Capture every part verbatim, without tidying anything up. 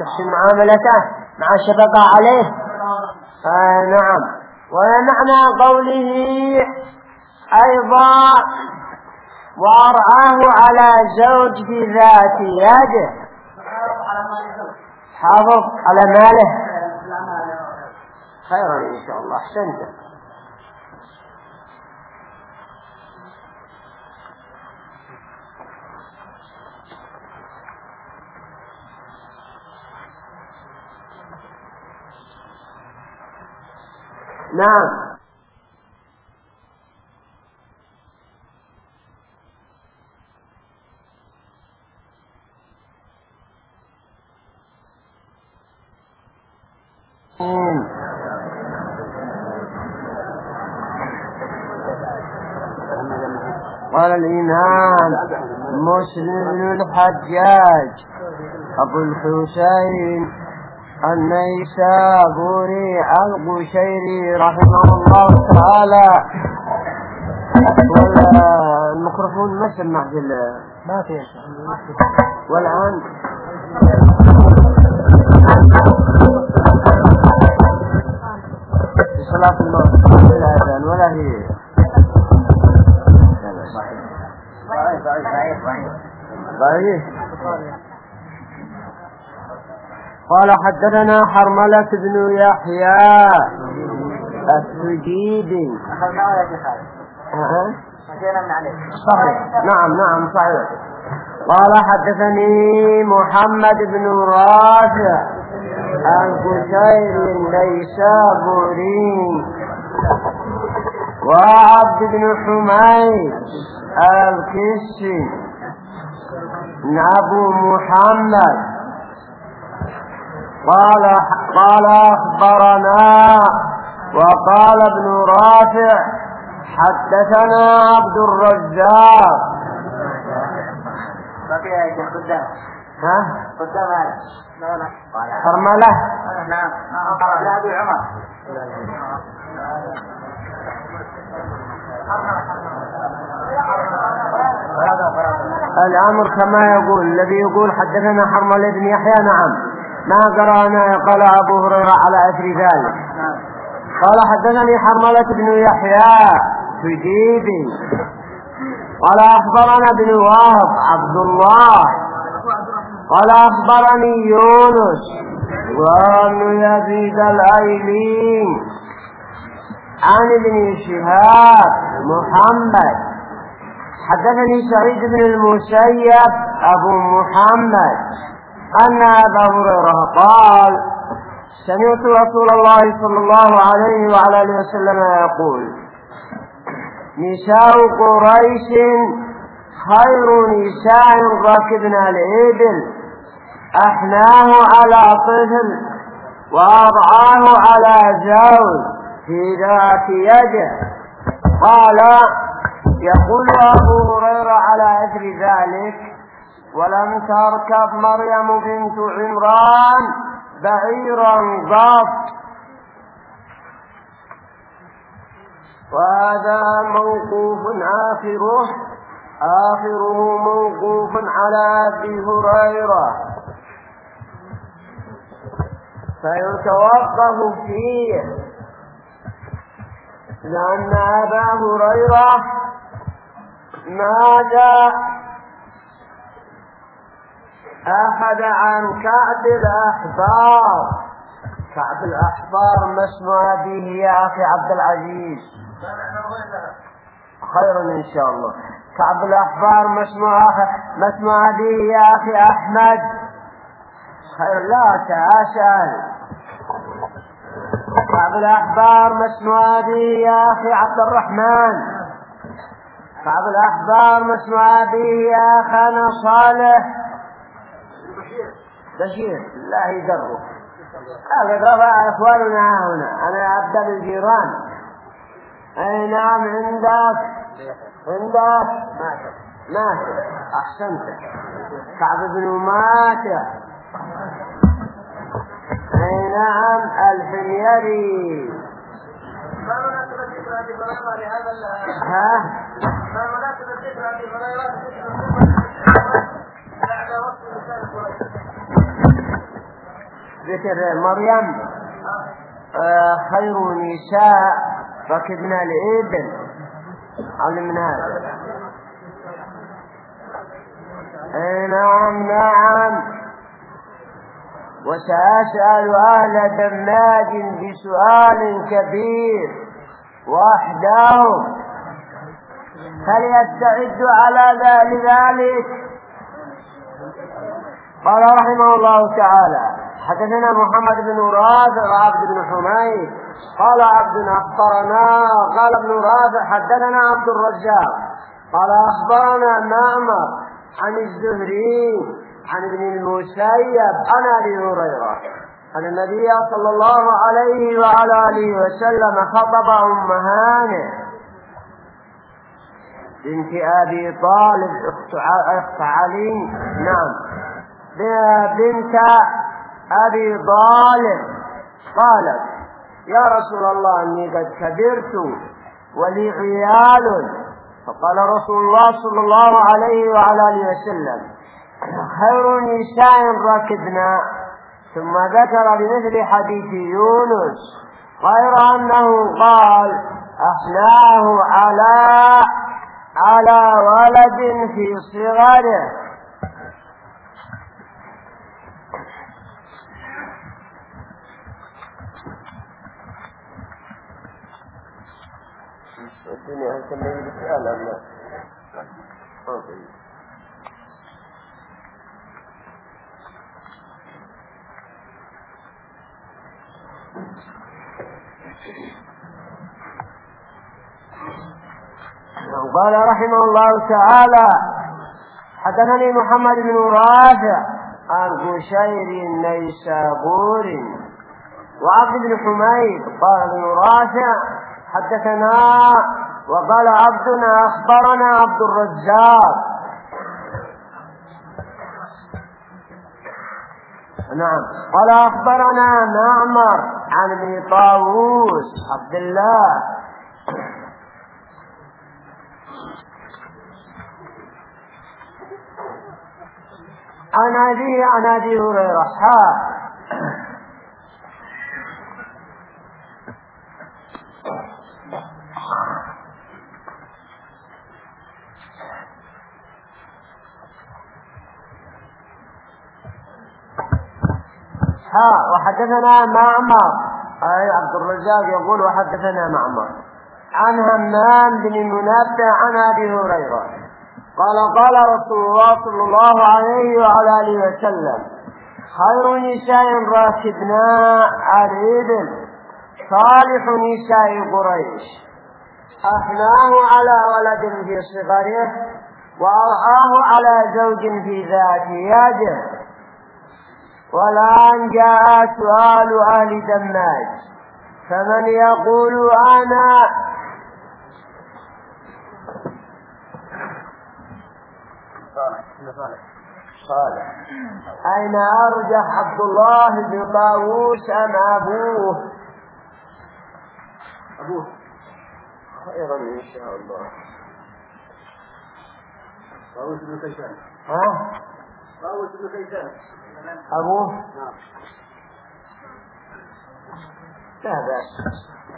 تحسن معاملته مع الشفقة عليه. آه نعم. ومعنى قوله أيضا وأرعاه على زوج ذات يده، حافظ على ماله. خيرا إن شاء الله، أحسنت. نعم. قال الإمام مسلم بن الحجاج أبو الحسين النيسابوري القشيري رحمه الله تعالى. والميكروفون ما سمع في ما في والآن في صلاة المغرب الأذان ولا هي ضعيف. قال حدثنا حرملة بن يحيى السجيدي. صحيح. نعم نعم صحيح. قال حدثني محمد بن رافع القشيري النيسابوري وعبد بن حميد الكسي أبو محمد قال قال أخبرنا وقال ابن رافع حدثنا عبد الرزاق. ها حرملة. نعم لا أبي عمر. الأمر كما يقول الذي يقول حدثنا حرملة بن يحيى. نعم ما قرأنا. قال أبو هريرة على أثر ذلك. قال حدثني حرملة بن يحيى سجيدي قال أخبرنا بن وهب عبد الله قال أخبرني يونس وابن يزيد الأيلي عن ابن شهاب محمد حدثني سعيد بن المسيب أبو محمد أن أبا هريرة قال سمعت رسول الله صلى الله عليه وعلى آله وسلم يقول نساء قريش خير نساء ركبنا الإبل أحناه على طفل وأرعاه على زوج في ذات يده. قال يقول أبو هريرة على أثر ذلك ولم تركب مريم بنت عمران بعيرا قط. وهذا موقوف آخره آخره موقوف على أبي هريرة فيتوقف فيه لأن أبا هريرة ماذا أخذ عن كعب الأحبار. كعب الأحبار ما اسمه به يا أخي عبد العزيز؟ خيرا إن شاء الله. كعب الأحبار ما اسمه به يا أخي أحمد؟ خير لا تأسأل. كعب الأحبار ما اسمه به يا أخي عبد الرحمن؟ كعب الأحبار ما اسمه به يا أخانا صالح؟ بشير لا يدره. قد رفع أخواننا هنا أنا عبد الجيران. أي نعم عندك عندك ماشي أحسنت. كعب بن ماتع. أي نعم الحميري. ما مناسبة ذكر أبي هريرة لهذا ها؟ ما مناسبة ذكر أبي هريرة بعد وصف لسان قريش؟ ذكر مريم آه خير نساء ركبنا الإبل، علمنا هذا. نعم نعم. وسأسأل أهل دماج بسؤال كبير وحدهم، هل يستعد على ذلك؟ قال رحمه الله تعالى: حدثنا محمد بن رافع وعبد بن حميد قال عبد أخبرنا، قال ابن رافع حدثنا عبد الرزاق قال أخبرنا معمر عن الزهري عن ابن المسيب عن أبي هريرة أن النبي صلى الله عليه وعلى آله وسلم خطب أم هانئ بنت أبي طالب أخت علي، نعم بنت أبي طالب، قالت: يا رسول الله إني قد كبرت ولي عيال. فقال رسول الله صلى الله عليه وعلى آله وسلم: خير نساء ركبنا. ثم ذكر بمثل حديث يونس غير أنه قال: أحناه على على ولد في صغره. الدنيا هل تنبي بسؤال أم لا؟ قال رحمه الله تعالى: حدثني محمد بن رافع عن بشير النيسابوري وعبد بن حميد قال ابن رافع حدثنا، وقال عبدنا أخبرنا عبد الرزاق، نعم قال أخبرنا معمر عن ابن طاووس عبد الله عن أبي عن أبي هريرة حا ها وحدثنا معمر، أي عبد الرزاق يقول وحدثنا معمر عن همام بن منبه عن أبي هريرة قال: قال رسول الله صلى الله عليه وعلى آله وسلم: خير نساء راكبنا الإبل صالح نساء قريش، أحناه على ولد في صغره وأرعاه على زوج في ذات يده. والآن جاء سؤال أهل دماج، فمن يقول أنا صالح؟ أين أرجح عبد الله بن طاووس أم أبوه؟ أبوه خيرا إن شاء الله. طاووس بن كيسان. ها؟ طاووس بن كيسان. أبوه؟ نعم. لا بأس.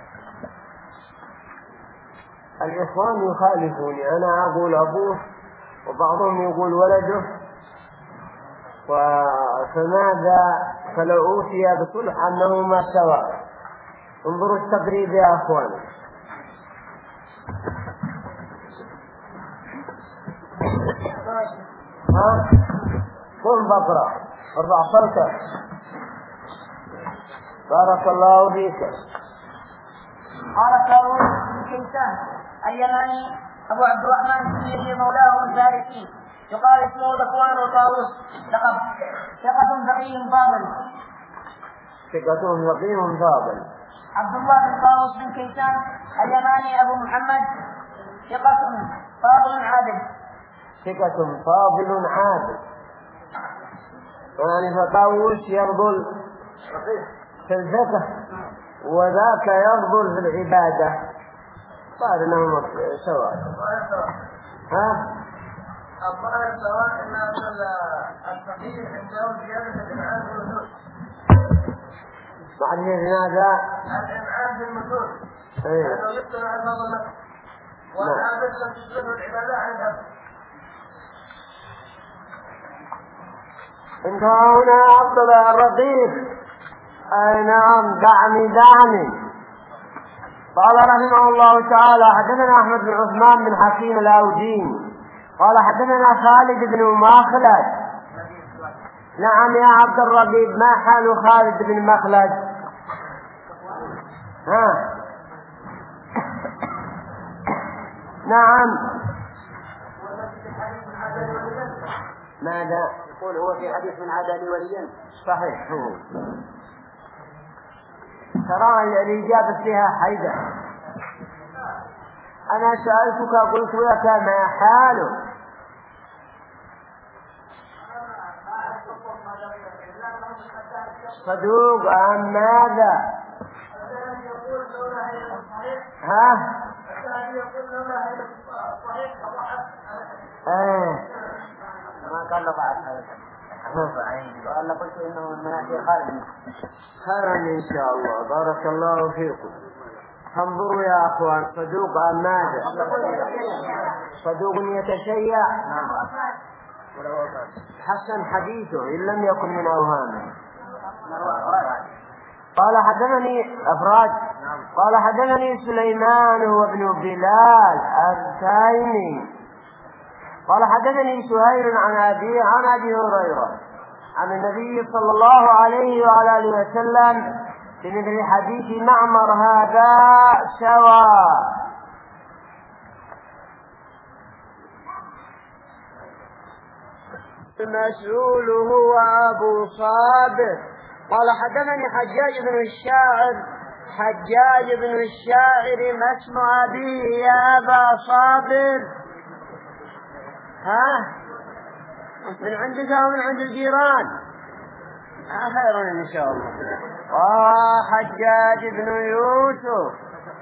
الإخوان يخالفوني، أنا أقول أبوه وبعضهم يقول ولده، فماذا فلو أوتي بصلح أنهما سواء. انظروا التقريب يا أخوان. ها؟ قم بقرأ ارفع صوتك. بارك الله فيك. قال طاووس بن كيسان اليماني أبو عبد الرحمن السيري مولاه الفارسي، يقال اسمه ذكوان وطاووس، لقب ثقة فقيه فاضل. ثقة فقيه فاضل. عبد الله بن طاووس بن كيسان اليماني أبو محمد، ثقة فاضل عادل. ثقة فاضل عادل، يعني فطاووس يفضل في الفقه وذاك يفضل في العبادة، صار لهم سواء. ها؟ الظاهر سواء ان الفقيه عنده زيادة الإمعان والنور. بعد هذا الإنعام في المتون إيه. لأنه يبطل عن هذا المكان والعابد لم تشبه العبادة عن انتهى هنا عبد الرقيب. أي نعم. دعني دعني. قال رحمه الله تعالى حدثنا أحمد بن عثمان بن حكيم الأوجيني قال حدثنا خالد بن مخلد. نعم يا عبد الرقيب، ما حال خالد بن مخلد؟ ها نعم. ماذا يقول هو في حديث من عاد لي وليا؟ صحيح. هو ترى الإجابة فيها حيدة. أنا سألتك قلت لك ما حاله؟ صدوق أم ماذا؟ ها؟ ايه ما قال له بعد هذا قال له قلت انه من مناخير خالد. خيرا ان شاء الله. بارك الله فيكم. انظروا يا اخوان، صدوق ام ماذا؟ صدوق يتشيع. حسن حديثه ان لم يكن من اوهامه. قال حدثني أفراد. قال حدثني سليمان هو ابن بلال التيمي قال حدثني سهير عن أبي عن أبي هريرة عن النبي صلى الله عليه وعلى آله وسلم بمثل حديث معمر هذا سواء. المسؤول هو أبو صابر. قال حدثني حجاج بن الشاعر حجاج بن الشاعر ما اسم أبيه يا أبا صابر؟ ها من عندك أو من عند الجيران؟ آه خير إن شاء الله. آه حجاج بن يوسف.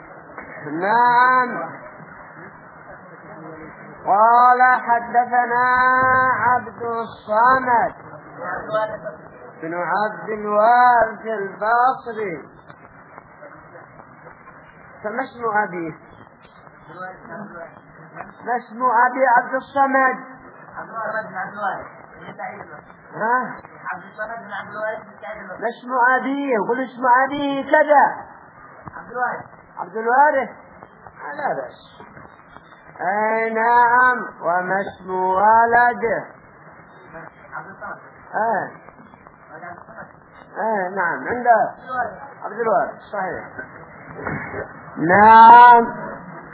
نعم. قال حدثنا عبد الصمد بن عبد الوارث البصري. فما اسم أبيه؟ ما اسم أبي عبد الصمد؟ ها؟ ما اسم أبيه؟ قل اسم أبيه كذا. عبد الوارث. لا بأس. أي نعم. وما اسم ولده؟ آه. آه نعم عنده عبد الوارث صحيح. نعم.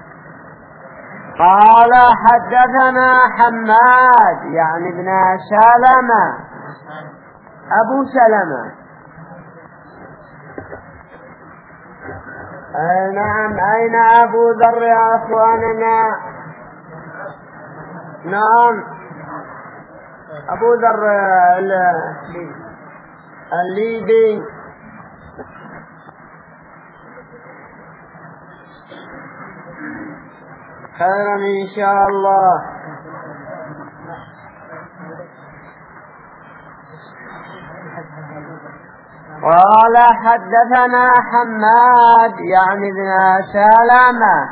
قال حدثنا حماد يعني ابن سلمة أبو سلمة. آه نعم. أين أبو ذر يا أخواننا؟ نعم أبو ذر الليبي. خيرا إن شاء الله. قال حدثنا حماد يعني ابن سلمة.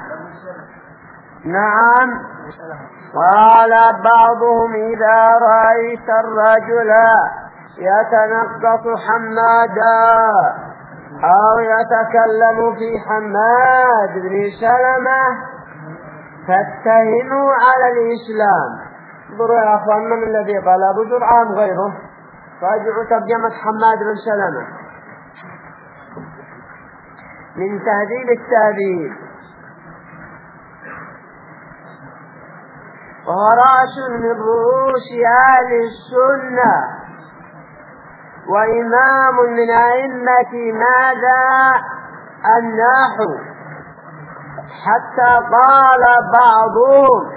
نعم. قال بعضهم إذا رأيت الرجل يتنقص حمادا أو يتكلم في حماد بن سلمة فاتهموا على الإسلام. انظروا يا أخوان من الذي قال أبو زرعان غيره. راجعوا ترجمة حماد بن سلمة من تهذيب التهذيب. وهو رأس من رؤوس أهل السنة وإمام من أئمة ماذا؟ النحو. حتى قال بعضهم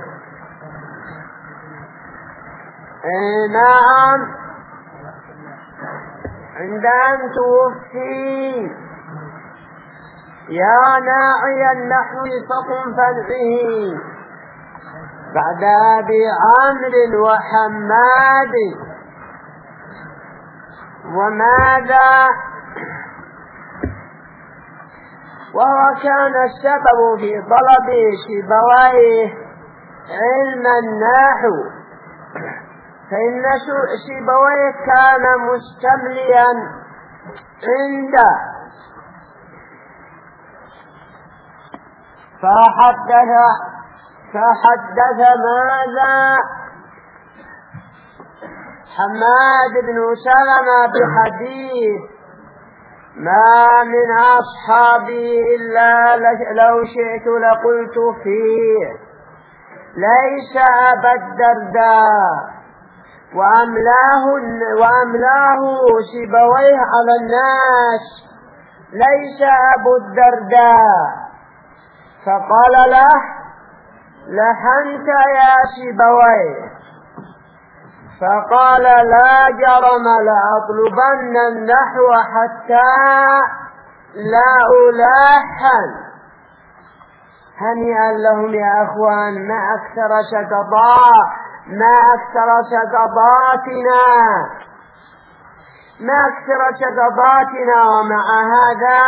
نعم عند أن توفي يا ناعي النحو فقم فانعه بعد أبي عمرو وحماد. وماذا؟ وهو كان السبب في طلب سيبويه علم النحو، فإن سيبويه كان مستمليا عنده، فحدث فحدث ماذا حماد بن سلمة بحديث ما من أصحابي إلا لو شئت لقلت فيه ليس أبا الدرداء، وأملاه, وأملاه سيبويه على الناس ليس أبو الدرداء، فقال له لحنت يا سيبويه، فقال لا جرم لأطلبن النحو حتى لا ألحن. هنيئا لهم يا أخوان، ما أكثر شططاء ما أكثر شططاتنا ما أكثر شططاتنا ومع هذا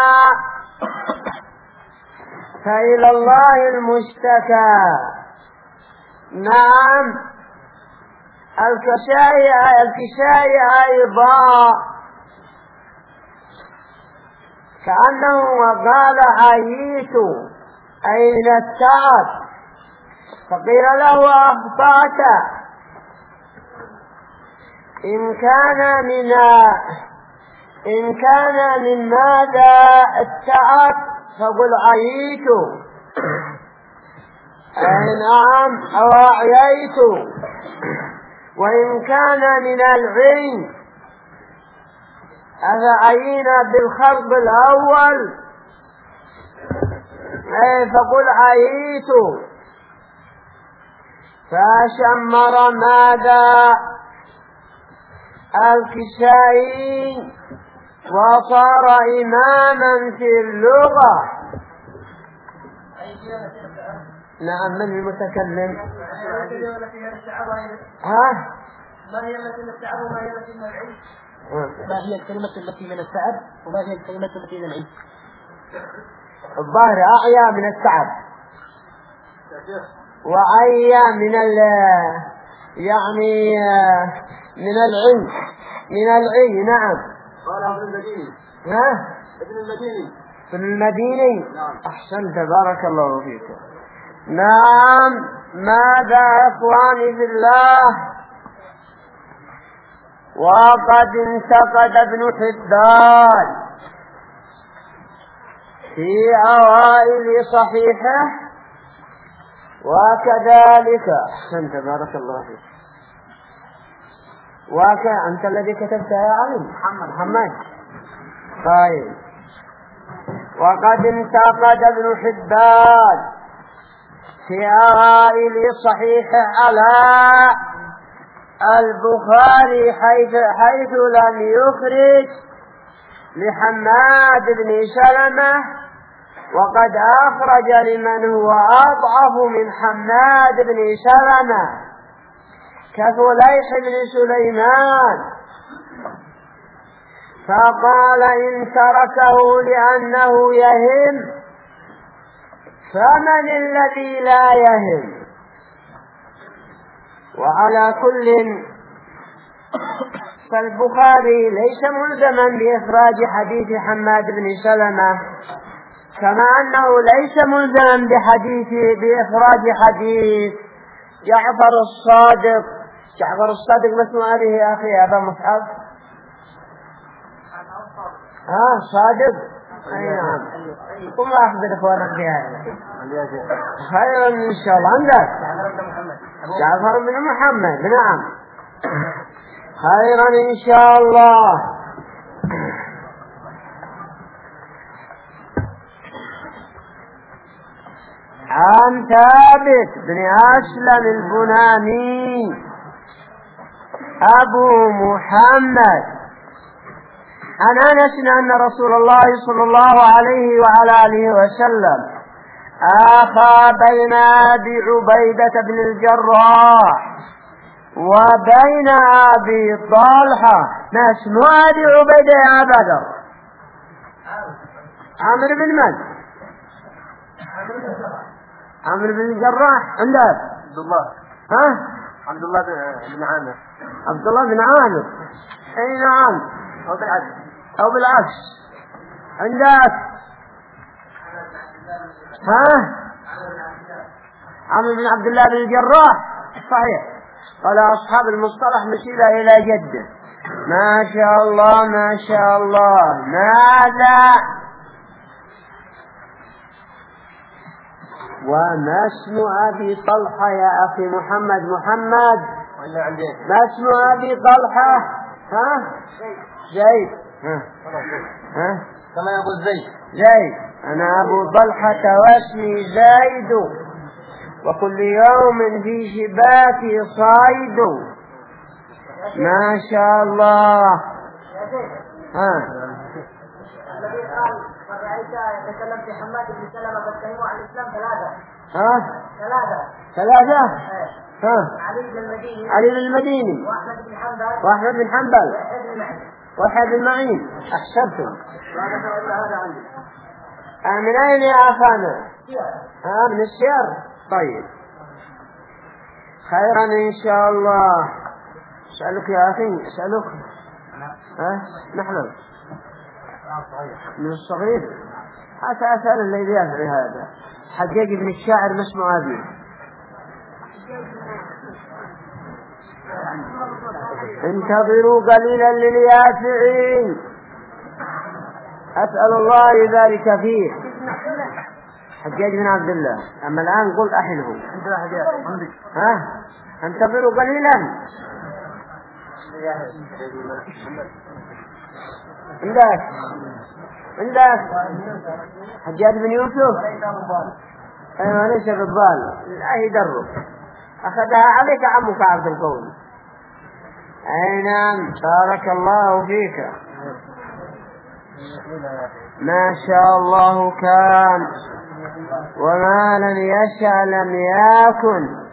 فإلى الله المشتكى. نعم، الكسائي الكسائي أيضا كأنه وقال عييت أين التعب، فقيل له أخطأت، إن كان من إن كان من ماذا التعب فقل عييت، أي نعم أو أعييت، وإن كان من العين أفعينا بالخرب الأول فقل عييت، فشمر ماذا الكسائي وصار إماما في اللغة. نعم، من المتكلم؟ ها؟ ما هي التي من التعب وما هي التي من العلم؟ ما هي الكلمة التي من التعب وما هي الكلمة التي من العلم؟ الظاهر أعيا من التعب وعيا من ال يعني من العلم من العلم. نعم. قال ابن المديني. ها؟ ابن المديني. ابن المديني. نعم. أحسنت، بارك الله فيك. نعم. ماذا إخواني في الله؟ وقد انتقد ابن حبان في أوائل صحيحه، وكذلك أحسنت بارك الله فيك. وك أنت الذي كتبت يا علي محمد محمد طيب. وقد انتقد ابن حبان في أوائل صحيحه على البخاري حيث, حيث لم يخرج لحماد بن سلمة، وقد أخرج لمن هو أضعف من حماد بن سلمة كفليح بن سليمان، فقال إن تركه لأنه يهم فمن الذي لا يهم؟ وعلى كل فالبخاري ليس ملزما بإخراج حديث حماد بن سلمة، كما أنه ليس ملزما بحديث بإخراج حديث جعفر الصادق. جعفر الصادق ما اسمه هذه يا أخي يا أبا مصعب؟ ها صادق. أي نعم. قم أخبر إخوانك بهذا خيرا إن شاء الله. عندك جعفر بن محمد. نعم خيرا إن شاء الله. عن ثابت بن أسلم البناني أبو محمد عن أنس أن رسول الله صلى الله عليه وعلى آله وسلم آخى بين أبي عبيدة بن الجراح وبين أبي طلحة. ما اسم أبي عبيدة يا بدر؟ عامر بن من؟ عمرو بن الجراح عندك عبد الله ها عبد الله بن عامر عبد الله بن عامر اي نعم أو بالعكس او بالعكس عندك ها عمرو بن عبد الله بن الجراح صحيح. قال أصحاب المصطلح نسب إلى جده. ما شاء الله ما شاء الله. ماذا وما اسم أبي طلحة يا أخي محمد محمد ما اسم أبي طلحة؟ ها زيد ها ها كما يقول زيد زيد. أنا أبو طلحة واسمي زيد وكل يوم في شباكي صيد. ما شاء الله. ها الذي قال فرأيت يتكلم في حماد بن سلمة فاتهموا عن الإسلام ثلاثة ها ثلاثة ثلاثة ها علي بن المديني علي بن المديني وأحمد بن حنبل وأحمد بن حنبل وابن معين. وحد المعين. أحسنتم. من أين يا أخانا؟ ها من السير. طيب خيرا إن شاء الله. أسألك يا أخي أسألك ها نحن من الصغير حتى أسأل الذي يفعل هذا. حجاج بن الشاعر ما اسمه أبي. انتظروا قليلا لليافعين. أسأل الله يبارك فيه. حجاج بن عبد الله. أما الآن قل أحله. ها انتظروا قليلا. عندك عندك حجاج بن يوسف. أيوة ليس بالضال لا يدرب أخذها عليك عمك عبد القول. أي نعم بارك الله فيك. ما شاء الله كان وما لم يشأ لم يكن.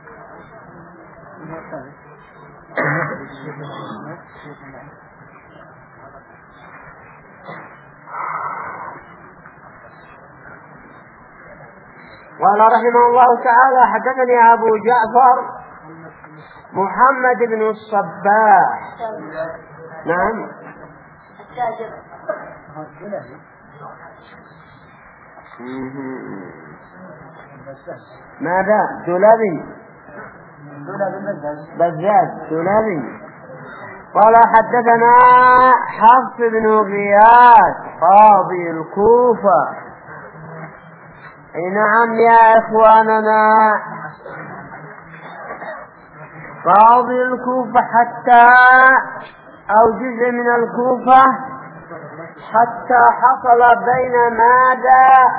قال رحمه الله تعالى حدثني أبو جعفر محمد بن الصباح. نعم ماذا دولابي بزاز دولابي. قال حدثنا حفص بن غياث قاضي الكوفة. اي نعم يا اخواننا قاضي الكوفة حتى او جزء من الكوفة حتى حصل بين ماذا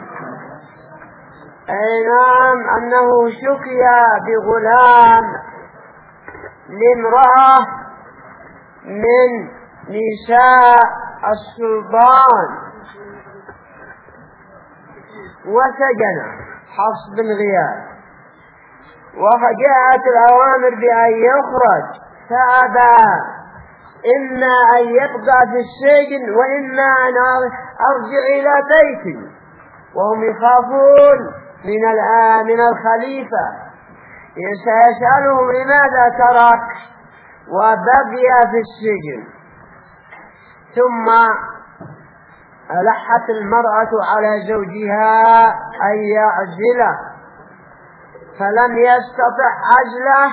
اي نعم انه شكي بغلام لامرأة من نساء السلطان وسجن حفص بن غياث. وجاءت الأوامر بأن يخرج فأبى إما أن يبقى في السجن وإما أن أرجع إلى بيتي. وهم يخافون من الآن من الخليفة سيسألهم لماذا ترك وبقي في السجن. ثم ألحت المرأة على زوجها أن يعزله فلم يستطع عزله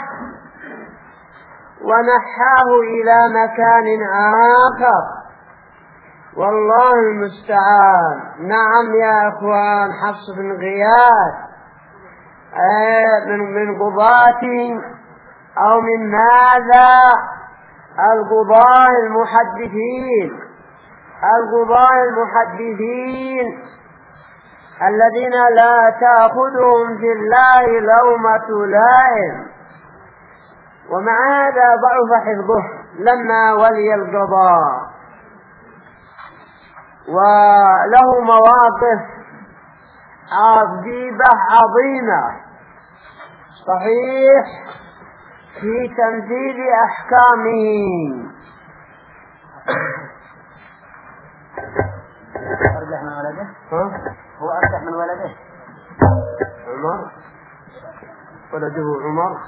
ونحاه إلى مكان آخر. والله المستعان. نعم يا أخوان حفص بن غياث من من قضاة أو من ماذا القضاة المحدثين القضاة المحدثين الذين لا تأخذهم في الله لومة لائم. ومع هذا ضعف حفظه لما ولي القضاء. وله مواقف عجيبة عظيمة صحيح في تنفيذ أحكامه. أرجع من ولده هو أفتح من ولده عمر، ولده عمر.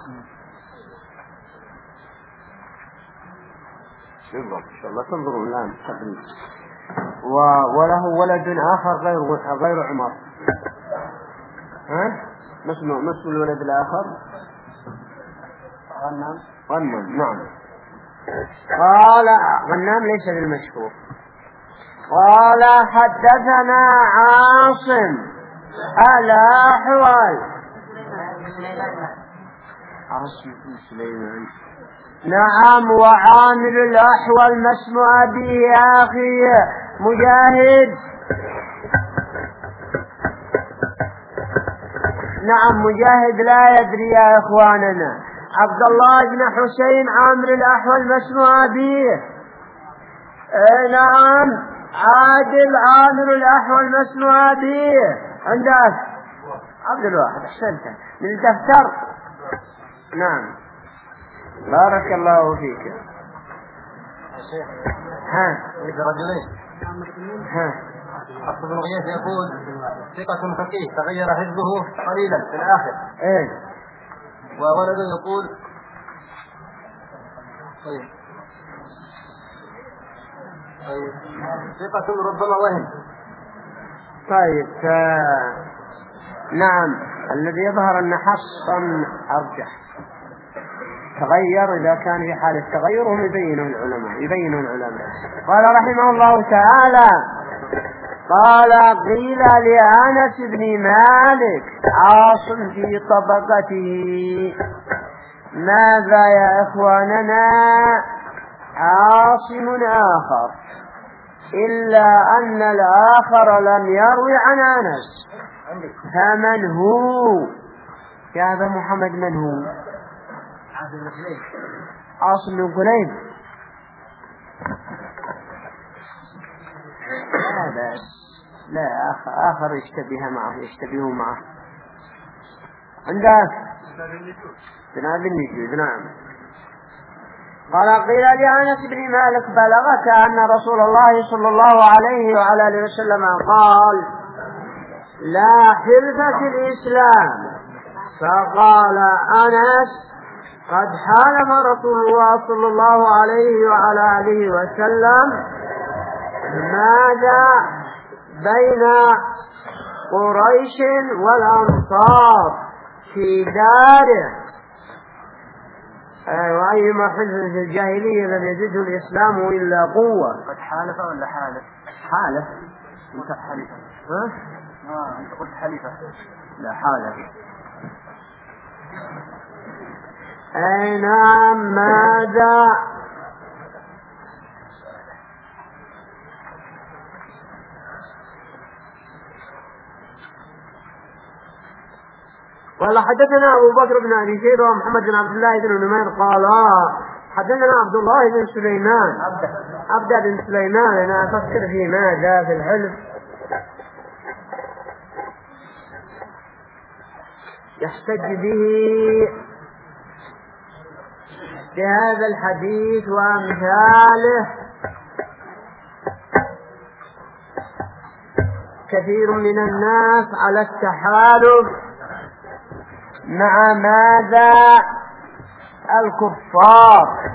يلا إن شاء الله تنظرون الآن تقريب. وله ولد آخر غير غير عمر. ها؟ ما اسمه ما اسم الولد الآخر؟ غنام. غنام نعم. قال غنام ليس بالمشهور. قال حدثنا عاصم الأحول. عاصم بن سليمان. نعم. وعامل الأحول ما اسم أبيه يا أخي مجاهد؟ نعم مجاهد لا يدري يا إخواننا. عبد الله بن حسين عامل الأحول ما اسم أبيه؟ اي نعم عادل عامل الأحول ما اسم أبيه؟ عندك عبد الواحد أحسنت من الدفتر. نعم بارك الله فيك. ها رجلين. ها حفص بن غياث يقول ثقة فقيه تغير حفظه قليلا في الآخر. ايه. وولده يقول طيب طيب ثقة ربما وهم. طيب ف... نعم الذي يظهر أن حفصا أرجح. تغير إذا كان في حال التغير هم يبينون العلماء يبينون العلماء. قال رحمه الله تعالى قال قيل لأنس بن مالك عاصم في طبقته. ماذا يا إخواننا؟ عاصم آخر إلا أن الآخر لم يروي عن أنس. فمن هو يا أبا محمد؟ من هو؟ عاصم بن كليب. لا بأس لا آخر يشتبه معه يشتبه معه. عندك بناء النجود. نعم. قال قيل لأنس بن مالك بلغك أن رسول الله صلى الله عليه وعلى آله وسلم قال لا حلف في الإسلام. فقال أنس قد حالف رسول الله صلى الله عليه وعلى آله وسلم ماذا بين قريش والأنصار في داره. وأيما حلف في الجاهلية لم يزده الإسلام إلا قوة. قد حالف ولا حالف؟ حالف. انت حالف. ها؟ آه انت قلت حليفة. لا حالف. أي نعم. ماذا قال حدثنا أبو بكر بن أبي شيبة ومحمد بن عبد الله بن نمير قال حدثنا عبد الله بن سليمان عبد بن سليمان. أنا أفكر في ماذا في الحلف يحتج به بهذا الحديث وأمثاله كثير من الناس على التحالف مع ماذا؟ الكفار.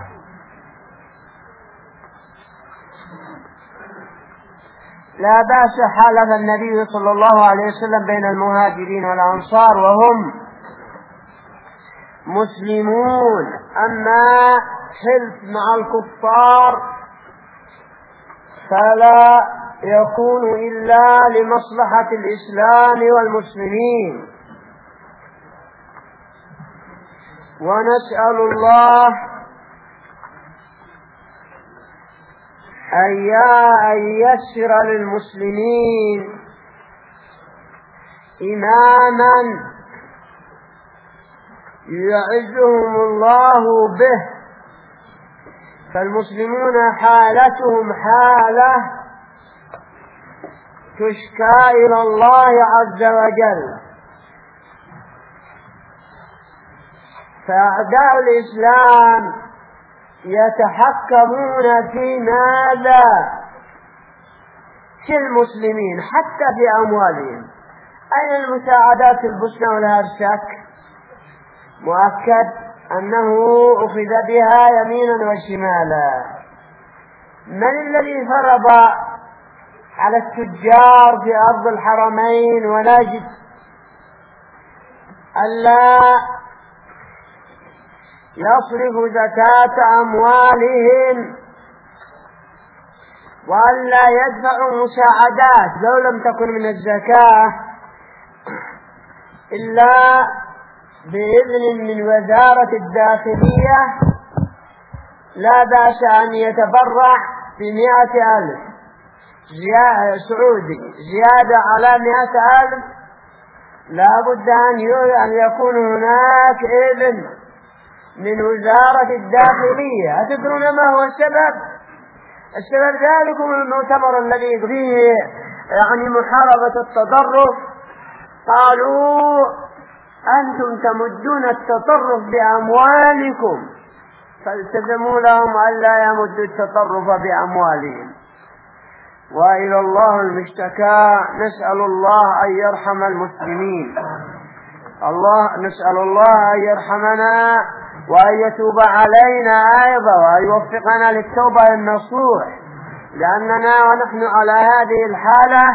لا بأس حلف النبي صلى الله عليه وسلم بين المهاجرين والأنصار وهم مسلمون. أما حلف مع الكفار فلا يكون إلا لمصلحة الإسلام والمسلمين. ونسأل الله أن ييسر للمسلمين إماما يعزهم الله به. فالمسلمون حالتهم حالة تشكى إلى الله عز وجل. فأعداء الإسلام يتحكمون في ماذا؟ في المسلمين حتى في أموالهم. أين المساعدات في البوسنة والهرسك؟ مؤكد أنه أخذ بها يمينا وشمالا. من الذي فرض على التجار في أرض الحرمين ونجد ألا يصرفوا زكاة أموالهم وألا يدفعوا مساعدات لو لم تكن من الزكاة إلا بإذن من وزارة الداخلية؟ لا بأس أن يتبرع بمئة ألف سعودي زيادة على مئة ألف. لا بد أن يكون هناك إذن من وزارة الداخلية. أتدرون ما هو السبب؟ السبب ذلكم المؤتمر الذي فيه يعني محاربة التطرف. قالوا أنتم تمدون التطرف بأموالكم، فالتزموا لهم ألا يمدوا التطرف بأموالهم. وإلى الله المشتكى. نسأل الله أن يرحم المسلمين. الله نسأل الله أن يرحمنا وأن يتوب علينا أيضا وأن يوفقنا للتوبة النصوح، لأننا ونحن على هذه الحالة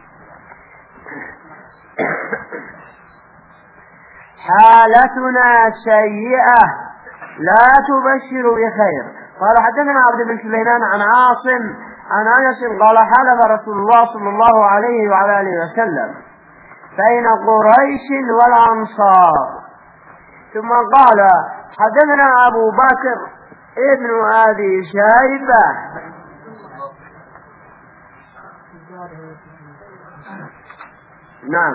حالتنا سيئة لا تبشر بخير. قال حدثنا عبد بن سليمان عن عاصم عن أنس قال حلف رسول الله صلى الله عليه وعلى آله وسلم بين قريش والأنصار. ثم قال حدثنا أبو بكر ابن أبي شيبة نعم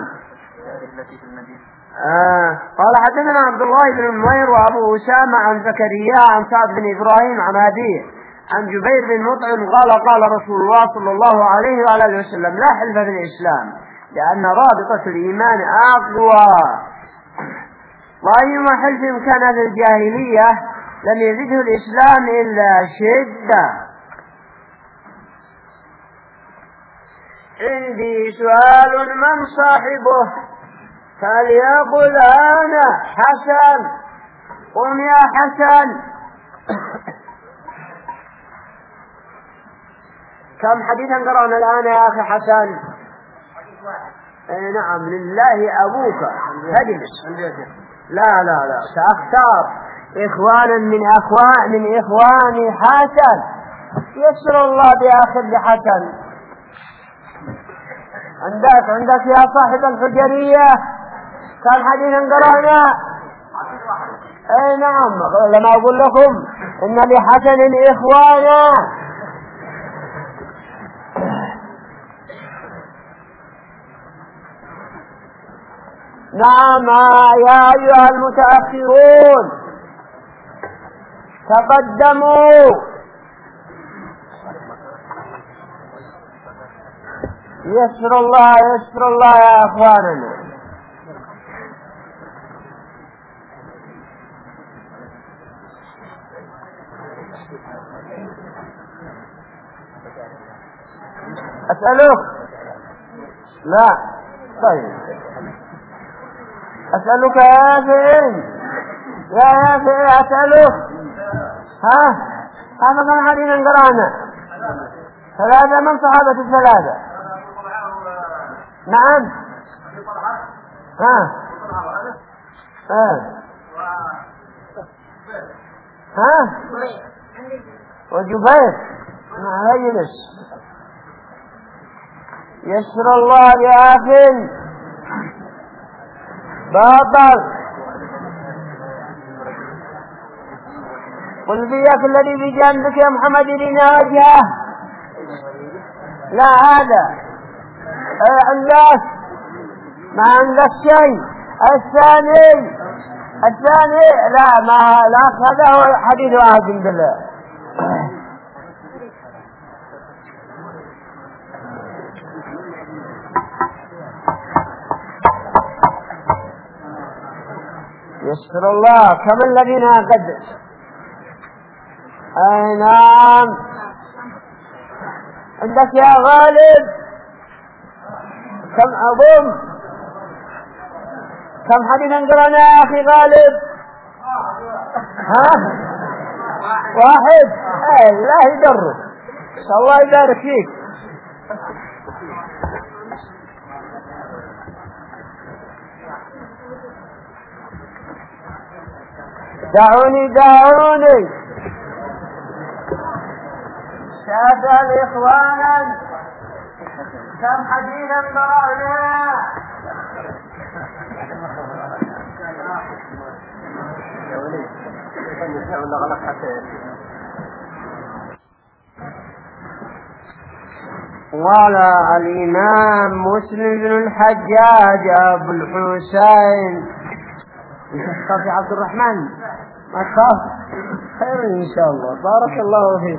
آه. قال حدثنا عبد الله بن نمير وأبو أسامة عن زكريا عن سعد بن إبراهيم عن أبيه عن جبير بن مطعم قال قال رسول الله صلى الله عليه وعلى آله وسلم لا حلف في الإسلام لأن رابطة الإيمان أقوى. وأيما حلف كان في الجاهلية لم يزده الإسلام إلا شدة. عندي سؤال من صاحبه؟ فليقل أنا حسن. قم يا حسن. كم حديثا قرأنا الآن يا أخي حسن؟ اي نعم. لله أبوك. اجلس. لا لا لا سأختار إخوانا من أخوان من إخواني حسن. يسر الله بآخر حسن. عندك عندك يا صاحب الحجرية كم حديثا قرأنا؟ اي نعم. لما أقول لكم إن لحسن إخوانا. نعم يا أيها المتأخرون تقدموا. يسر الله يسر الله يا أخواننا. أسألك؟ لا. طيب أسألك يا يافعين يا يافعين أسألك. ها هذا كان حديثا قرأنا ثلاثة من صحابة الثلاثة. نعم. ها ها ها وجبير. هينس. يسر الله يا أخي. باطل. قل فيك الذي بجانبك يا محمد لنا وجهه. لا هذا عندك ما عندك شيء. الثاني الثاني لا ما لا هذا هو حديث واحد بالله. يسر الله كم الذين قد اي نعم. عندك يا غالب كم أضم؟ كم حد ننقرنا يا أخي غالب؟ ها؟ واحد؟ ايه لا يدرب. الله يبارك فيك. دعوني دعوني سأسأل إخوانا كم حديثا قرأنا؟ قال الإمام مسلم بن الحجاج أبو الحسين. تخاف يا عبد الرحمن؟ ما تخاف؟ خير إن شاء الله. بارك الله فيك.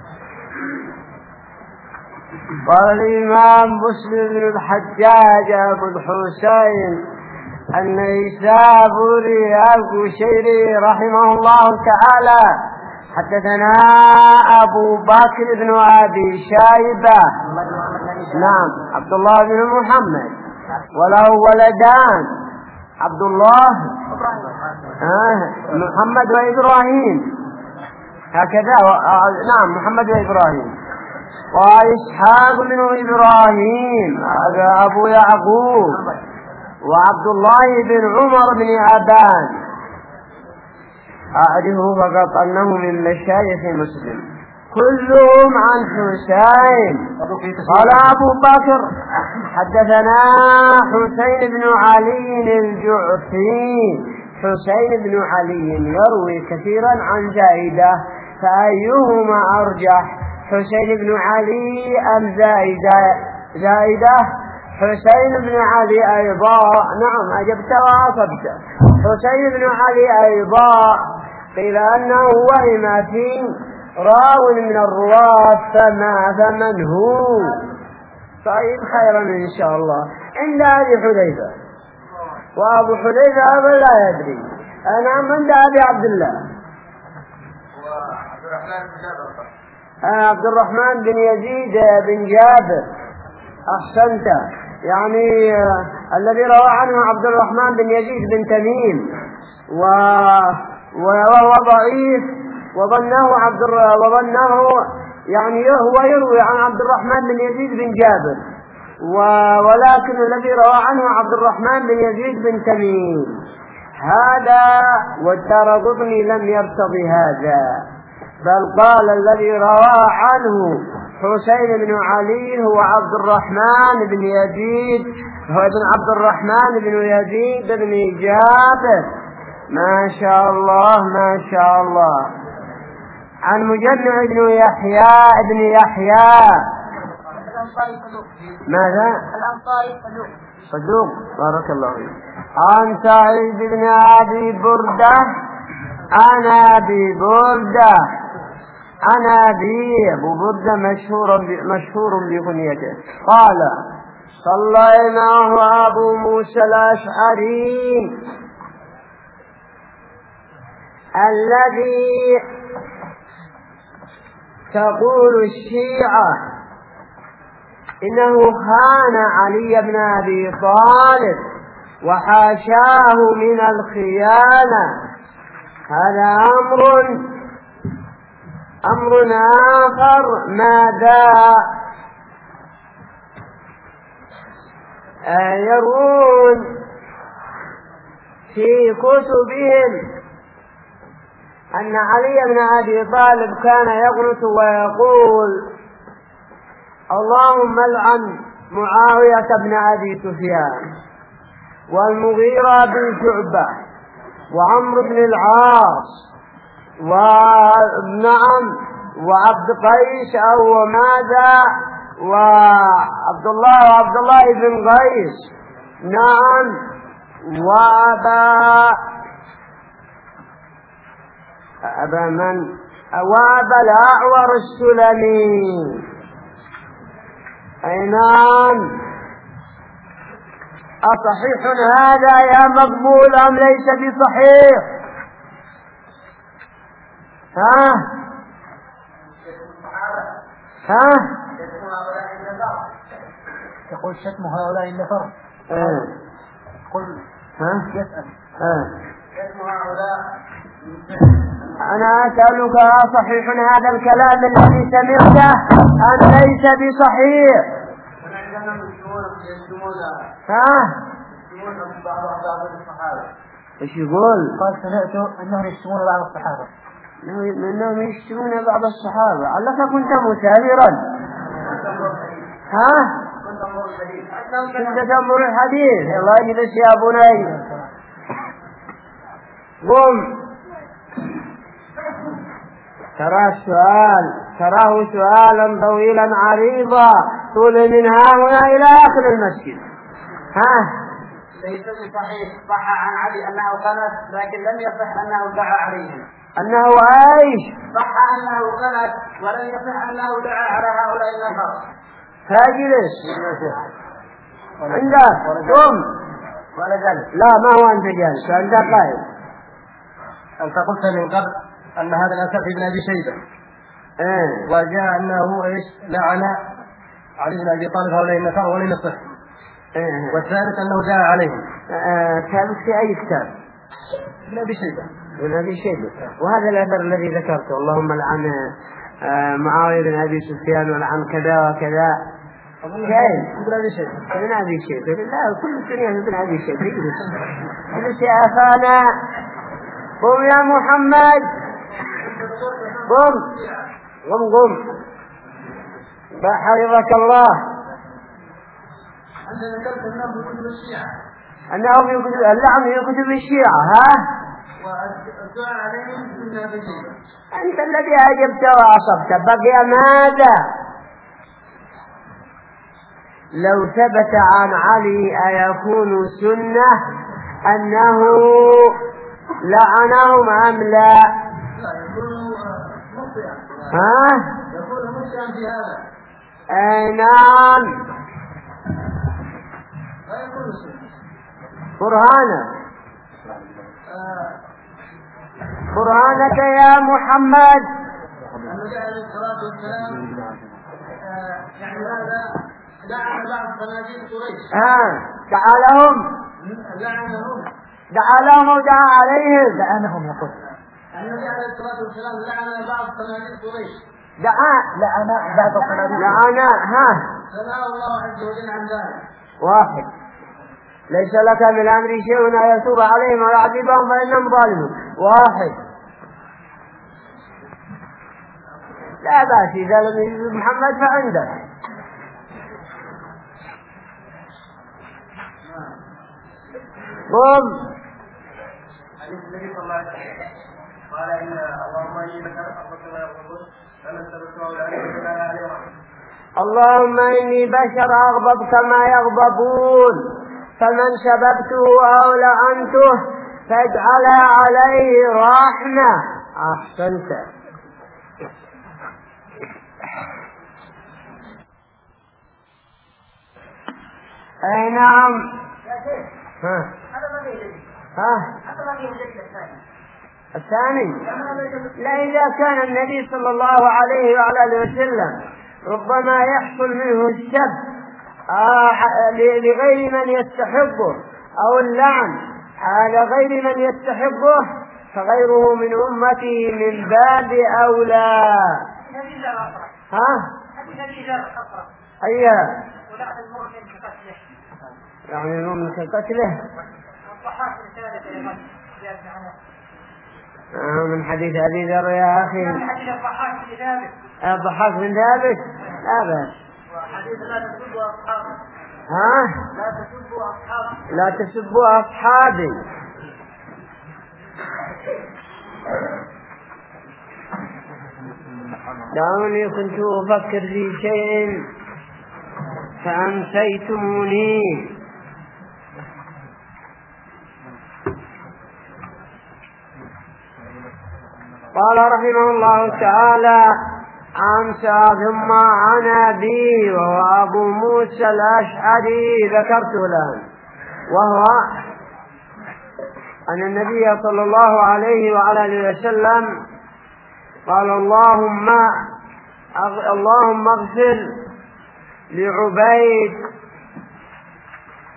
قال الإمام مسلم بن الحجاج أبو الحسين النيسابوري القشيري رحمه الله تعالى حدثنا أبو بكر بن أبي شيبة نعم عبد الله بن محمد وله ولدان عبد الله آه محمد وإبراهيم هكذا آه نعم محمد وإبراهيم وإسحاق بن إبراهيم أبو يعقوب وعبد الله بن عمر بن أبان أعرفه فقط أنه من مشايخ مسلم كلهم عن حسين. قال أبو بكر حدثنا حسين بن علي الجعفي. حسين بن علي يروي كثيرا عن زائدة فأيهما أرجح حسين بن علي أم زائدة؟ زائدة حسين بن علي أيضا. نعم أجبت وأصبت. حسين بن علي أيضا قيل أنه وهم في راو من الرواة فما فمن هو. طيب خيرا إن شاء الله. عند أبي حذيفة وأبو حذيفة أبا لا يدري. أنا عند أبي عبد الله عبد الرحمن بن يزيد بن جابر. أحسنت. يعني آه الذي روى عنه عبد الرحمن بن يزيد بن تميم و... وهو ضعيف وظنه عبد الر... وظنه يعني هو يروي عن عبد الرحمن بن يزيد بن جابر و... ولكن الذي روى عنه عبد الرحمن بن يزيد بن تميم هذا والدارقطني لم يرتضي هذا بل قال الذي روى عنه حسين بن علي هو عبد الرحمن بن يزيد هو ابن عبد الرحمن بن يزيد بن جابر. ما شاء الله ما شاء الله. عن مجمع بن يحيى ابن يحيى ماذا؟ الأنصاري صدوق. صدوق بارك الله فيك. عن سعيد بن أبي بردة عن أبي بردة عن أبي أبو بردة مشهور مشهور بكنيته قال صلى معه أبو موسى الأشعري الذي تقول الشيعة إنه خان علي بن أبي طالب وحاشاه من الخيانة. هذا أمر أمر آخر. ماذا يرون في كتبهم أن علي بن أبي طالب كان يقنط ويقول اللهم العن معاوية بن أبي سفيان والمغيرة بن شعبة وعمرو بن العاص ونعم وعبد قيس أو ماذا وعبد الله وعبد الله بن قيس نعم وأبا أبا من وأبا الأعور السلمي. أي نعم. أصحيح هذا يا مقبول أم ليس بصحيح؟ ها ها يقول شتم هؤلاء النفر. آه. قل ها؟ يسأل آه. شتم هؤلاء. أنا أسألك صحيح هذا الكلام الذي سمعته أم ليس بصحيح؟ ها؟ ايش يقول؟ قال سمعت انهم يشتمون بعض الصحابه. انهم يشتمون بعض الصحابه. علك كنت مثابرا. ها؟ كنت تنظر الحديث. الله يجلس يا بني. قم. ترى السؤال تراه سؤالا طويلا عريضا طول من ها هنا الى اخر المسجد. ها؟ ليس بصحيح. صح عن علي انه قنت لكن لم يصح انه دعا عليهم. انه ايش؟ صح انه قنت ولم يصح انه دعا على هؤلاء النفر. فاجلس عندك قم. ولا جالس. لا ما هو انت جالس انت قائم. انت قلت من قبل ان هذا الاثر في ابن ابي شيبه. ايه. وجاء انه ايش لعن علي بن ابي طالب هؤلاء النفر ولم يصح. إيه. والثالث أنه جاء عليهم. آه كان في أي كتاب؟ ابن أبي شيبة. ابن أبي شيبة. وهذا الأثر الذي ذكرته اللهم لعن آه معاوية بن أبي سفيان ولعن كذا وكذا. كيف؟ ابن أبي شيبة. ابن أبي شيبة. لا كل الدنيا ابن أبي شيبة. اجلس اجلس يا أخانا. قم يا محمد. قم قم قم. حفظك الله. أنت ذكرت أنه في كتب الشيعة. أنه في كتب اللعن في كتب الشيعة. ها؟ والدعاء عليهم من أبي شيبة. أنت الذي أجبت وأصبت. بقي ماذا؟ لو ثبت عن علي أيكون سنة أنه لعنهم أم لا؟ لا يكون مخطئا. ها؟ يكون مخطئا في هذا. أي نعم. لا يكون سنة. برهانك. آه. برهانك يا محمد. النبي عليه الصلاة والسلام يعني هذا لعن بعض صناديق قريش. ها دعا لهم. لعنهم. دعا لهم ودعا عليهم. لعنهم يقول. النبي عليه الصلاة والسلام لعن بعض صناديق قريش. دعا لعن بعض صناديق. لعن. ها. فنهى الله عز وجل عن ذلك. واحد. ليس لك من الأمر شيء أن يتوب عليهم ويعذبهم فإنهم ظالمون. واحد. لا بأس إذا لم يجد محمد فعندك. قم. النبي صلى الله عليه وسلم قال إن اللهم إني بشر أخبرت ما يغضبون فمن سببته لأنه لا عليه. اللهم إني بشر أغضب كما يغضبون فمن سببته أو لعنته فاجعل عليه رحمة. أحسنت. أي نعم. ها ها الثاني. لا إذا كان النبي صلى الله عليه وعلى آله وسلم ربما يحصل منه السب آه لغير من يستحقه أو اللعن على غير من يستحقه فغيره من أمته من باب أولى. ها؟ أيها يعني المؤمن كقتله آه من حديث أبي ذر يا أخي. من حديث الضحاك بن ثابت. الضحاك بن ثابت لا بأس. وحديث لا تسبوا أصحابي. ها؟ لا تسبوا أصحابي. لا تسبوا أصحابي. دعوني كنت أفكر في شيء فأنسيتموني. قال رحمه الله تعالى عن ثم عن أبي وهو أبو موسى الأشعري ذكرته الآن وهو أن النبي صلى الله عليه وعلى آله وسلم قال اللهم اللهم اغفر لعبيد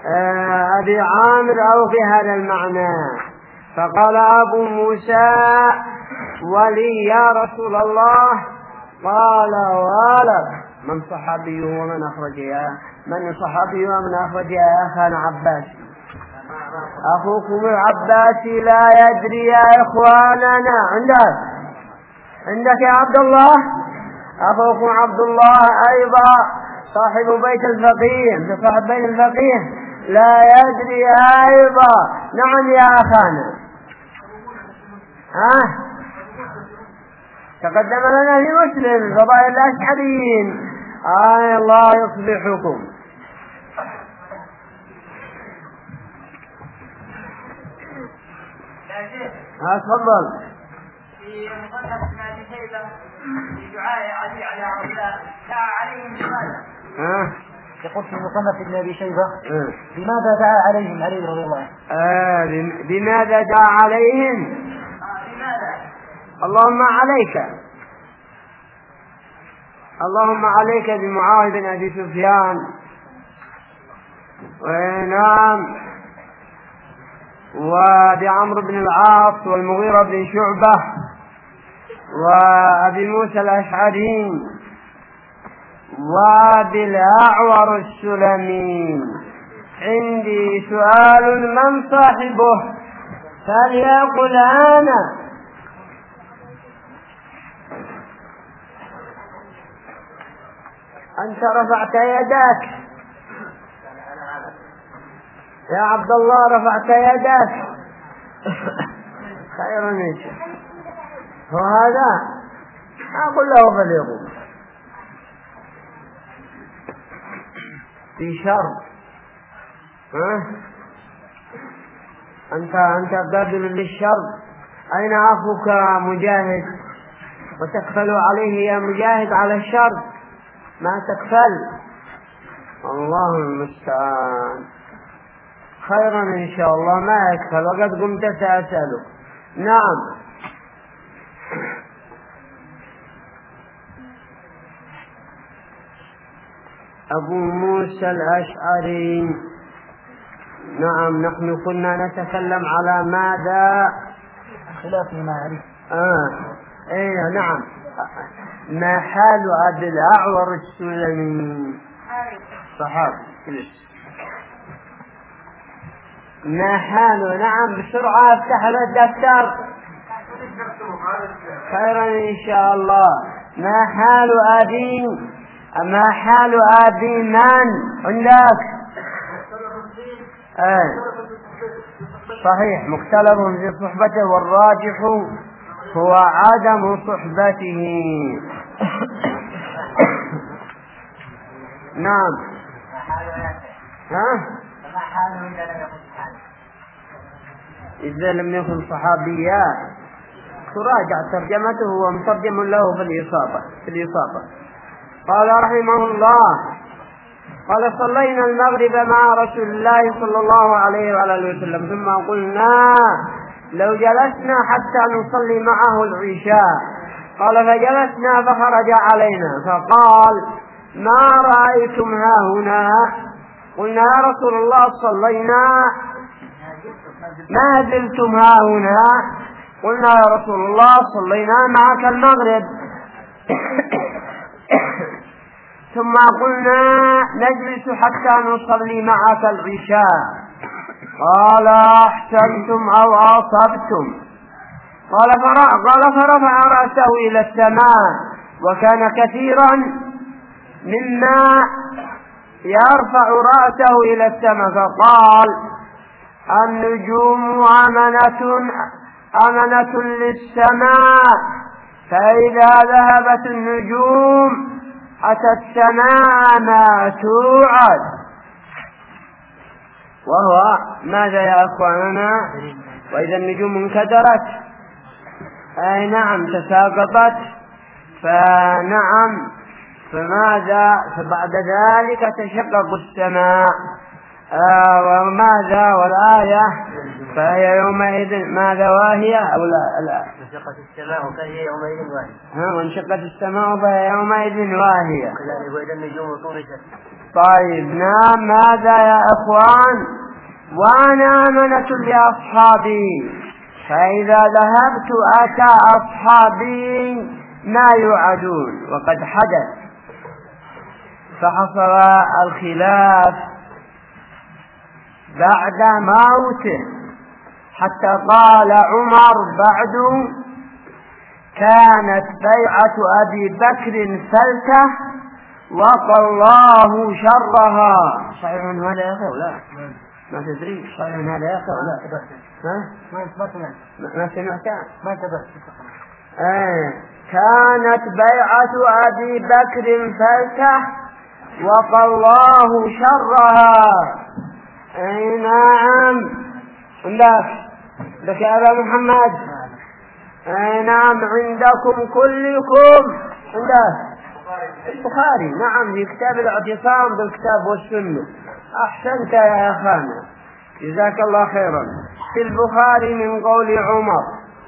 أبي عامر أو في هذا المعنى. فقال أبو موسى ولي يا رسول الله. قال ولك من صحابي ومن أخرج يا من صحابي ومن أخرج يا أخانا عباس أخوكم العباسي لا يدري يا إخواننا. عندك عندك يا عبد الله أخوكم عبد الله أيضا صاحب بيت الفقيه صاحب بيت الفقيه لا يدري أيضا. نعم يا أخانا. ها تقدم لنا في مسلم فضائل الأشعريين. آه الله يصلحكم. ها تفضل. في مصنف ابن ابي شيبه في دعاء علي على هؤلاء دعا عليهم بماذا؟ ها يقول في مصنف ابن ابي شيبه أه. بماذا دعا عليهم علي رضي الله عنه؟ آه بماذا دعا عليهم؟ آه بماذا؟ اللهم عليك اللهم عليك بمعاوية بن ابي سفيان. ونعم وبعمرو بن العاص والمغيرة بن شعبة وأبي موسى الأشعري وبالأعور السلمي. عندي سؤال من صاحبه فليقل أنا. أنت رفعت يدك يا عبد الله رفعت يدك. خير من شيء وهذا أقول له فليقول في شر. ها أنت أنت قابل للشر. أين أخوك مجاهد وتكفل عليه يا مجاهد على الشر؟ ما تكفل. الله المستعان. خيرا إن شاء الله ما يكفل وقد قمت سأسأله. نعم أبو موسى الأشعري. نعم نحن كنا نتكلم على ماذا خلاف المعارف. آه. إيه نعم ما حال أبي الأعور السلمي صحابي ما حاله. نعم بسرعة افتح الدفتر. خيرا إن شاء الله. ما حال أبي ما حال أبي من عندك؟ آه. صحيح مختلف في صحبته والراجح هو عدم صحبته. نعم ها إذا لم يكن صحابيا تراجع ترجمته ومترجم له في الإصابة في الإصابة. قال رحمه الله قال صلينا المغرب مع رسول الله صلى الله عليه وآله وسلم ثم قلنا لو جلسنا حتى نصلي معه العشاء. قال فجلسنا فخرج علينا فقال ما رأيتم ها هنا؟ قلنا يا رسول الله صلينا. ما زلتم ها هنا؟ قلنا يا رسول الله صلينا معك المغرب. ثم قلنا نجلس حتى نصلي معك العشاء. قال أحسنتم أو أصبتم. قال قال فرفع رأسه إلى السماء وكان كثيرا مما يرفع رأسه إلى السماء فقال النجوم أمنة أمنة للسماء فإذا ذهبت النجوم أتى السماء ما توعد. وهو ماذا يا أخواننا؟ وإذا النجوم انكدرت أي نعم تساقطت فنعم فماذا فبعد ذلك تشقق السماء. آه وماذا والآية فهي يومئذ ماذا واهية أو لا لا انشقت السماء فهي يومئذ واهية. ها وانشقت السماء فهي يومئذ واهية. وإذا النجوم طمست طيب نعم. ماذا يا إخوان؟ وأنا أمنة لأصحابي، فإذا ذهبت أتى أصحابي ما يوعدون. وقد حدث فحصل الخلاف بعد موته، حتى قال عمر بعد: كانت بيعة أبي بكر فلتة وقى الله شرها. صحيح هذا يا أخي ولا ما تدري؟ صحيح هذا يا أخي ولا ما ما سمعت ما انتبهت. آه. كانت بيعة أبي بكر فلتة وقى الله شرها. أي نعم. عندك لك يا أبا محمد. أي نعم عندكم كلكم. عندك البخاري. نعم في كتاب الاعتصام بالكتاب والسنة. أحسنت يا أخانا جزاك الله خيرا. في البخاري من قول عمر.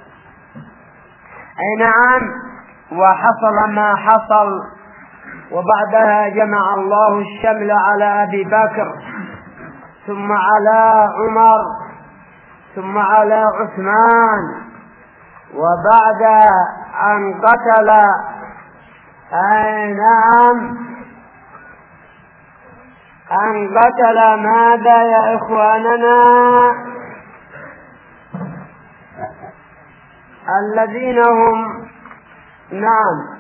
أي نعم. وحصل ما حصل، وبعدها جمع الله الشمل على أبي بكر ثم على عمر ثم على عثمان. وبعد أن قتل أي نعم أن قتل ماذا يا إخواننا؟ الذين هم نعم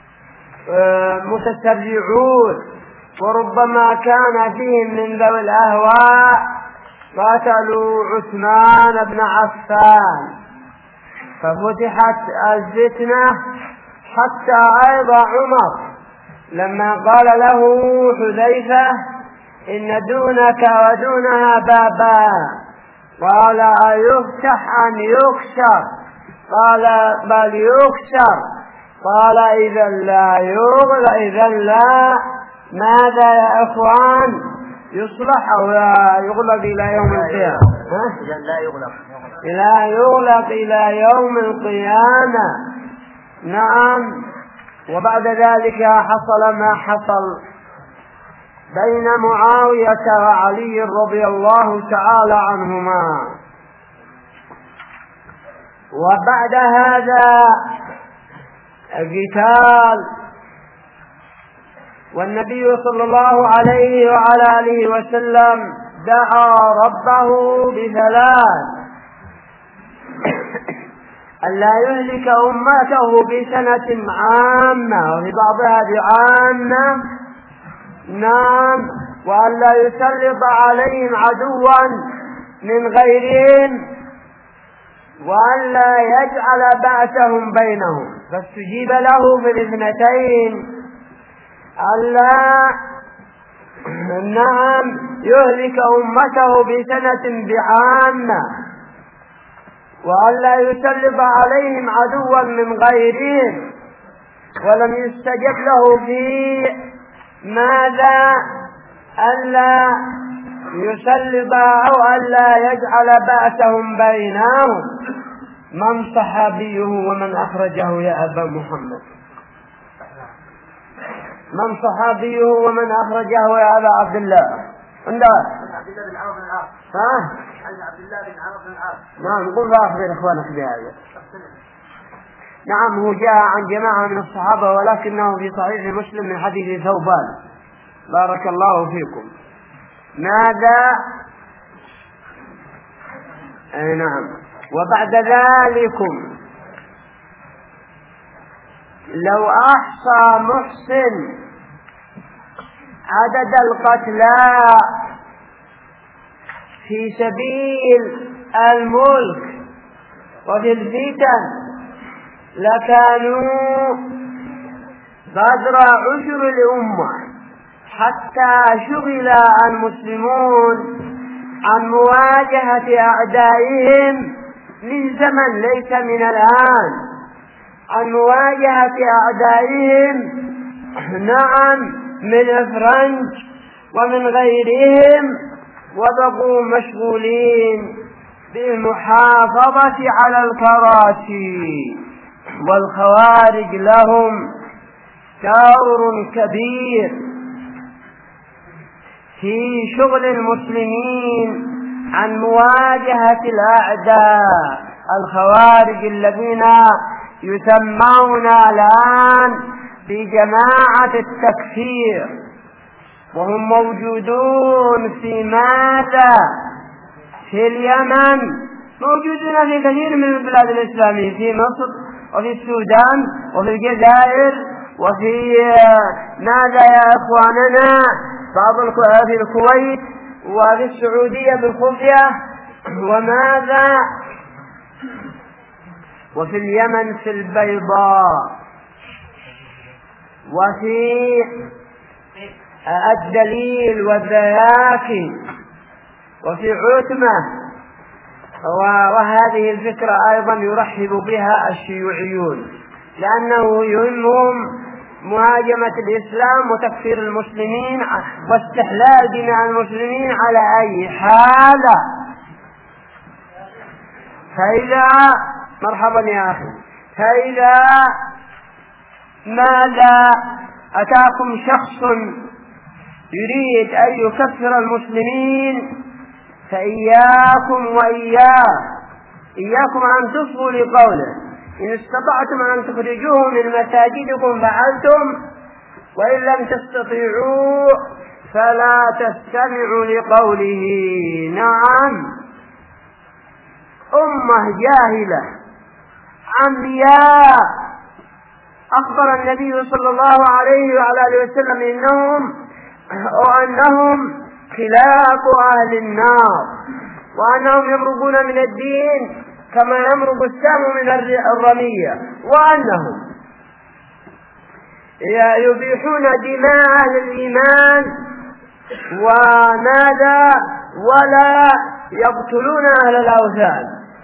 متسرعون، وربما كان فيهم من ذوي الأهواء، قتلوا عثمان بن عفان، ففتحت الفتنة. حتى أيضا عمر لما قال له حذيفة: إن دونك ودونها بابا، قال: أيفتح أم يكسر؟ قال: بل يكسر. قال: إذا لا يغلق. إذا لا ماذا يا إخوان؟ يصلح أو لا يغلق إلى يوم القيامة؟ إذا لا يغلق لا يغلق إلى يوم القيامة. نعم. وبعد ذلك حصل ما حصل بين معاوية وعلي رضي الله تعالى عنهما. وبعد هذا القتال، والنبي صلى الله عليه وعلى آله وسلم دعا ربه بثلاث: ألا يهلك أمته بسنة عامة، وفي بعضها بعامة. نعم. وألا يسلط عليهم عدوا من غيرهم، وألا يجعل بأسهم بينهم. فاستجيب له في الاثنتين: ألا نعم يهلك أمته بسنة بعامة، وألا يسلط عليهم عدوا من غيرهم. ولم يستجب له في ماذا؟ ألا يسلط أو ألا يجعل بأسهم بينهم. من صحابيه ومن أخرجه يا أبا محمد؟ من صحابيه ومن أخرجه يا أبا عبد الله؟ عندك عبد الله بن عمرو بن العاص. ها؟ عبد الله بن عمرو بن العاص. نعم. قل أخبر إخوانك بهذا. نعم. هو جاء عن جماعة من الصحابة، ولكنه في صحيح مسلم من حديث ثوبان. بارك الله فيكم. ماذا؟ أي نعم. وبعد ذلكم لو أحصى محسن عدد القتلى في سبيل الملك وفي الفتن لكانوا قدر عشر الأمة، حتى شغل المسلمون عن مواجهة أعدائهم من زمن ليس من الآن، عن مواجهة أعدائهم نعم من الفرنج ومن غيرهم، وبقوا مشغولين بالمحافظة على الكراسي. والخوارج لهم دور كبير في شغل المسلمين عن مواجهة الأعداء الخوارج الذين يسمون الآن بجماعة التكفير، وهم موجودون في ماذا؟ في اليمن، موجودون في كثير من البلاد الإسلامية، في مصر وفي السودان وفي الجزائر وفي ماذا يا إخواننا بعض في الكويت وفي السعودية بالخفية، وماذا وفي اليمن في البيضاء، وفي الدليل والذياكي، وفي عتمة. وهذه الفكرة أيضا يرحب بها الشيوعيون، لأنه يهمهم مهاجمة الإسلام وتكفير المسلمين واستحلال دماء المسلمين على أي حالة. فإذا مرحبا يا أخي، فإذا ماذا أتاكم شخص يريد أن يكفر المسلمين فإياكم وإياه إياكم أن تصغوا لقوله، إن استطعتم أن تخرجوه من مساجدكم فعلتم، وإن لم تستطيعوا فلا تستمعوا لقوله. نعم، أمة جاهلة عمياء. أخبر النبي صلى الله عليه وعلى آله وسلم إنهم وأنهم خلاف أهل النار، وأنهم يمرقون من الدين كما يمرق السهم من الرمية، وأنهم يبيحون دماء أهل الإيمان وماذا ولا يقتلون أهل الأوثان.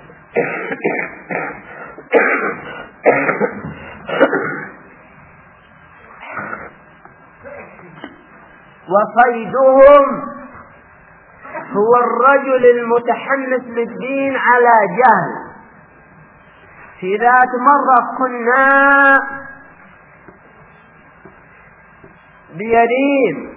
وصيدهم هو الرجل المتحمس للدين على جهل. في ذات مرة كنا بيريم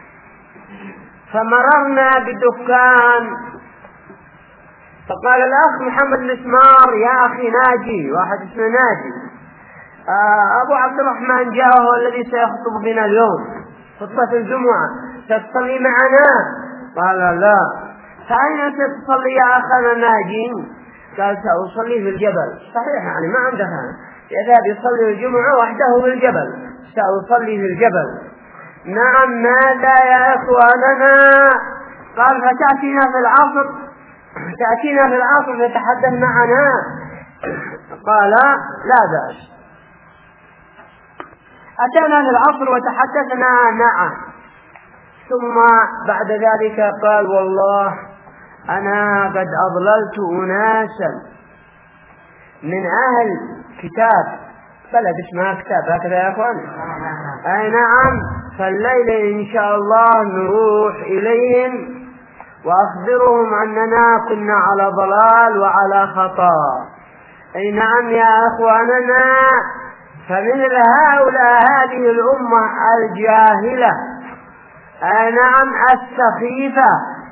فمررنا بدكان، فقال الأخ محمد الإسمار يا أخي ناجي، واحد اسمه ناجي، أبو عبد الرحمن جاء هو الذي سيخطب بنا اليوم خطبة الجمعة، تصلي معنا؟ قال لا. فأين ستصلي يا أخنا ناجي؟ قال سأصلي في الجبل. صحيح، يعني ما عنده يذهب يصلي الجمعة وحده في الجبل، سأصلي في الجبل. نعم، ماذا يا إخواننا؟ قال فتأتينا في العصر تأتينا في العصر تتحدث معنا؟ قال لا بأس. أتانا في العصر وتحدثنا معه، ثم بعد ذلك قال والله أنا قد أضللت أناسا من أهل كتاب، بلد اسمها كتاب هكذا يا أخوان. أي نعم، فالليلة إن شاء الله نروح إليهم وأخبرهم أننا كنا على ضلال وعلى خطأ. أي نعم يا أخواننا، فمن هؤلاء هذه الأمة الجاهلة، أي نعم السخيفة،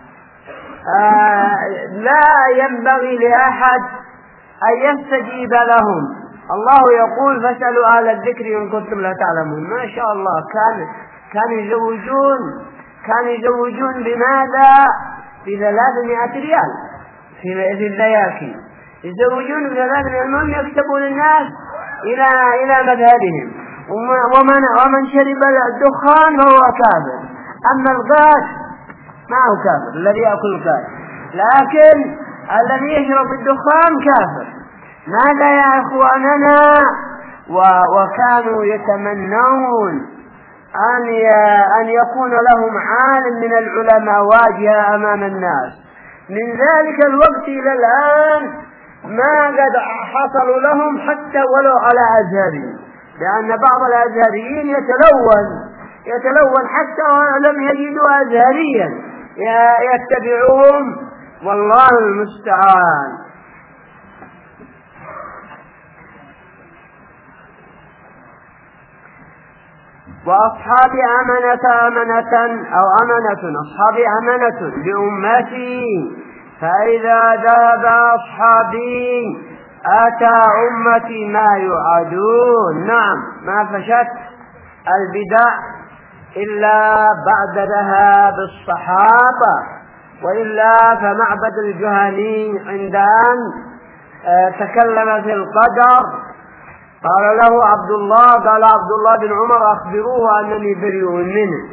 آه لا ينبغي لأحد أن يستجيب لهم. الله يقول فاسألوا أهل الذكر إن كنتم لا تعلمون. ما شاء الله، كان كانوا يزوجون كانوا يزوجون بماذا؟ بثلاثمائة ريال في في اللياكي، يزوجون بثلاثمائة. المهم يكتبون الناس إلى إلى مذهبهم، ومن ومن شرب الدخان فهو كافر. أما الغاش ما هو كافر الذي يأكل الغاش، لكن الذي يشرب الدخان كافر. ماذا يا إخواننا؟ وكانوا يتمنون أن أن يكون لهم عالم من العلماء واجهة أمام الناس. من ذلك الوقت إلى الآن ما قد حصلوا لهم حتى ولو على أزهري، لأن بعض الأزهريين يتلون يتلون حتى ولم يجدوا أزهريا يتبعوهم، والله المستعان. وأصحاب أمنة أمنة أو أمنة أصحاب أمنة لأمتي، فإذا ذهب أصحابي أتى أمتي ما يعادون. نعم، ما فشت البدع إلا بعد ذهاب الصحابة، وإلا فمعبد الجهني عند أن تكلم في القدر قال له عبد الله قال عبد الله بن عمر أخبروه أنني بريء منه.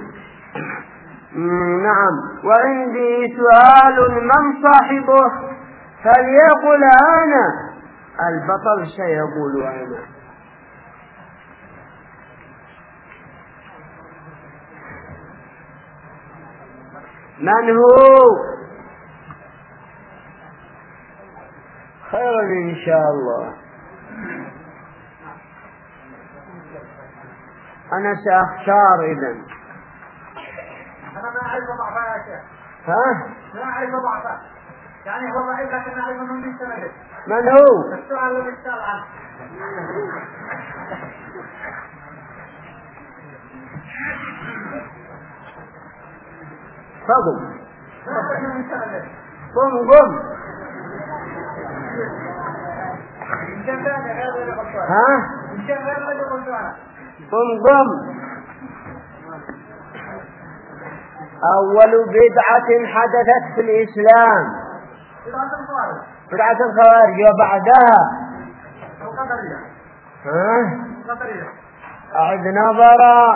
نعم. وعندي سؤال من صاحبه فليقل أنا، البطل سيقول أنا. من هو؟ خيرا إن شاء الله. أنا سأختار إذن. أنا ما أعرف ضعفاء يا شيخ. ها؟ ما أعرف ضعفاء. يعني هو ضعيف لكن أعرف من من سنده. من هو؟ السؤال الذي سأل عنه. فضل. قم قم. ها؟ قم قم. أول بدعة حدثت في الإسلام بدعة الخوارج، وبعدها ها؟ أعد نظرا.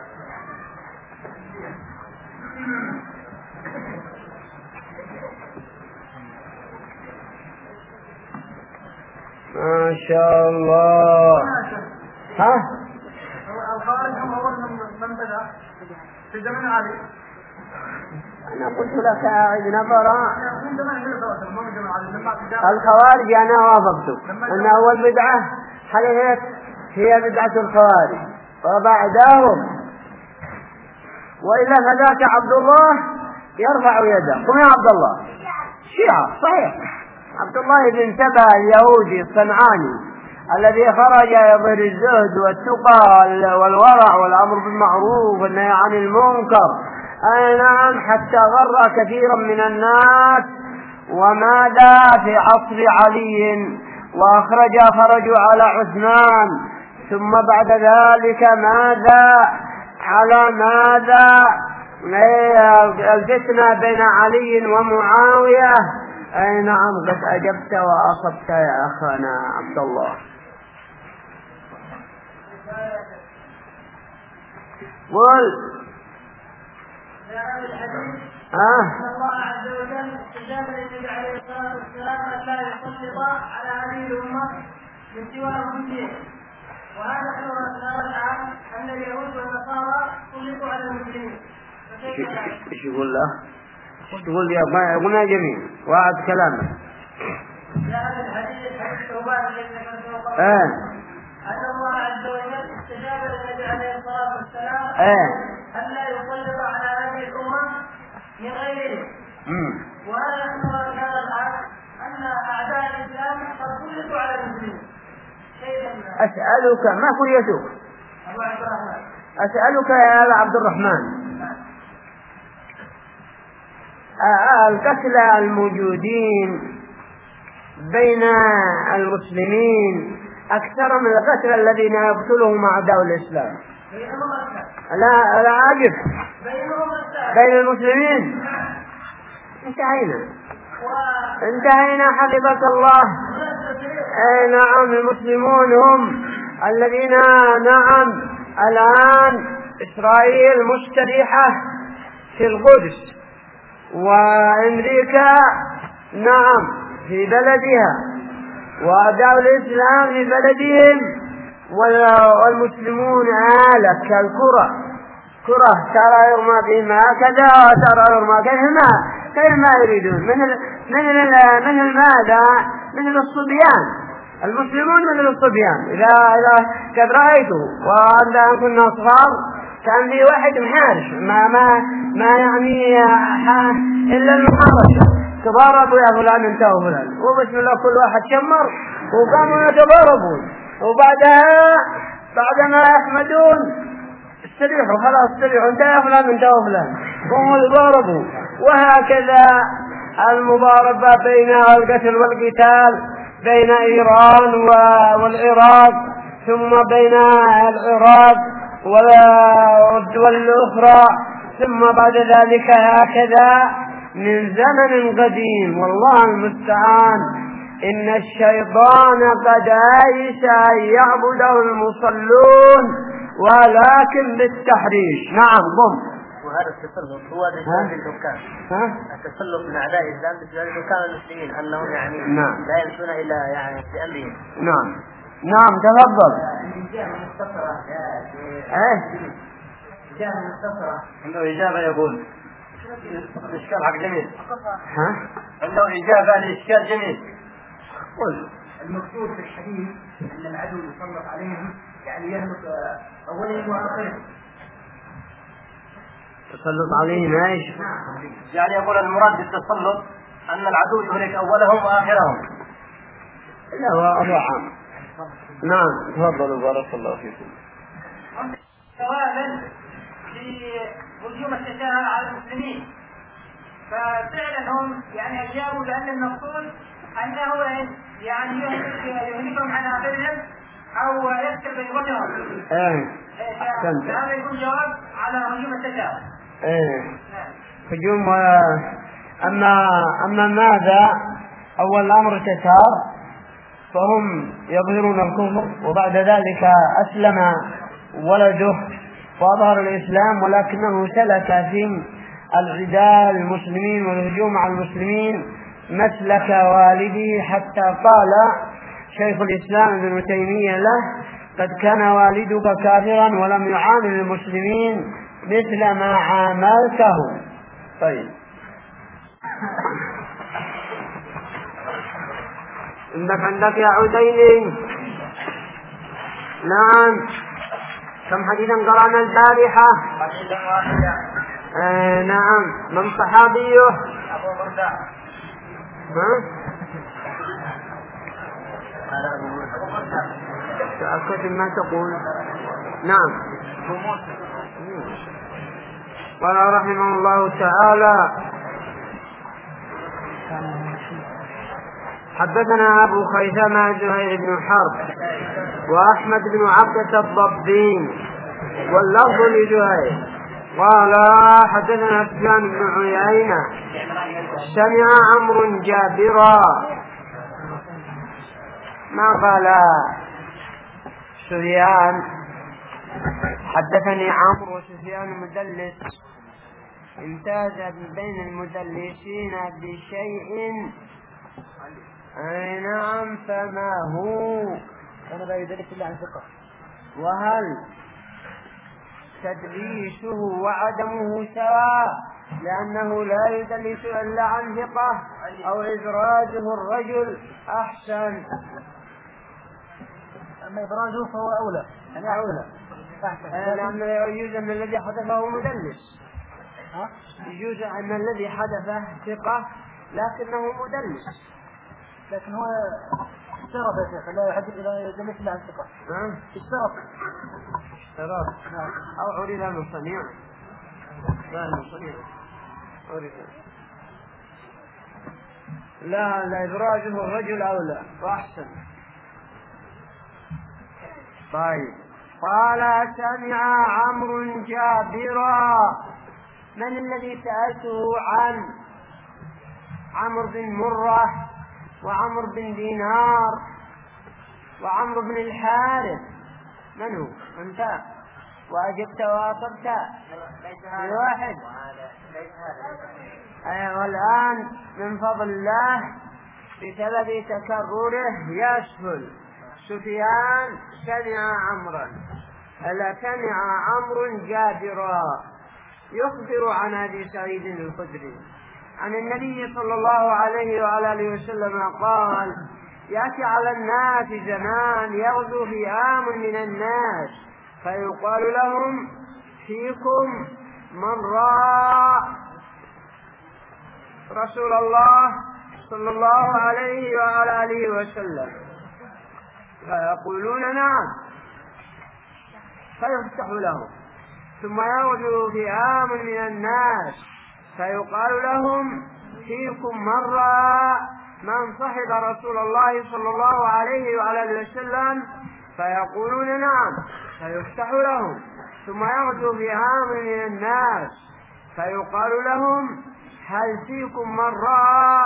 ما شاء الله. ها؟ الخوارج هم أول من بدأ في زمن علي. أنا قلت لك أعد نظرا. الخوارج أنا وافقتك أن أول بدعة حدثت هي بدعة الخوارج، وبعدهم وإلا فذاك عبد الله يرفع يده. قم يا عبد الله. شيعة صحيح. عبد الله بن سبا اليهودي الصنعاني الذي خرج يظهر الزهد والتقى والورع والأمر بالمعروف والنهي عن المنكر، أي نعم، حتى غر كثيرا من الناس. وماذا في عصر علي؟ وأخرج خرجوا على عثمان، ثم بعد ذلك ماذا؟ على ماذا؟ الفتنة بين علي ومعاوية. أي نعم، قد أجبت وأصبت يا أخانا عبد الله. قل. آه. أن الله عز وجل استجاب للنبي عليه الصلاة والسلام أن لا يسلط على هذه الأمة من سواهم فيه، وهذا حلو الأسرار العام أن اليهود والنصارى سلطوا على المسلمين. ايش يقول له؟ تقول يا ما قلنا جميع وعد كلامه. جاء الحديث حديث عبادة بن مسعود آه. أن الله عز وجل استجاب للنبي عليه الصلاة والسلام آه. أن لا يسلط على هذه الأمة من غيره. وهذا حلو الأسرار العام أن أعداء الإسلام قد سلطوا على المسلمين. أسألك ما كنيتك؟ أبو عبد الرحمن. أسألك يا عبد الرحمن، القتلى الموجودين بين المسلمين أكثر من القتلى الذين يقتلهم أعداء الإسلام. لا لا أعجب. بين المسلمين انتهينا انتهينا حفظك الله. أي نعم، المسلمون هم الذين نعم الآن إسرائيل مستريحة في القدس، وأمريكا نعم في بلدها، وأعداء الإسلام في بلدهم، والمسلمون آلة كالكرة، كرة ترى يرمى بهم هكذا وترى يرمى كيفما كيف ما يريدون. مثل مثل مثل ماذا؟ مثل الصبيان. المسلمون مثل الصبيان. إذا إذا قد رأيته وعندما كنا صغار كان في واحد محارش ما ما ما يعني إلا المحارشة، تضاربوا يا فلان انت وفلان، وبسم الله كل واحد شمر وقاموا يتضاربون، وبعدها بعدما يحمدون استريحوا خلاص استريحوا، انت يا فلان انت يا فلان، قوموا يضاربوا. وهكذا المضاربة بين القتل والقتال بين إيران والعراق، ثم بين العراق والدول الأخرى، ثم بعد ذلك هكذا من زمن قديم. والله المستعان، إن الشيطان قد أيس أن يعبده المصلون ولكن بالتحريش. نعم قم. وهذا التسلط هو بسبب الحكام، التسلط من أعداء الإسلام بسبب الحكام المسلمين أنهم يعني نعم. لا يمشون إلا يعني بأمرهم. نعم نعم تفضل. ايه إجابة مختصرة. عنده إجابة يقول الإشكال حق جميل. ها؟ عنده إجابة لإشكال جميل. قل. المقصود في الحديث أن العدو يسلط عليهم يعني يهلك أولهم وآخرهم. تسلط عليهم ايش؟ يعني يقول المراد بالتسلط أن العدو يهلك أولهم وآخرهم. لا هو عام. نعم تفضلوا بارك الله فيكم. جوابا لهجوم التتار على المسلمين، ففعلا هم يعني اجابوا بان المقصود انه يعني يهلكهم عن اخرهم او يكسر بيضتهم. ايه هذا يكون جواب على هجوم التتار. ايه هجوم. اما اما ماذا اول الامر التتار فهم يظهرون الكفر، وبعد ذلك اسلم ولده وأظهر الإسلام، ولكنه سلك في العداء المسلمين والهجوم على المسلمين مسلك والده، حتى قال شيخ الإسلام ابن تيمية له: قد كان والدك كافرا ولم يعامل المسلمين مثل ما عاملته. طيب عندك عندك يا عديني. نعم كم حديثا قرأنا البارحة؟ حديثا واحدا. آه نعم. من صحابيه؟ أبو بردة. ها؟ هذا أبو بردة. تأكد ما تقول. نعم. قال رحمه الله تعالى: حدثنا أبو خيثمة زهير بن حرب وأحمد بن عبدة الضبين واللفظ لزهير قال: حدثنا سفيان بن عيينة سمع عمرو جابرا. ما قال سفيان حدثني عمرو وسفيان مدلس، امتاز بين المدلسين بشيء. أي نعم. فما هو؟ أنا لا يدرك إلا عن ثقة. وهل تدليسه وعدمه سواء، لأنه لا يدلس إلا عن ثقة، أو إدراجه الرجل أحسن؟ أما إدراجه فهو أولى. أنا أولى. لأن يجوز أن الذي حدثه مدلس، يجوز أن الذي حدثه ثقة لكنه مدلس، لكن هو اشترط يا شيخ لا يحدث إلى يدلس إلا عن ثقة. اشترط اشترط أو عرف من صنيع. لا من صنيع عرف. لا لا إدراجه الرجل أولى وأحسن. طيب قال: سمع عمرو جابرا. من الذي سألته عن عمرو بن مرة وعمرو بن دينار وعمرو بن الحارث؟ من هو؟ أنت وأجبت وأصبت بواحد. أيوة. والآن من فضل الله بسبب تكرره يسهل. سفيان سمع عمرا، ألا سمع عمرو جابرا يخبر عن أبي سعيد الخدري عن النبي صلى الله عليه وعلى آله وسلم قال: يأتي على الناس زمان يغزو فئام من الناس فيقال لهم: فيكم من رأى رسول الله صلى الله عليه وعلى آله وسلم، فيقولون: نعم، فيفتح لهم ثم يغدو فئام من الناس فيقال لهم فيكم مرة من صحب رسول الله صلى الله عليه وعلى اله وسلم فيقولون نعم فيفتح لهم. ثم يغدو فئام من الناس فيقال لهم هل فيكم مرة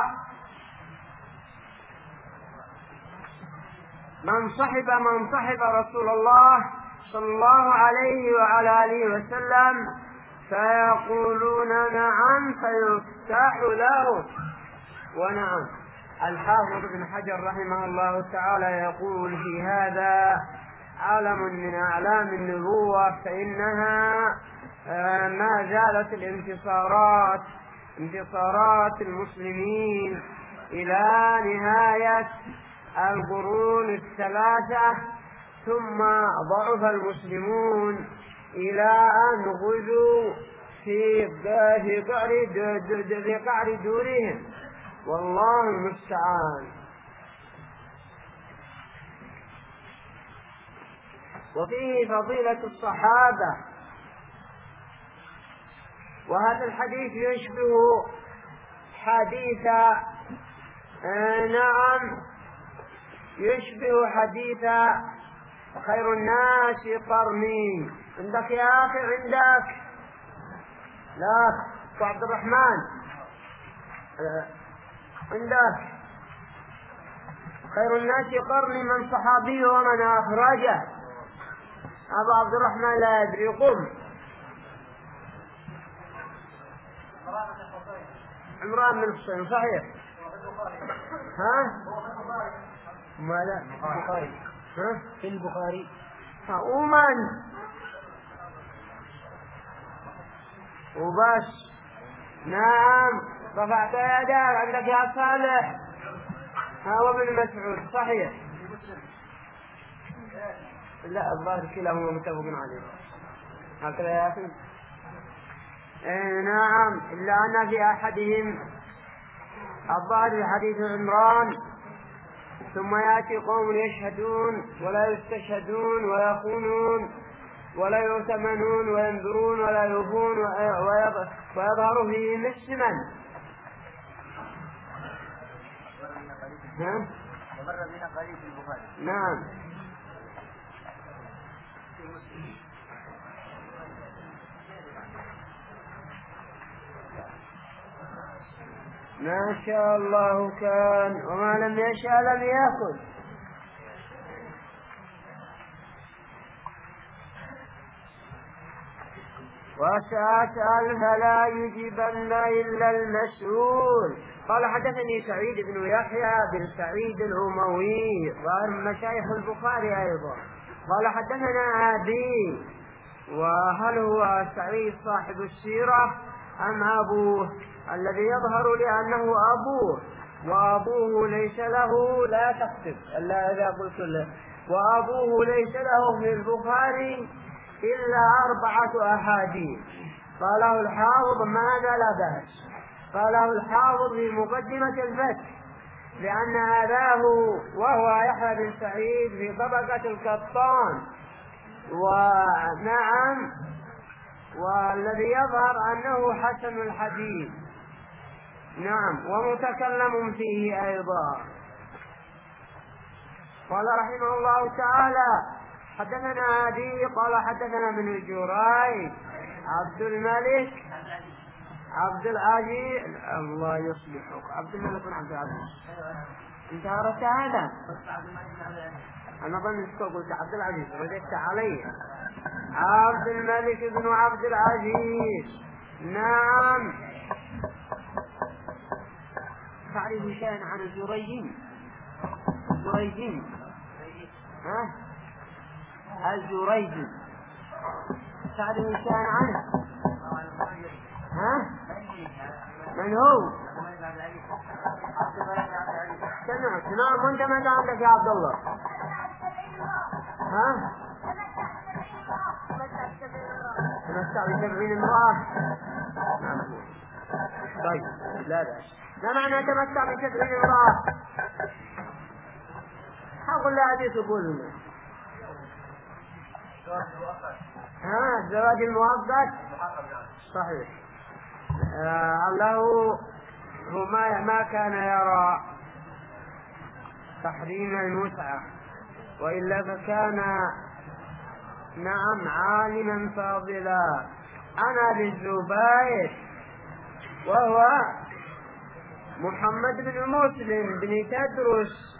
من صحب من صحب رسول الله صلى الله عليه وعلى آله وسلم فيقولون نعم فيفتح له. ونعم الحافظ ابن حجر رحمه الله تعالى يقول في هذا علم من أعلام النبوة، فإنها ما زالت الانتصارات انتصارات المسلمين إلى نهاية القرون الثلاثة، ثم ضعف المسلمون إلى أن غزوا في في قعر دورهم، والله المستعان. وفيه فضيلة الصحابة، وهذا الحديث يشبه حديث آه نعم يشبه حديث خير الناس قرني. عندك يا أخي؟ عندك؟ لا أبو عبد الرحمن آه. عندك خير الناس قرني من صحابي ومن أخرجه. أبو عبد الرحمن لا يدري. قم. عمران بن حسين صحيح. ها؟ ما لا البخاري. ها؟ في البخاري. ومن؟ وبس. نعم رفعت يدك. عندك يا صالح؟ ها وابن مسعود صحيح. لا الظاهر كلاهما متفق عليه هكذا يا أخي. إيه نعم، إلا أن في أحدهم الظاهر حديث عمران ثم يأتي قوم يشهدون ولا يستشهدون ويخونون ولا يؤتمنون وينذرون ولا يوفون ويظهر فيهم السمن. نعم نعم ما شاء الله كان وما لم يشاء لم يكن. وسأسأل فلا يجبن إلا المسؤول. قال حدثني سعيد بن يحيى بن سعيد الأموي ومن مشايخ البخاري أيضا قال حدثنا أبي. وهل هو سعيد صاحب السيرة أم أبوه؟ الذي يظهر لأنه أبوه، وأبوه ليس له لا تكتب إلا إذا قلت له وأبوه ليس له في البخاري إلا أربعة أحاديث. قاله الحافظ ماذا لا بأس، قاله الحافظ في مقدمة الفتح لأن أباه وهو يحيى بن سعيد في طبقة القطان. ونعم والذي يظهر أنه حسن الحديث. نعم ومتكلم فيه أيضا. قال رحمه الله تعالى حدثنا أبي قال حدثنا ابن جريج عبد الملك عبد العزيز الله يصلحك عبد الملك بن عبد العزيز. انت عرفت هذا؟ أنا ظن قلت عبد العزيز رددت علي. عبد الملك بن عبد العزيز. نعم تعرف شيئا عن الجريجين؟ الجريجين ها؟ الجريجي تعرف شيئا عنه؟ ها؟ من هو؟ سمعت. نعم وانت ماذا عندك يا عبد الله؟ ها؟ تمتع بسبعين امرأة. طيب لا بأس. ما معنى تمتع بسبعين امرأة؟ هقول لا حديث يقول ها الزواج المؤقت صحيح. آه له هو ما ما كان يرى تحريم المتعة، وإلا فكان نعم عالما فاضلا. أنا للزبير وهو محمد بن مسلم بن تدرس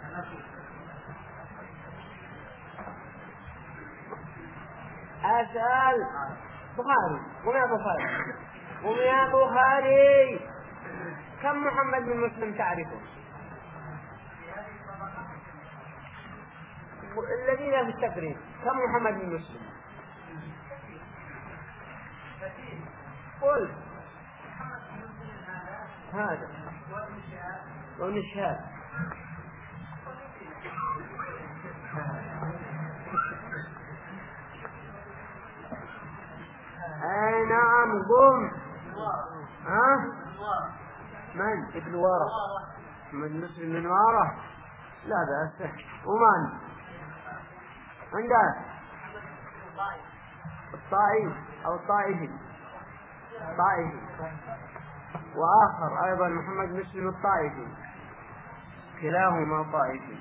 أسأل بخاري قم يا بخاري قم يا بخاري كم محمد بن مسلم تعرفه؟ الذين في التقريب كم محمد بن مسلم؟ قل هذا وابن شهاب. اي نعم قم. ها من ابن وارة من مسلم من وارة لا بأس. ومن عندك الطائي او الطائفي الطائفي، واخر ايضا محمد مسلم الطائفي، كلاهما طائفي.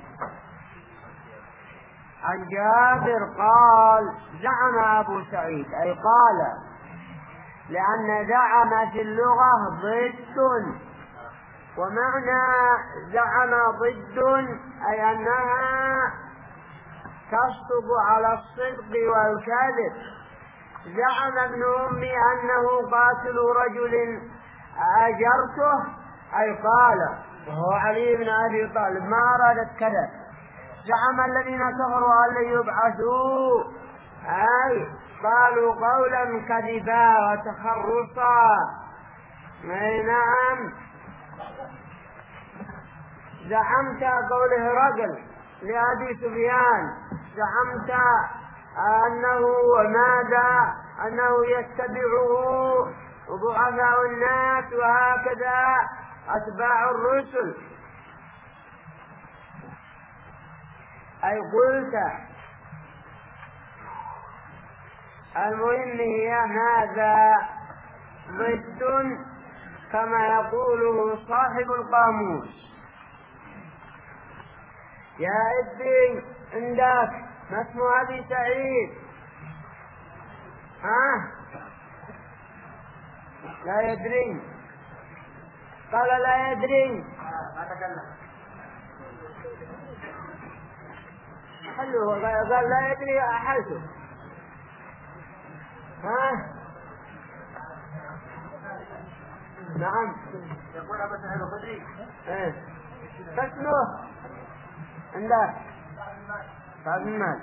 عن جابر قال زعم ابو سعيد، اي قال، لان زعم في اللغة ضد، ومعنى زعم ضد اي انها تصدق على الصدق والكذب. زعم ابن امي انه قاتل رجل اجرته، اي قال وهو علي بن ابي طالب ما ارادت كذا. زعم الذين كفروا ان لن يبعثوا، اي قالوا قولا كذبا وتخرصا. اي نعم. زعمت قوله رجل لأبي سفيان، زعمت أنه ماذا أنه يتبعه ضعفاء الناس، وهكذا أتباع الرسل. أي قلت المهم هي هذا ضد كما يقوله صاحب القاموس. يا ابني عندك ما اسم أبي سعيد؟ ها لا يدري، قال لا يدري، ما تكلم. حلو قال لا يدري أحلته. ها نعم يقول أبو سعيد الخدري. ايه فاسمه عندك بعد المال.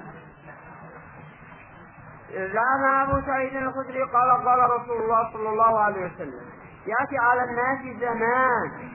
زعم أبو سعيد الخدري قال قال رسول الله صلى الله عليه وسلم يأتي على الناس زمان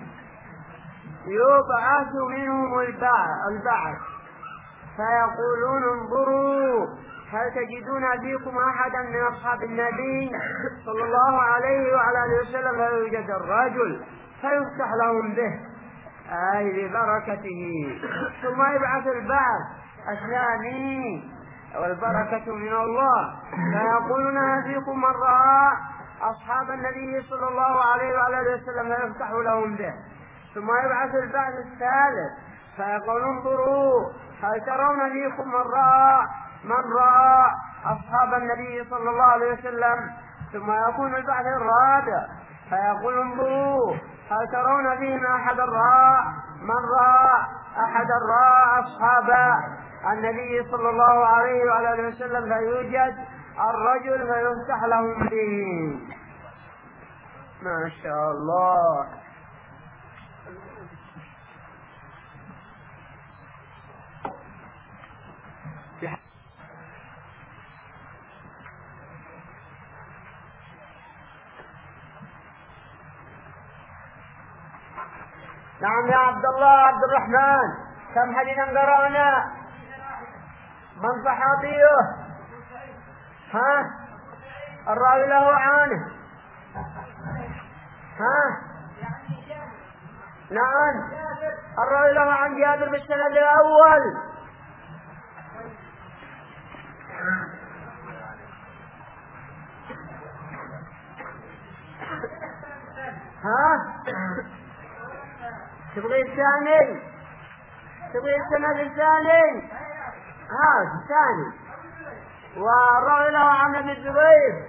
يبعث منهم البعث فيقولون انظروا هل تجدون فيكم أحدا من أصحاب النبي صلى الله عليه وعلى آله وسلم، فيوجد الرجل فيفتح لهم به أي ببركته، ثم يبعث البعث الثاني والبركة من الله فيقولون هل فيكم من رأى أصحاب النبي صلى الله عليه وعلى آله وسلم، فيفتح لهم به، ثم يبعث البعث الثالث فيقولون انظروا هل ترون فيكم من رأى من رأى أصحاب النبي صلى الله عليه وسلم، ثم يكون البعث الرابع فيقول انظروا هل ترون فيهم أحد رأى من رأى أحد رأى أصحاب النبي صلى الله عليه وعلى آله وسلم، فيوجد الرجل فيفتح لهم به. ما شاء الله. نعم يا عبد الله عبد الرحمن، كم حديثا قرأنا؟ من صحابيه؟ ها الراوي له عنه؟ ها نعم الراوي له عن جابر بالسند الأول. ها تبغي الثاني تبغي السند الثاني ها الثاني وروي له عن ابن الزبير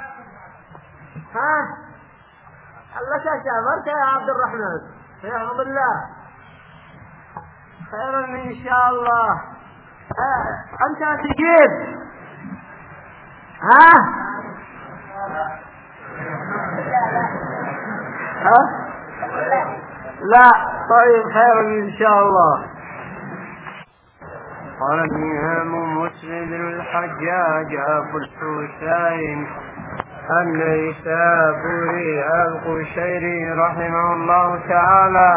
ها الله شافرت يا عبد الرحمن يحفظ الله خيرا ان شاء الله. آه. انت تجيب ها ها لا طيب خيرا ان شاء الله. قال الإمام مسلم بن الحجاج أبو الحسين النيسابوري القشيري رحمه الله تعالى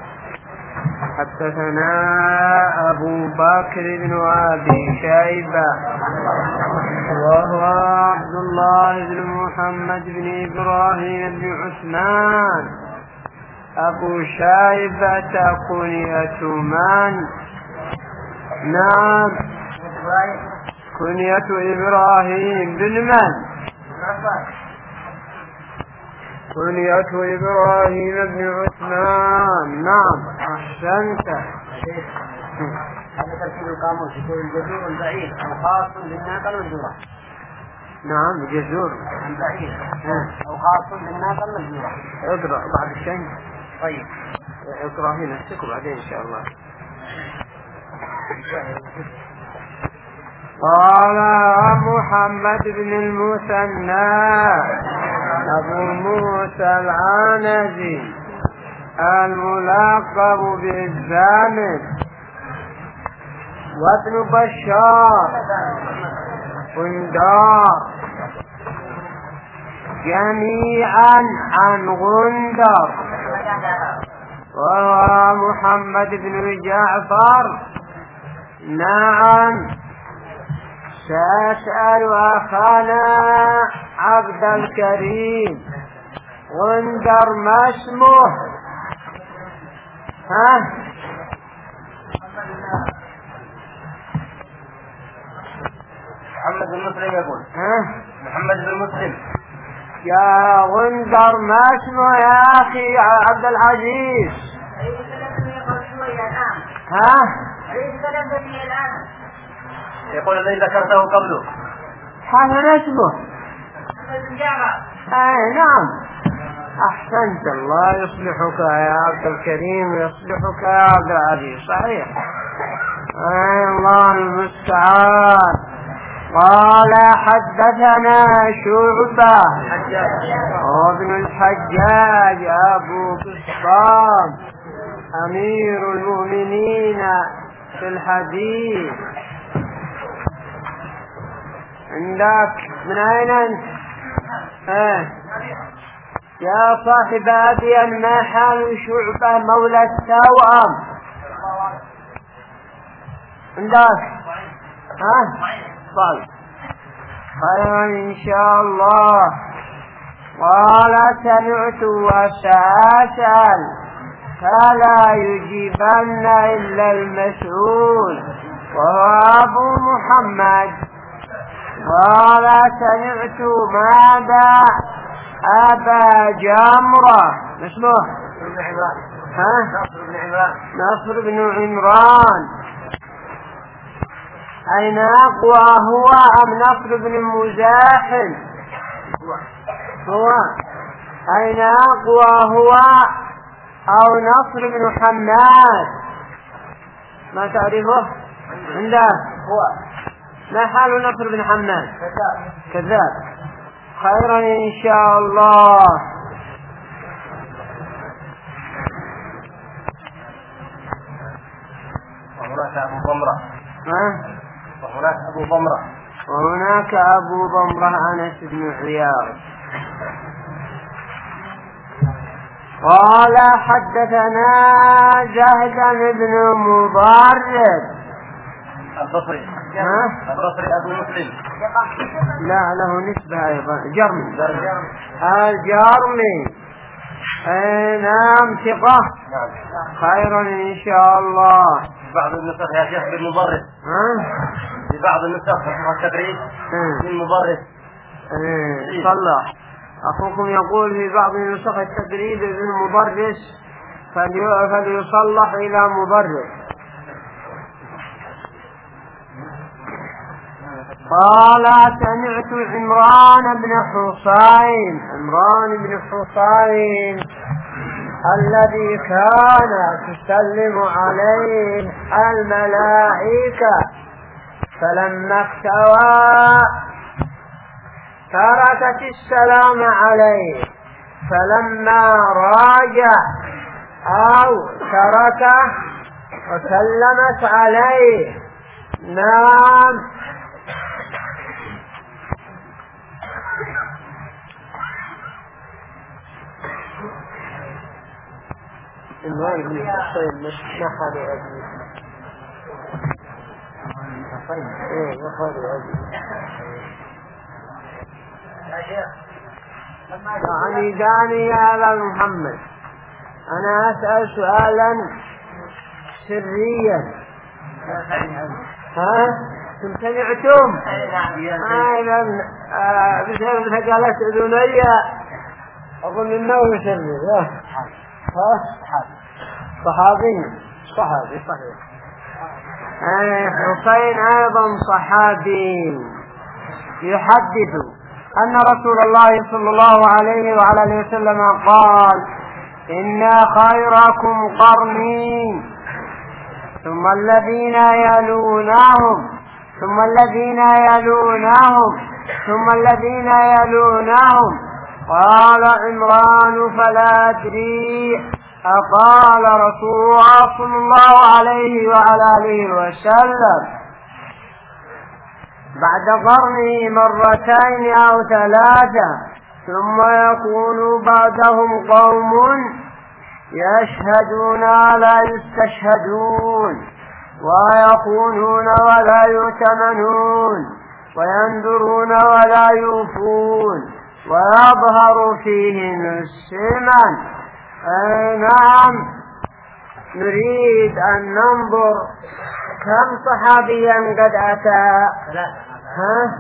حدثنا أبو بكر بن أبي شيبة وهو عبد الله بن محمد بن إبراهيم بن عثمان أبو شيبة كنية من؟ نعم كنية إبراهيم بن من؟ كنية إبراهيم بن عثمان. نعم أحسنت. هذا ترتيب القاموس يقول الجزور البعيد أو خاص بالناقل والجورة. نعم جزور البعيد أو خاص بالناقل والجورة. اقرأ بعد الشيء. طيب اقرأ هنا استكوا بعدين إن شاء الله. قال محمد بن المثنى أبو موسى العنزي الملقب بالزامل وابن بشار غندار جميعا عن غندر وهو محمد بن جعفر. نعم سأسأل أخانا عبد الكريم غندر ما اسمه؟ ها محمد بن مسلم يقول. ها محمد بن مسلم. يا غندر ما اسمه يا أخي عبد العزيز؟ ها يقول الذي ذكرته قبله. هذا اسمه. اي نعم احسنت الله يصلحك يا عبد الكريم يصلحك يا عبد العزيز صحيح. اي الله المستعان. قال حدثنا شعبة وابن الحجاج أبو بسطام أمير المؤمنين في الحديث. عندك من أين أنت؟ آه. يا صاحب أبي ما حال شعبة مولى التوأم؟ عندك؟ ها؟ طيب خيرا إن شاء الله. قال سمعت وسأسأل فلا يجيبن إلا المسؤول وهو أبو محمد. قال سمعت ماذا أبا جمرة اسمه ها؟ نصر بن عمران. أين أقوى هو أم نصر بن مزاحم؟ هو أين أقوى هو أو نصر بن حماد؟ ما تعرفه؟ عنده هو ما حال نصر بن حماد؟ كذاب. خيرا إن شاء الله. وهناك أبو ضمرة. ها؟ وهناك أبو ضمرة. وهناك أبو ضمرة أنس بن عياض. قال حدثنا زهد بن مضرب البصري. ها؟ البصري أبو مسلم. لا له نسبة أيضا جرمي. الجرمي. أي نعم ثقة. خيرا إن شاء الله. بعض النسخ يا شيخ بالمبرد. ها؟ في بعض النسخ التدريس بالمبرد. ايه صلح. أخوكم يقول في بعض نسخ التدريب ابن مدرس فليصلح إلى مدرس. قال سمعت عمران بن حسين عمران بن حسين الذي كان تسلم عليه الملائكة فلما اكتوى تركت السلام عليه، فلما راجع أو تركه وسلمت عليه. نعم. عمران بن حسين نحن أبي ايه نحن أبي يعني داني يا أبا محمد أنا أسأل سؤالا سريا. ها كم سمعتم؟ أيضا بسبب ثقالة أذني أظن أنه سري. ها صحابي صحابي صحيح. حسين أيضا صحابي يحدث أن رسول الله صلى الله عليه وعلى آله وسلم قال إن خيركم قرني ثم الذين يلونهم ثم الذين يلونهم ثم الذين يلونهم. قال عمران فلا أدري أقال رسول الله صلى الله عليه وعلى آله وسلم بعد قرنه مرتين أو ثلاثة ثم يكون بعدهم قوم يشهدون ولا يستشهدون ويخونون ولا يؤتمنون وينذرون ولا يوفون ويظهر فيهم السمن. نعم نريد أن ننظر كم صحابيا قد أتى. ها؟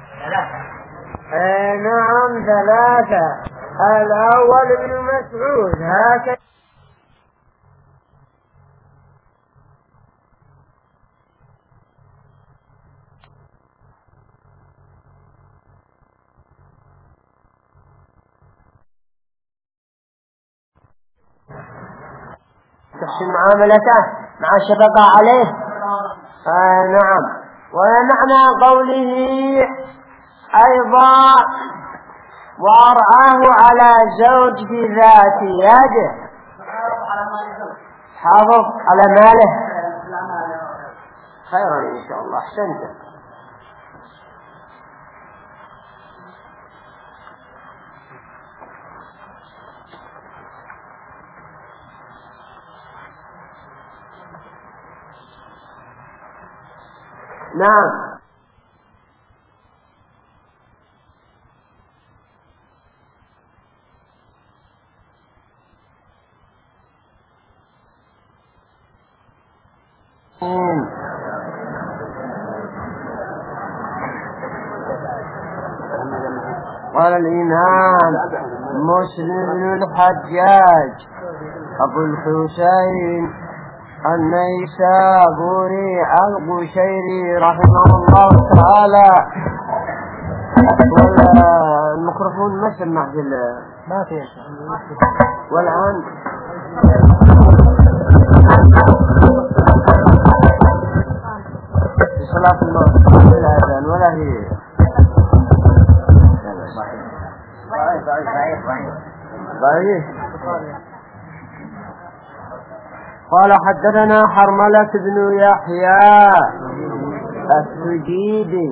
آه نعم ثلاثة. الأول ابن مسعود هكذا تحسن معاملته مع الشفقة عليه. آه نعم. ومعنى قوله أيضا وأرعاه على زوج في ذات يده حافظ على ماله. خيرا إن شاء الله. أحسنت. نعم. قال الإمام مسلم بن الحجاج أبو الحسين النيسابوري القشيري رحمه الله تعالى. والميكروفون ما سمع ما في. والآن صلاة المغرب الأذان ولا هي ضعيف. قال حدثنا حرملة بن يحيى السجيدي.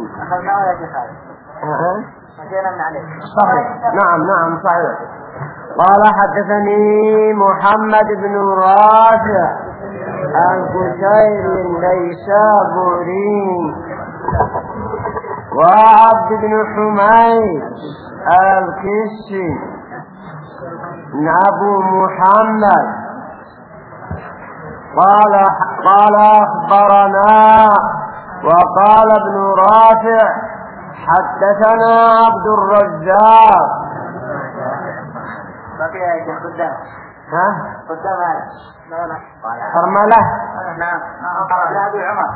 صحيح. نعم نعم صحيح. قال حدثني محمد بن رافع القشيري النيسابوري وعبد بن حميد الكسي أبو محمد قال قال أخبرنا وقال ابن رافع حدثنا عبد الرزاق بقي يا شيخ قدام. ها؟ قدام هذا. لا لا. حرملة. نعم. لا أبي عمر.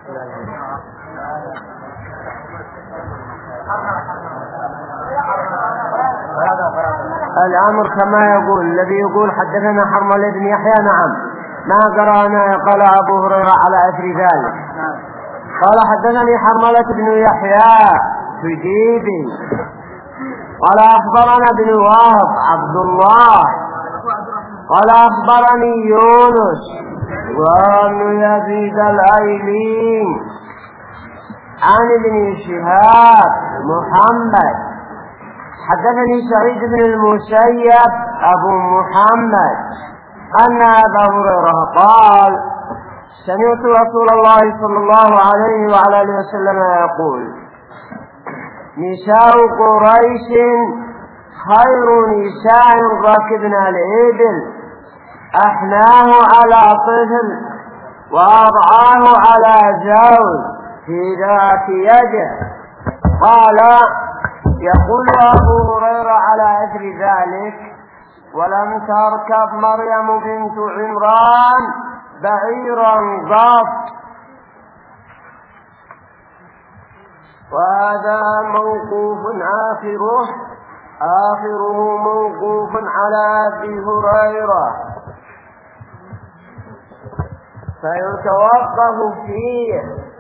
الأمر كما يقول الذي يقول حدثنا حرملة بن يحيى نعم ما قرأنا قال أبو هريرة على أثر ذلك. قال حدثني حرملة بن يحيى تجيبي قال أخبرنا بن وهب عبد الله قال أخبرني يونس وابن يزيد الأيلي عن ابن شهاب محمد حدثني سعيد بن المسيب أبو محمد أن أبا هريرة قال سمعت رسول الله صلى الله عليه وعلى آله وسلم يقول نساء قريش خير نساء ركبنا الإبل أحناه على طفل وأضعاه على زوج في ذات يده. قال يقول أبو هريرة على أثر ذلك ولم تركب مريم بنت عمران بعيرا قط. وهذا موقوف آخره آخره موقوف على أبي هريرة فيتوقف فيه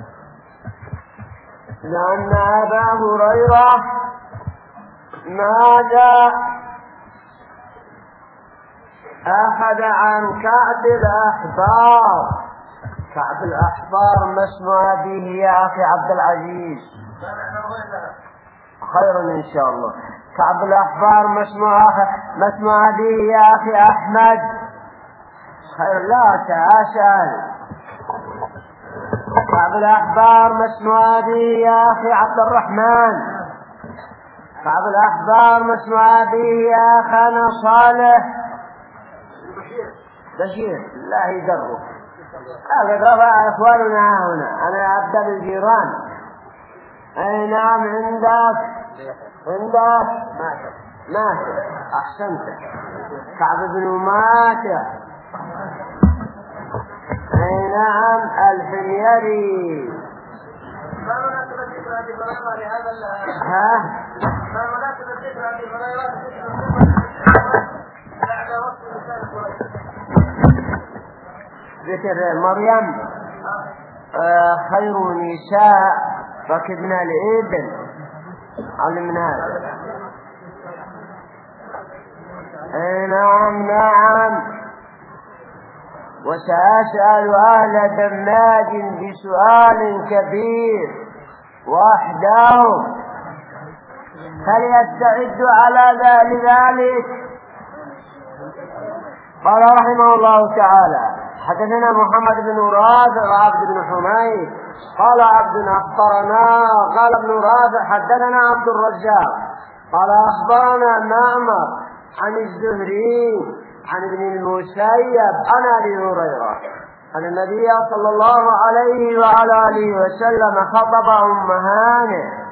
لأن أبا هريرة ماذا أخذ عن كعب الأحبار. كعب الأحبار ما اسم أبيه يا أخي عبد العزيز؟ خيرا إن شاء الله. كعب الأحبار ما اسم ما اسم أبيه يا أخي أحمد؟ خير لا تأسأل. كعب الأحبار ما اسم أبيه يا أخي عبد الرحمن؟ كعب الأحبار ما اسم أبيه يا أخانا صالح؟ بشير لا يدرك. هذا رفع أخواننا هنا أنا أبدأ بالجيران. أي نعم عندك عندك ماتع أحسنت كعب بن ماتع. أي نعم الحميري. ها ما مناسب الذكر عن الهريرة بعد وصف لسان قريش ذكر مريم آه خير نساء ركبنا الإبل علمنا هذا. أي نعم نعم. وسأسأل أهل دماج بسؤال كبير وحدهم هل يستعد على ذلك؟ قال رحمه الله تعالى حدثنا محمد بن رافع وعبد بن حميد قال عبد أخبرنا قال ابن رافع حدثنا عبد الرزاق قال أخبرنا معمر عن الزهري عن ابن المسيب عن أبي هريرة أن النبي صلى الله عليه وعلى آله وسلم خطب أم هانئ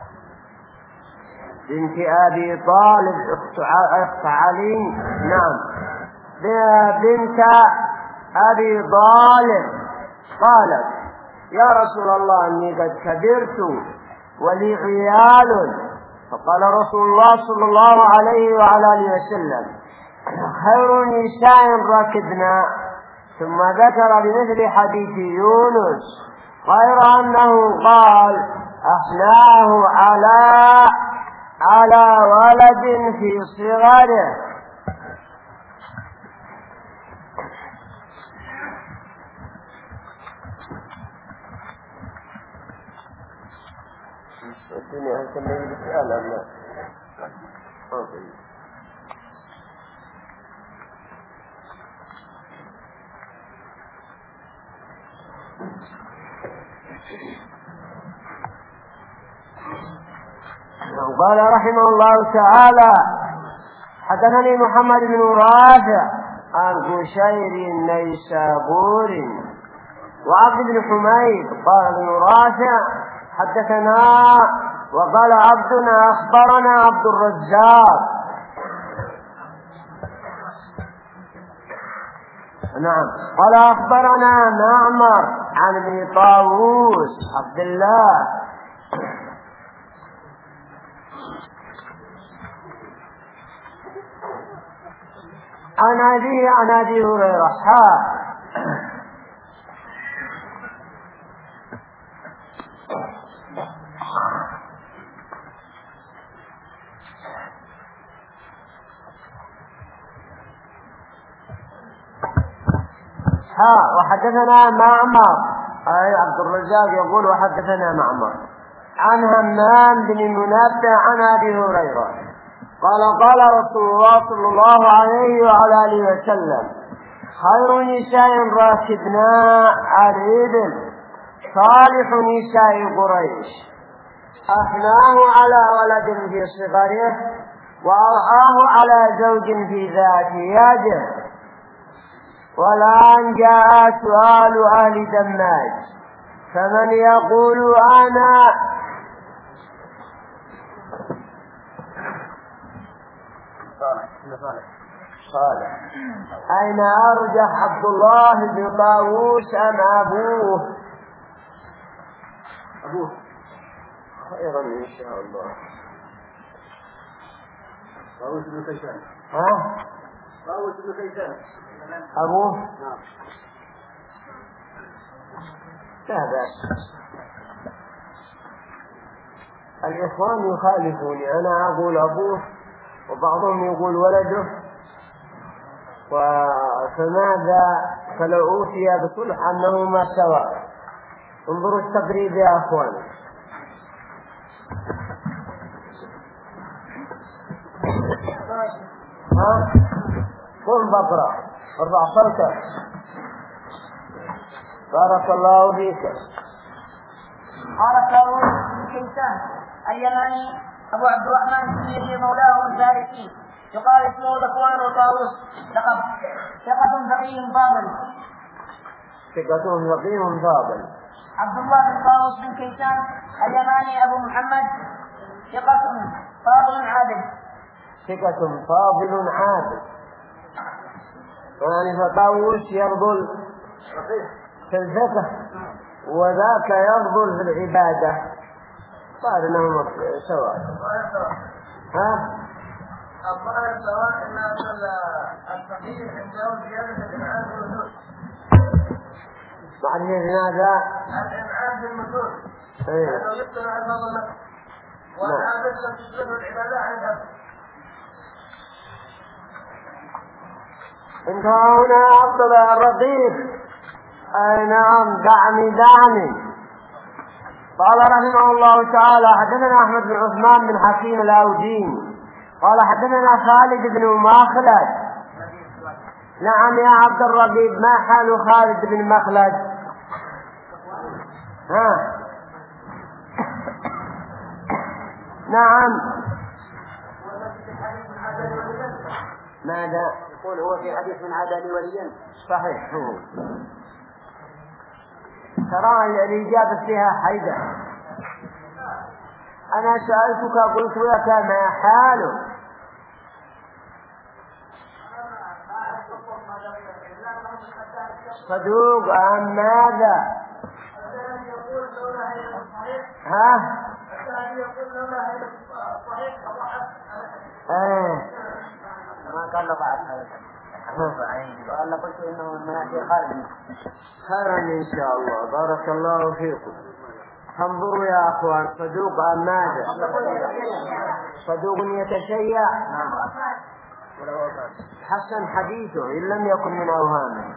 بنت أبي طالب أخت علي نعم بنت أبي طالب قالت يا رسول الله إني قد كبرت ولي عيال. فقال رسول الله صلى الله عليه وعلى آله وسلم خير نساء ركبنا ثم ذكر بمثل حديث يونس غير أنه قال أحناه على على ولد في صغره. الدنيا هل تنبغي بسؤال أم لا؟ قال رحمه الله تعالى حدثني محمد بن رافع عن بشير النيسابوري وعبد بن حميد قال ابن رافع حدثنا وقال عبدنا أخبرنا عبد الرزاق نعم. قال أخبرنا معمر عن ابن طاووس عبد الله عن أبي عن أبي هريرة حا ها وحدثنا معمر أي عبد الرزاق يقول وحدثنا معمر عن همام بن منبه عن أبي هريرة قال قال رسول الله صلى الله عليه وعلى آله وسلم خير نساء راكبنا على الإبل صالح نساء قريش أحناه على ولد في صغره وأرعاه على زوج في ذات يده. والآن جاء سؤال أهل دماج فمن يقول أنا صالح أين أرجح عبد الله بن طاووس أم أبوه؟ أبوه خيرا إن شاء الله. طاووس بن كيسان. ها؟ طاووس بن كيسان. أبوه؟ نعم. لا بأس. الإخوان يخالفوني أنا أقول أبوه وبعضهم يقول ولده فماذا فلو أوتي بصلح أنهما سواء. انظروا التقريب يا أخوان. ها؟ قل بقرأ ارفع صوتك بارك الله فيك. قال طاووس بن كيسان اليماني أبو عبد الرحمن السيري مولاه الفارسي يقال اسمه ذكوان وطاووس لقب ثقة فقيه فاضل. ثقة فقيه فاضل. عبد الله بن طاووس بن كيسان اليماني أبو محمد ثقة فاضل عادل. ثقة فاضل عادل يعني فطاووس يرضل في الفقه وذاك يرضل في العبادة صار انهم سواء. ها؟ الظاهر سواء ان الفقيه عنده زيادة الانعام في المتون. معنى هذا الانعام في المتون. ايه. لانه يقتل عن بعض النفس. والعادة لم تشغله العبادة عن الهدف. انت هنا عبد الله الرقيب. اي نعم دعني دعني. قال رحمه الله تعالى حدثنا احمد بن عثمان بن حكيم الاوديني قال حدثنا خالد بن مخلد. نعم يا عبد الرقيب ما حال خالد بن مخلد؟ ها نعم ماذا يقول هو في حديث من عاد لي وليا. صحيح هو ترى الإجابة فيها حيدة. أنا سألتك قلت لك ما حاله. صدوق أم ماذا؟ ها؟ ايه ما قال له بعد هذا قال قلت انه من مناخير خالد. خيرا ان شاء الله بارك الله فيكم. انظروا يا اخوان صدوق ام ماذا؟ صدوق يتشيع. حسن حديثه ان لم يكن من اوهامه.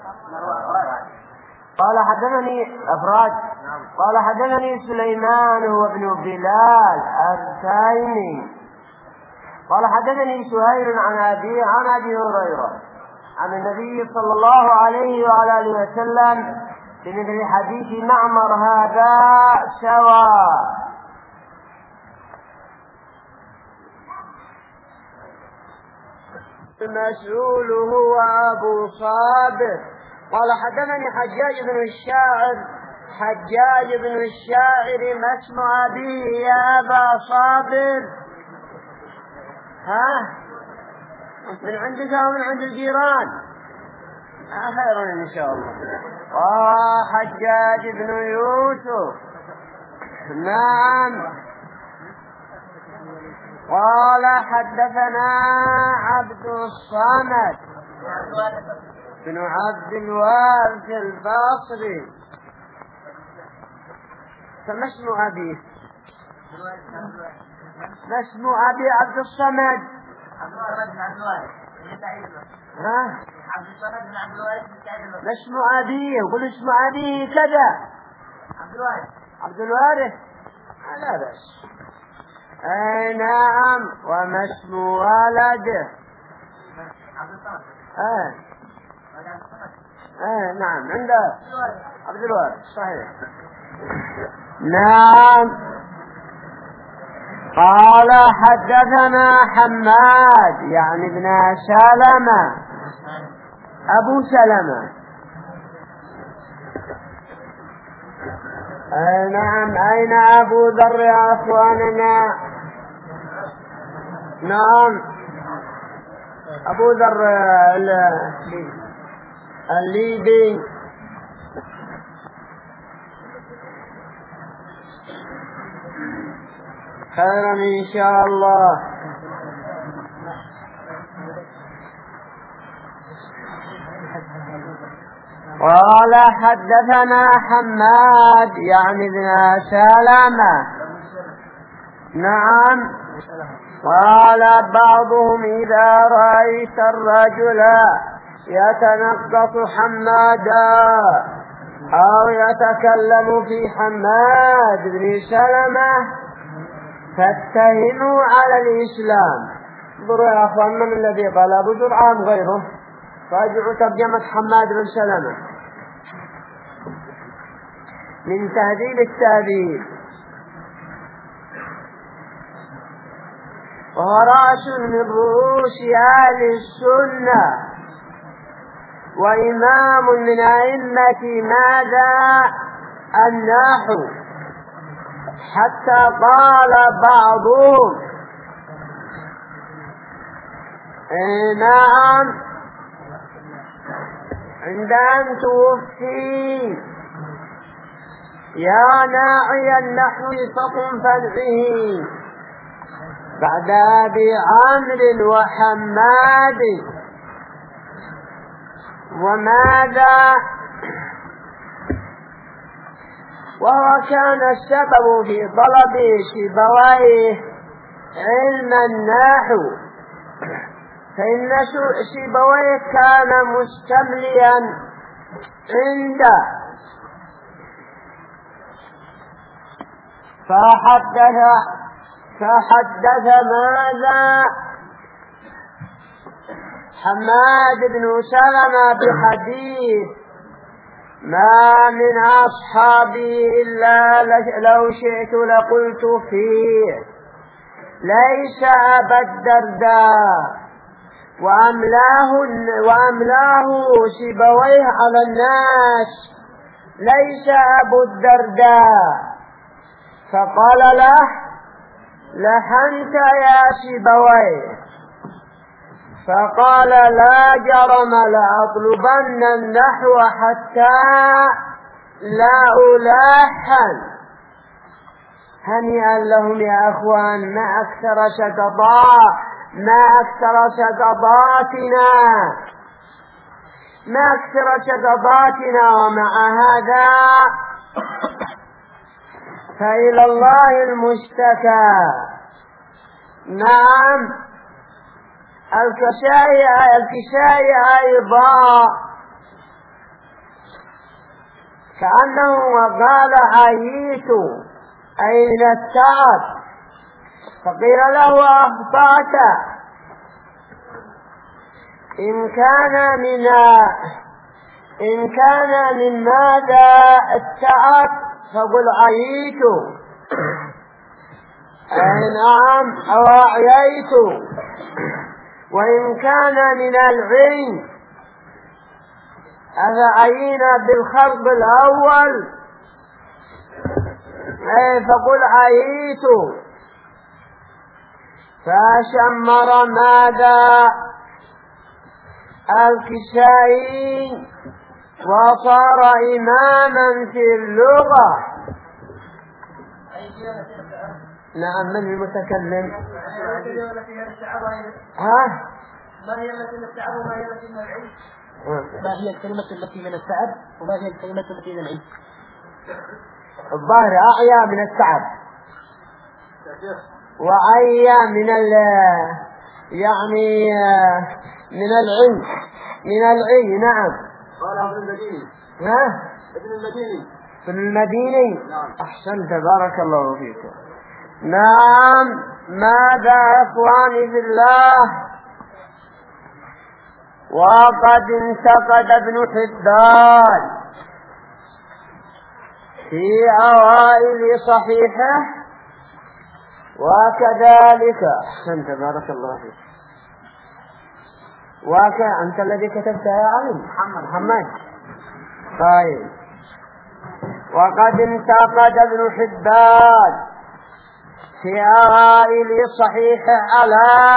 قال حدثني افراد قال حدثني سليمان هو ابن بلال التيمي قال حدثني سهيل عن أبي عن أبي هريرة عن النبي صلى الله عليه وعلى آله وسلم بمثل حديث معمر هذا سواء. المسؤول هو أبو صابر قال حدثني حجاج بن الشاعر حجاج بن الشاعر ما اسم أبيه يا أبا صابر؟ ها من عندك أو من عند الجيران؟ خير إن شاء الله. وحجاج بن يوسف نعم قال حدثنا عبد الصمد بن عبد الوارث البصري. فما اسم أبيه؟ ما اسم أبي عبد الصمد؟ عبد الصمد بن عبد الوارث. ها؟ عبد الصمد بن عبد الوارث. ما اسم أبيه؟ قل اسم أبيه كذا. عبد الوارث. عبد الوارث. لا بس. أي نعم. وما اسم ولده؟ عبد الصمد. آه. آه نعم عنده عبد الوارث صحيح. نعم. قال حدثنا حماد يعني ابن سلمة أبو سلمة. آه نعم. أين أبو ذر يا أخواننا؟ نعم أبو ذر الليبي. خيرا إن شاء الله. قال حدثنا حماد يعني ابن سلمة. نعم. قال بعضهم إذا رأيت الرجل يتنقص حمادا أو يتكلم في حماد بن سلمة فاتهموا على الإسلام. انظروا يا أخوان من الذي قال أبو زرعة أم غيره؟ راجعوا ترجمة حماد بن سلمة من تهذيب التهذيب. وهو رأس من رؤوس أهل السنة وإمام من أئمة ماذا؟ النحو. حتى قال بعضهم نعم عند أن توفي يا ناعي النحو فقم فادعه بعد أبي عمرو وحماد. وماذا؟ وهو كان السبب في طلب سيبويه علم النحو، فإن سيبويه كان مستمليا عنده فحدث فحدث ماذا؟ حماد بن سلمة بحديث ما من أصحابي إلا لو شئت لقلت فيه ليس أبا الدرداء وأملاه, وأملاه سيبويه على الناس ليس أبو الدرداء. فقال له لحنت يا سيبويه. فقال لا جرم لأطلبن النحو حتى لا ألاحن. هنيئا لهم يا أخوان. ما أكثر سقطات ما أكثر سقطاتنا ما أكثر سقطاتنا ومع هذا فإلى الله المشتكى. نعم. الكسائي الكسائي أيضا كأنه وقال عييت أين التعب فقيل له أخطأت. إن كان من إن كان من ماذا التعب فقل عييت. أي نعم أو أعييت. وإن كان من العين أفعينا بالخلق الأول أي فقل عييت. فشمر ماذا؟ الكسائي وصار إماما في اللغة. نعم. من المتكلم؟ ها؟ ما هي التي من التعب وما هي التي من العلم؟ ما هي الكلمة التي من التعب وما هي الكلمة التي من العلم؟ الظاهر أعيا من التعب وعيا من ال يعني من العلم من العلم. نعم. قال ابن المديني. ها؟ ابن المديني. ابن المديني. نعم. أحسنت بارك الله فيك. نعم. ماذا إخواني في الله؟ وقد انتقد ابن حبان في أوائل صحيحه وكذلك. أحسنت بارك الله فيك. وك أنت الذي كتبت يا علي محمد محمد. طيب. وقد انتقد ابن حبان في أوائل صحيحه على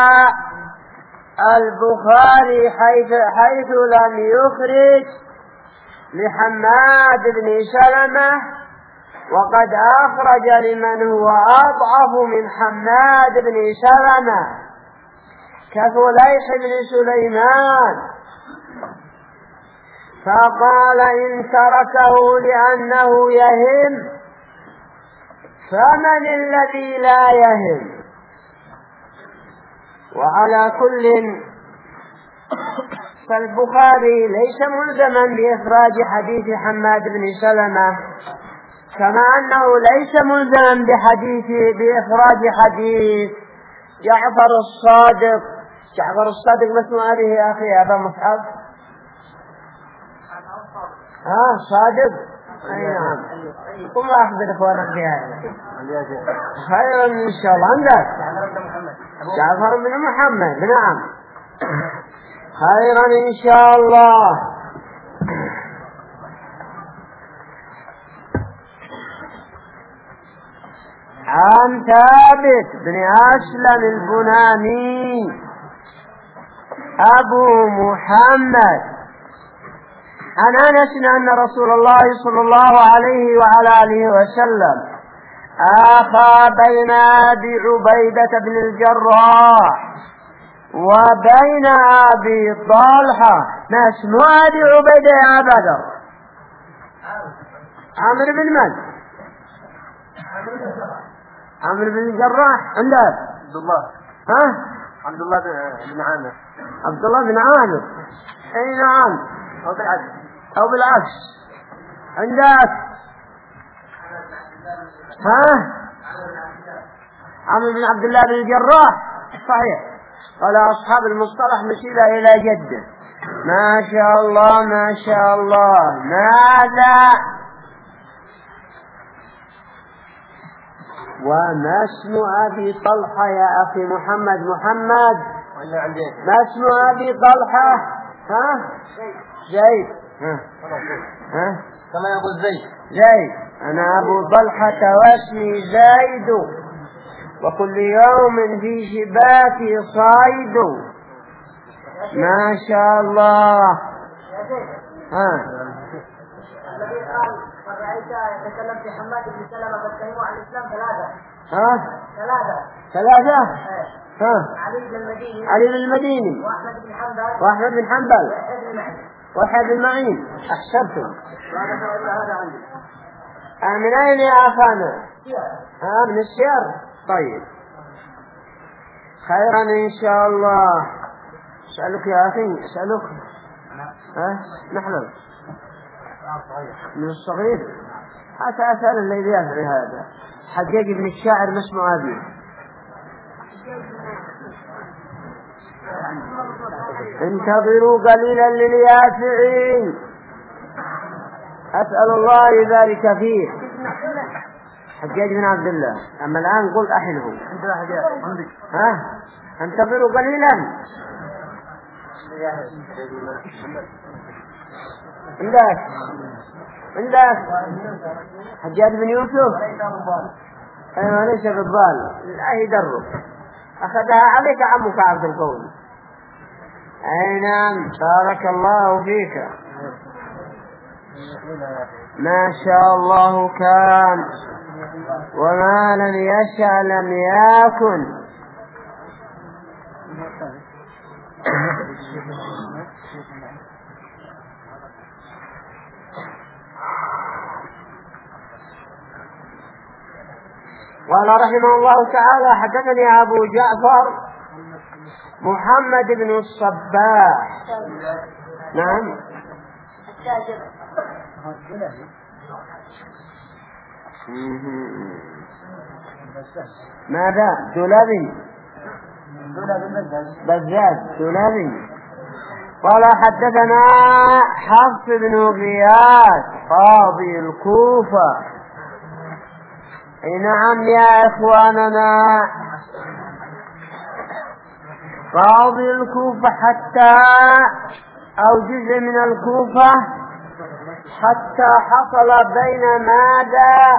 البخاري حيث حيث لم يخرج لحماد بن سلمة، وقد أخرج لمن هو أضعف من حماد بن سلمة كفليح بن سليمان، فقال إن تركه لأنه يهم فمن الذي لا يهم؟ وعلى كل فالبخاري ليس ملزما بإخراج حديث حماد بن سلمة، كما أنه ليس ملزما بحديث بإخراج حديث جعفر الصادق. جعفر الصادق ما اسمه هذه يا أخي أبا مصعب؟ ها صادق. أي نعم. قم أخبر إخوانك بهذا خيرا إن شاء الله. عندك جعفر بن محمد. نعم خيرا إن شاء الله. عن ثابت بن أسلم البناني أبو محمد عن أنس أن رسول الله صلى الله عليه وعلى آله وسلم آخى بين أبي عبيدة بن الجراح وبين أبي طلحة. ما اسم أبي عبيدة يا بدر؟ عمرو بن من؟ عمرو بن الجراح. عندك عبد الله. ها؟ عبد الله بن عامر. عبد الله بن عامر. أي نعم. أو بالعكس. أو بالعكس. عندك ها؟ عمرو بن عبد الله بن الجراح. صحيح. قال أصحاب المصطلح مسيلة إلى جده. ما شاء الله ما شاء الله. ماذا وما اسم أبي طلحة يا أخي محمد محمد؟ ما اسم أبي طلحة؟ ها؟ زيد. ها؟ ها؟ كما يقول زيد. زيد. أنا أبو طلحة واسمي زيد، وكل يوم في شباكي صيد. ما شاء الله. ها؟ الذي قال قد رأيت يتكلم في حماد بن سلمة فاتهموا عن الإسلام ثلاثة. ها؟ ثلاثة. ثلاثة؟ ها؟ علي بن المديني. علي بن المديني. وأحمد بن حنبل. وأحمد بن حنبل. وحيد بن معين. وحيد بن معين. أحسبتم. هذا عندي. من أين يا أخانا؟ آه من السير. طيب خيرا إن شاء الله. أسألك يا أخي أسألك. ها؟ نحن من الصغير. حتى أسأل الذي يفعل هذا. حجاج بن الشاعر ما اسمه أبي؟ انتظروا قليلا لليافعين. أسأل الله ذلك فيه. حجاج بن عبد الله. أما الآن قل أحله. ها؟ انتظروا قليلا. عندك عندك حجاج بن يوسف. أيوة ليس بالضال. لا يدرب. أخذها عليك عمك عبد القوم. أي نعم بارك الله فيك. ما شاء الله كان وما لم يشأ لم يكن. قال رحمه الله تعالى حدثني أبو جعفر محمد بن الصباح. نعم ماذا دولابي بزاز دولابي. قال حدثنا حفص بن غياث قاضي الكوفة. نعم يا إخواننا قاضي الكوفة حتى أو جزء من الكوفة حتى حصل بين ماذا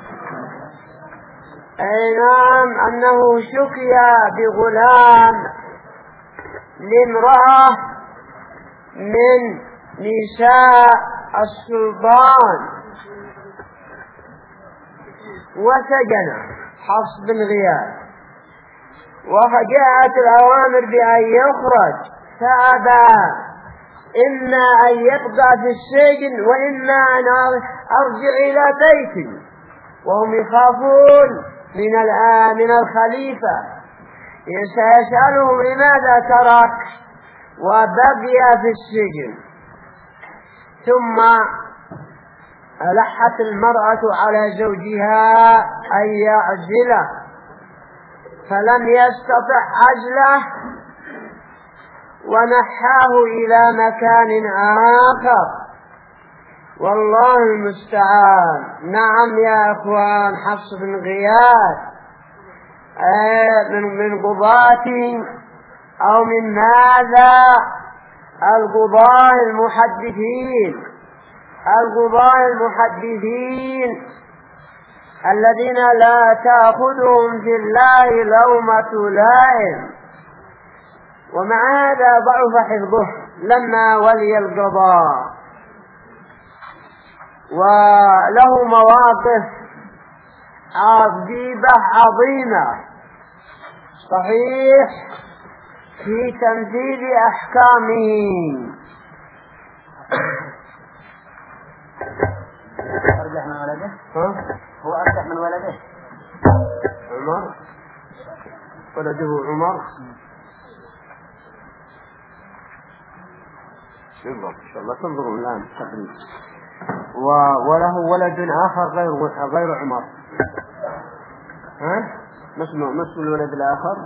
أي نعم أنه شكي بغلام لامرأة من نساء السلطان وسجن حفص بن غياث، وجاءت الأوامر بأن يخرج فأبى، إما أن يبقى في السجن وإما أن أرجع إلى بيتي، وهم يخافون من الآن من الخليفة سيسألهم لماذا ترك وبقي في السجن. ثم ألحت المرأة على زوجها أن يعزله فلم يستطع عزله ونحاه إلى مكان آخر، والله المستعان. نعم يا أخوان حفص بن غياث من من قضاة أو من ماذا القضاة المحدثين القضاة المحدثين الذين لا تأخذهم في الله لومة لائم، ومع هذا ضعف حفظه لما ولي القضاء، وله مواقف عجيبة عظيمة صحيح في تنفيذ أحكامه. أرجح من ولده؟ هو أرجح من ولده؟ عمر ولده عمر بالضبط إن شاء الله تنظرون الآن تقريبا. وله ولد آخر غير غير عمر. ها ما اسمه ما اسم الولد الآخر؟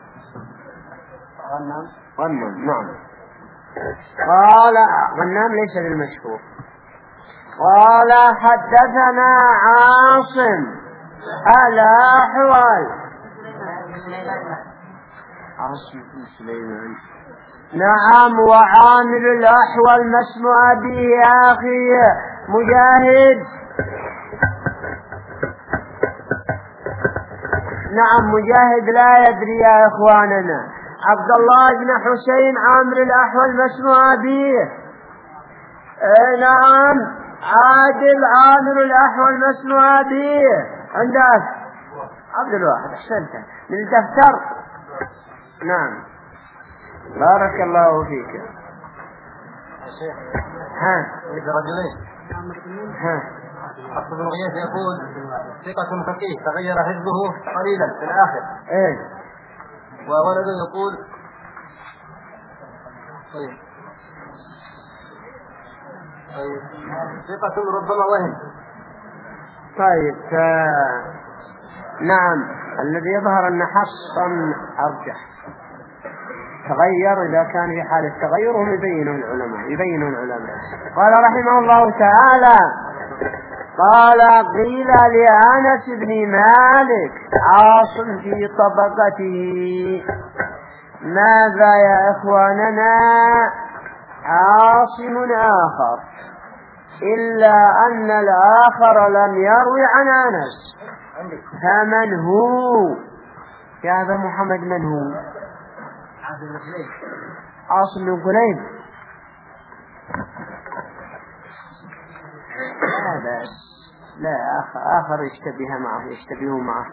غنم. غنم نعم. قال غنم ليس للمشهور. قال حدثنا عاصم الأحول عاصم بن سليمان. نعم وعامل الأحول ما اسم أبيه يا أخي مجاهد؟ نعم مجاهد لا يدري يا إخواننا. عبد الله بن حسين عامل الأحول ما اسم أبيه؟ اي نعم عادل عامل الأحول ما اسم أبيه؟ عندك عبد الواحد أحسنت من الدفتر. نعم بارك الله فيك. ها رجلين ها حفص بن غياث يقول ثقة فقيه تغير حفظه قليلا في الآخر. ايه وولده يقول طيب طيب ثقة ربما وهم. طيب ف... نعم الذي يظهر أن حفصا أرجح تغير إذا كان في حال التغير هم يبينون العلماء يبينون العلماء. قال رحمه الله تعالى قال قيل لأنس بن مالك عاصم في طبقته. ماذا يا إخواننا؟ عاصم آخر إلا أن الآخر لم يروي عن أنس. فمن هو يا أبا محمد؟ من هو؟ عاصم بن كليب لا بأس لا آخر, آخر يشتبه معه يشتبه معه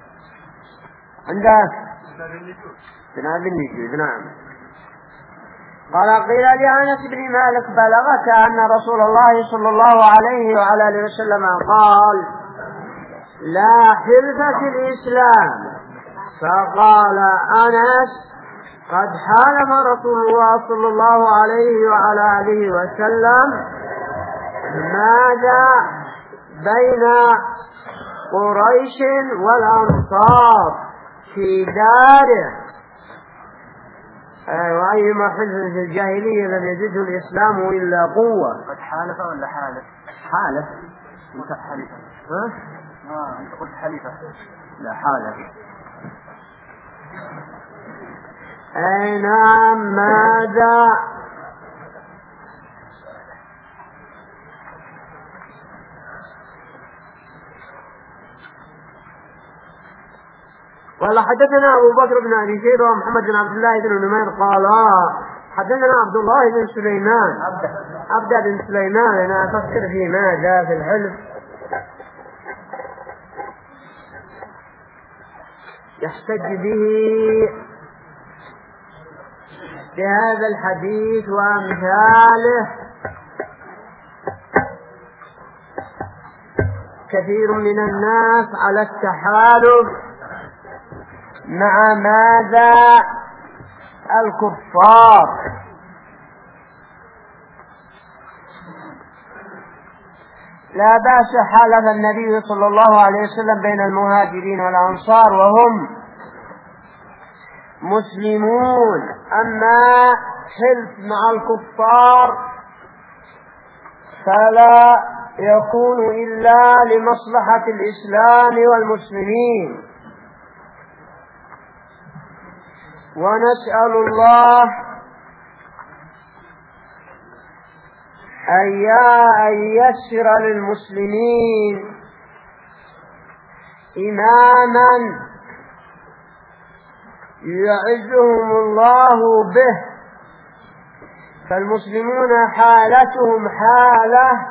عندك بناء بالنجود. نعم. قال قيل لأنس بن مالك بلغك أن رسول الله صلى الله عليه وعلى آله وسلم قال لا حلف في الإسلام، فقال أنس قد حالف رسول الله صلى الله عليه وعلى آله وسلم ماذا بين قريش والأنصار في داره. وأيما حلف في الجاهلية لم يزده الإسلام إلا قوة. قد حالف ولا حالف؟ حالف. انت حليفة. ها؟ اه انت قلت حليفة. لا حالف. أي نعم. ماذا قال حدثنا أبو بكر بن أبي شيبة ومحمد بن عبد الله بن نمير قال حدثنا عبد الله بن سليمان عبد بن سليمان. أنا أفكر في ماذا في الحلف يحتج به بهذا الحديث وأمثاله كثير من الناس على التحالف مع ماذا الكفار. لا بأس حالف النبي صلى الله عليه وسلم بين المهاجرين والأنصار وهم مسلمون. أما حلف مع الكفار فلا يكون إلا لمصلحة الإسلام والمسلمين. ونسأل الله أن ييسر للمسلمين إماما يعزهم الله به، فالمسلمون حالتهم حالة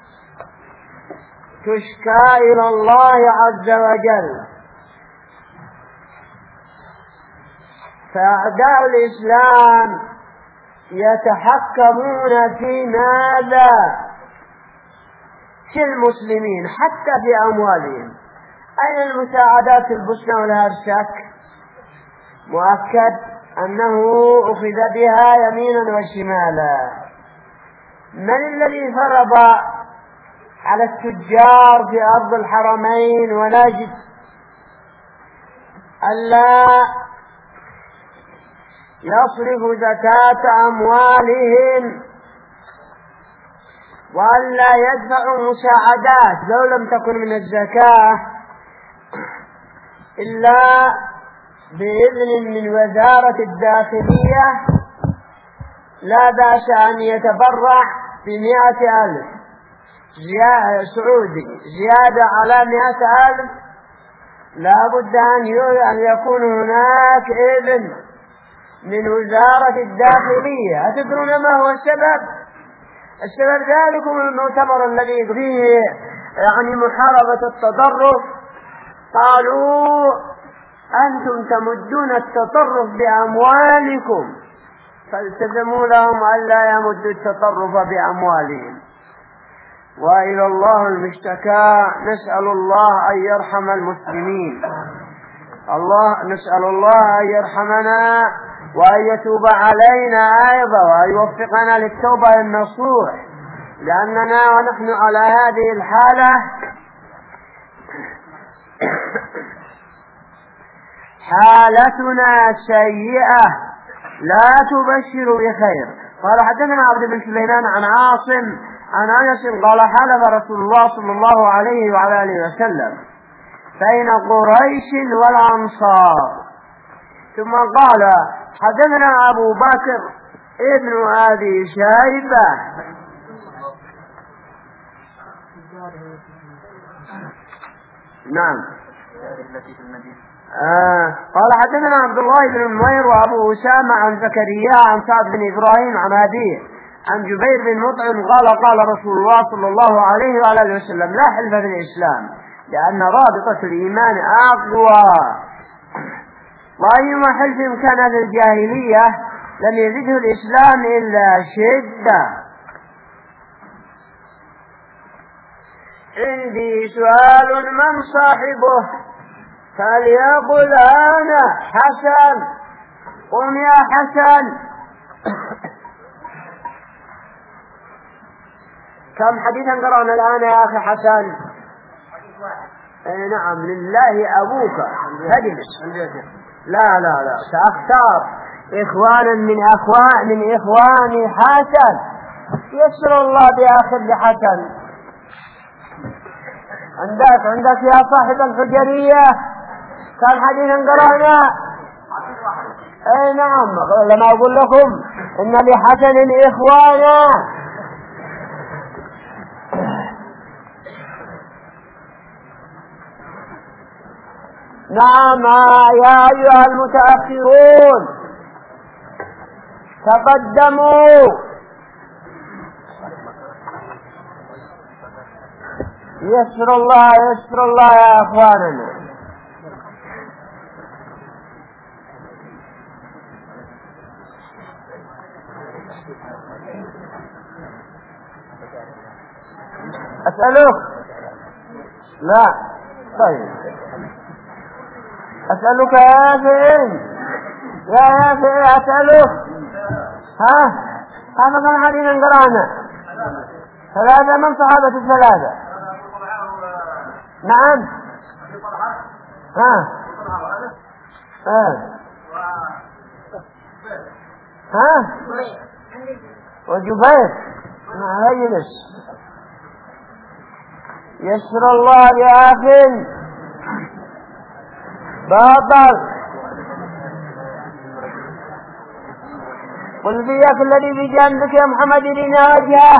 تشكى إلى الله عز وجل. فأعداء الإسلام يتحكمون في ماذا في المسلمين حتى في أموالهم. أين المساعدات البوسنة والهرسك؟ مؤكد أنه أخذ بها يمينا وشمالا. من الذي فرض على التجار في أرض الحرمين ونجد ألا يصرف زكاة أموالهم وألا يدفعوا مساعدات لو لم تكن من الزكاة إلا بإذن من وزارة الداخلية؟ لا بأس أن يتبرع بمئة ألف سعودي زيادة على مئة ألف. لا بد أن يكون هناك إذن من وزارة الداخلية. أتدرون ما هو السبب؟ السبب ذلكم المؤتمر الذي فيه يعني محاربة التطرف. قالوا أنتم تمدون التطرف بأموالكم، فالتزموا لهم ألا يمدوا التطرف بأموالهم. وإلى الله المشتكى. نسأل الله أن يرحم المسلمين. الله نسأل الله أن يرحمنا وأن يتوب علينا أيضا وأن يوفقنا للتوبة النصوح، لأننا ونحن على هذه الحالة حالتنا سيئة لا تبشر بخير. قال حدثنا عبد بن سليمان عن عاصم عن أنس قال حلف رسول الله صلى الله عليه وعلى آله وسلم بين قريش والأنصار. ثم قال حدثنا أبو بكر ابن أبي شيبة نعم آه قال حدثنا عبد الله بن نمير وأبو أسامة عن زكريا عن سعد بن إبراهيم عن أبيه عن جبير بن مطعم قال قال رسول الله صلى الله عليه وآله وسلم لا حلف في الإسلام لأن رابطة الإيمان أقوى وأيما حلف كان في الجاهلية لم يزده الإسلام إلا شدة. عندي سؤال من صاحبه فليقل أنا حسن. قم يا حسن. كم حديثا قرأنا الآن يا أخي حسن؟ اي نعم. لله أبوك تجلس. لا لا لا سأختار إخوانا من أخوان من إخواني حسن يسر الله بآخر لحسن. عندك عندك يا صاحب الحجرية كم حديثا قرأنا؟ اي نعم. لما أقول لكم إن لحسن إخوانا. نعم يا أيها المتأخرون تقدموا. يسر الله يسر الله يا أخواننا. أسألك. لا طيب أسألك يا فين يا يا فين أسألك. ها هذا كان حديثا قرأنا ثلاثة من صحابة الثلاثة. نعم. ها ها ها وجبير هيلس. يسر الله لأخ باطل. قل بيك الذي بجانبك يا محمد لنا وجهه.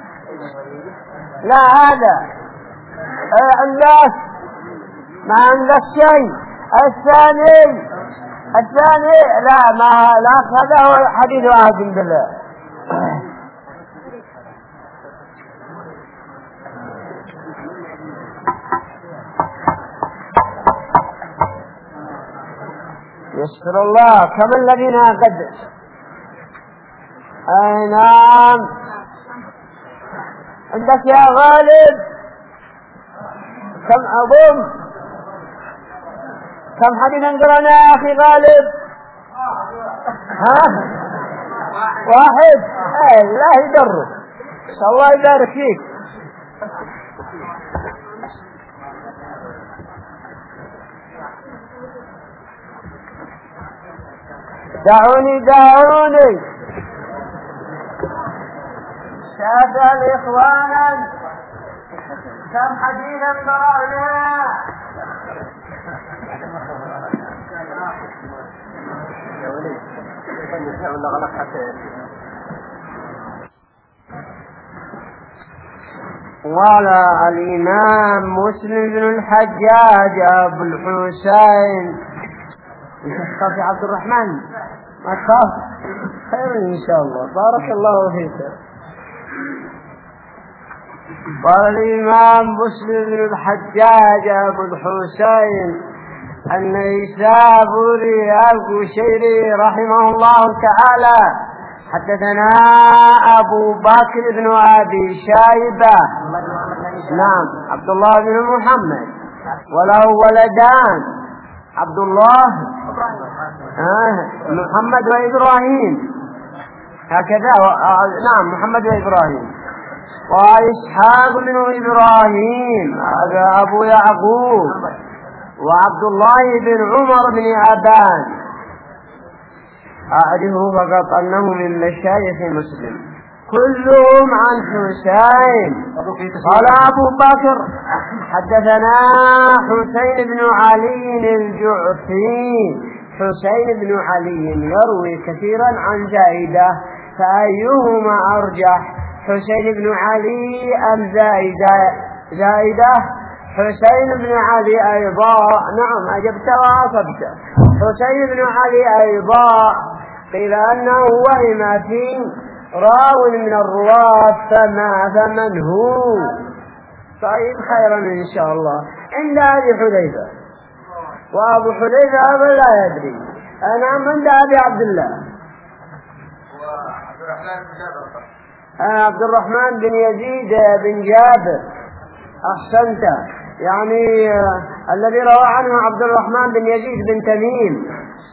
لا هذا عندك ما عندك شيء. الثاني الثاني لا ما لا هذا هو حديث واحد بالله. يسر الله كم الذين قد اي نعم. عندك يا غالب كم أظن كم حديثا قرأنا يا أخي غالب؟ ها واحد. اي الله يدرك ان شاء الله يبارك فيك. دعوني دعوني سأسأل إخوانا كم حديثا قرأنا؟ قال الإمام مسلم بن الحجاج أبو الحسين تخاف يا عبد الرحمن ما تخاف خير إن شاء الله بارك الله فيك. قال الإمام مسلم بن الحجاج أبو الحسين النيسابوري القشيري رحمه الله تعالى حدثنا أبو بكر بن أبي شيبة نعم عبد الله بن محمد وله ولدان عبد الله آه محمد وإبراهيم هكذا آه نعم محمد وإبراهيم وإسحاق بن إبراهيم هذا أبو يعقوب وعبد الله بن عمر بن أبان أعرفه فقط أنه من مشايخ مسلم كلهم عن حسين. قال أبو بكر حدثنا حسين بن علي الجعفي. حسين بن علي يروي كثيرا عن زائدة فأيهما أرجح حسين بن علي أم زائدة؟ زائدة. حسين بن علي أيضا. نعم أجبت وأصبت. حسين بن علي أيضا قيل أنه وهم في راو من الرواة فما فمن هو. طيب خيرا إن شاء الله. عند أبي حذيفة، وأبو حذيفة أبا لا يدري. نعم عند أبي عبد الله عبد الرحمن بن يزيد بن جابر. أحسنت، يعني الذي روى عنه عبد الرحمن بن يزيد بن تميم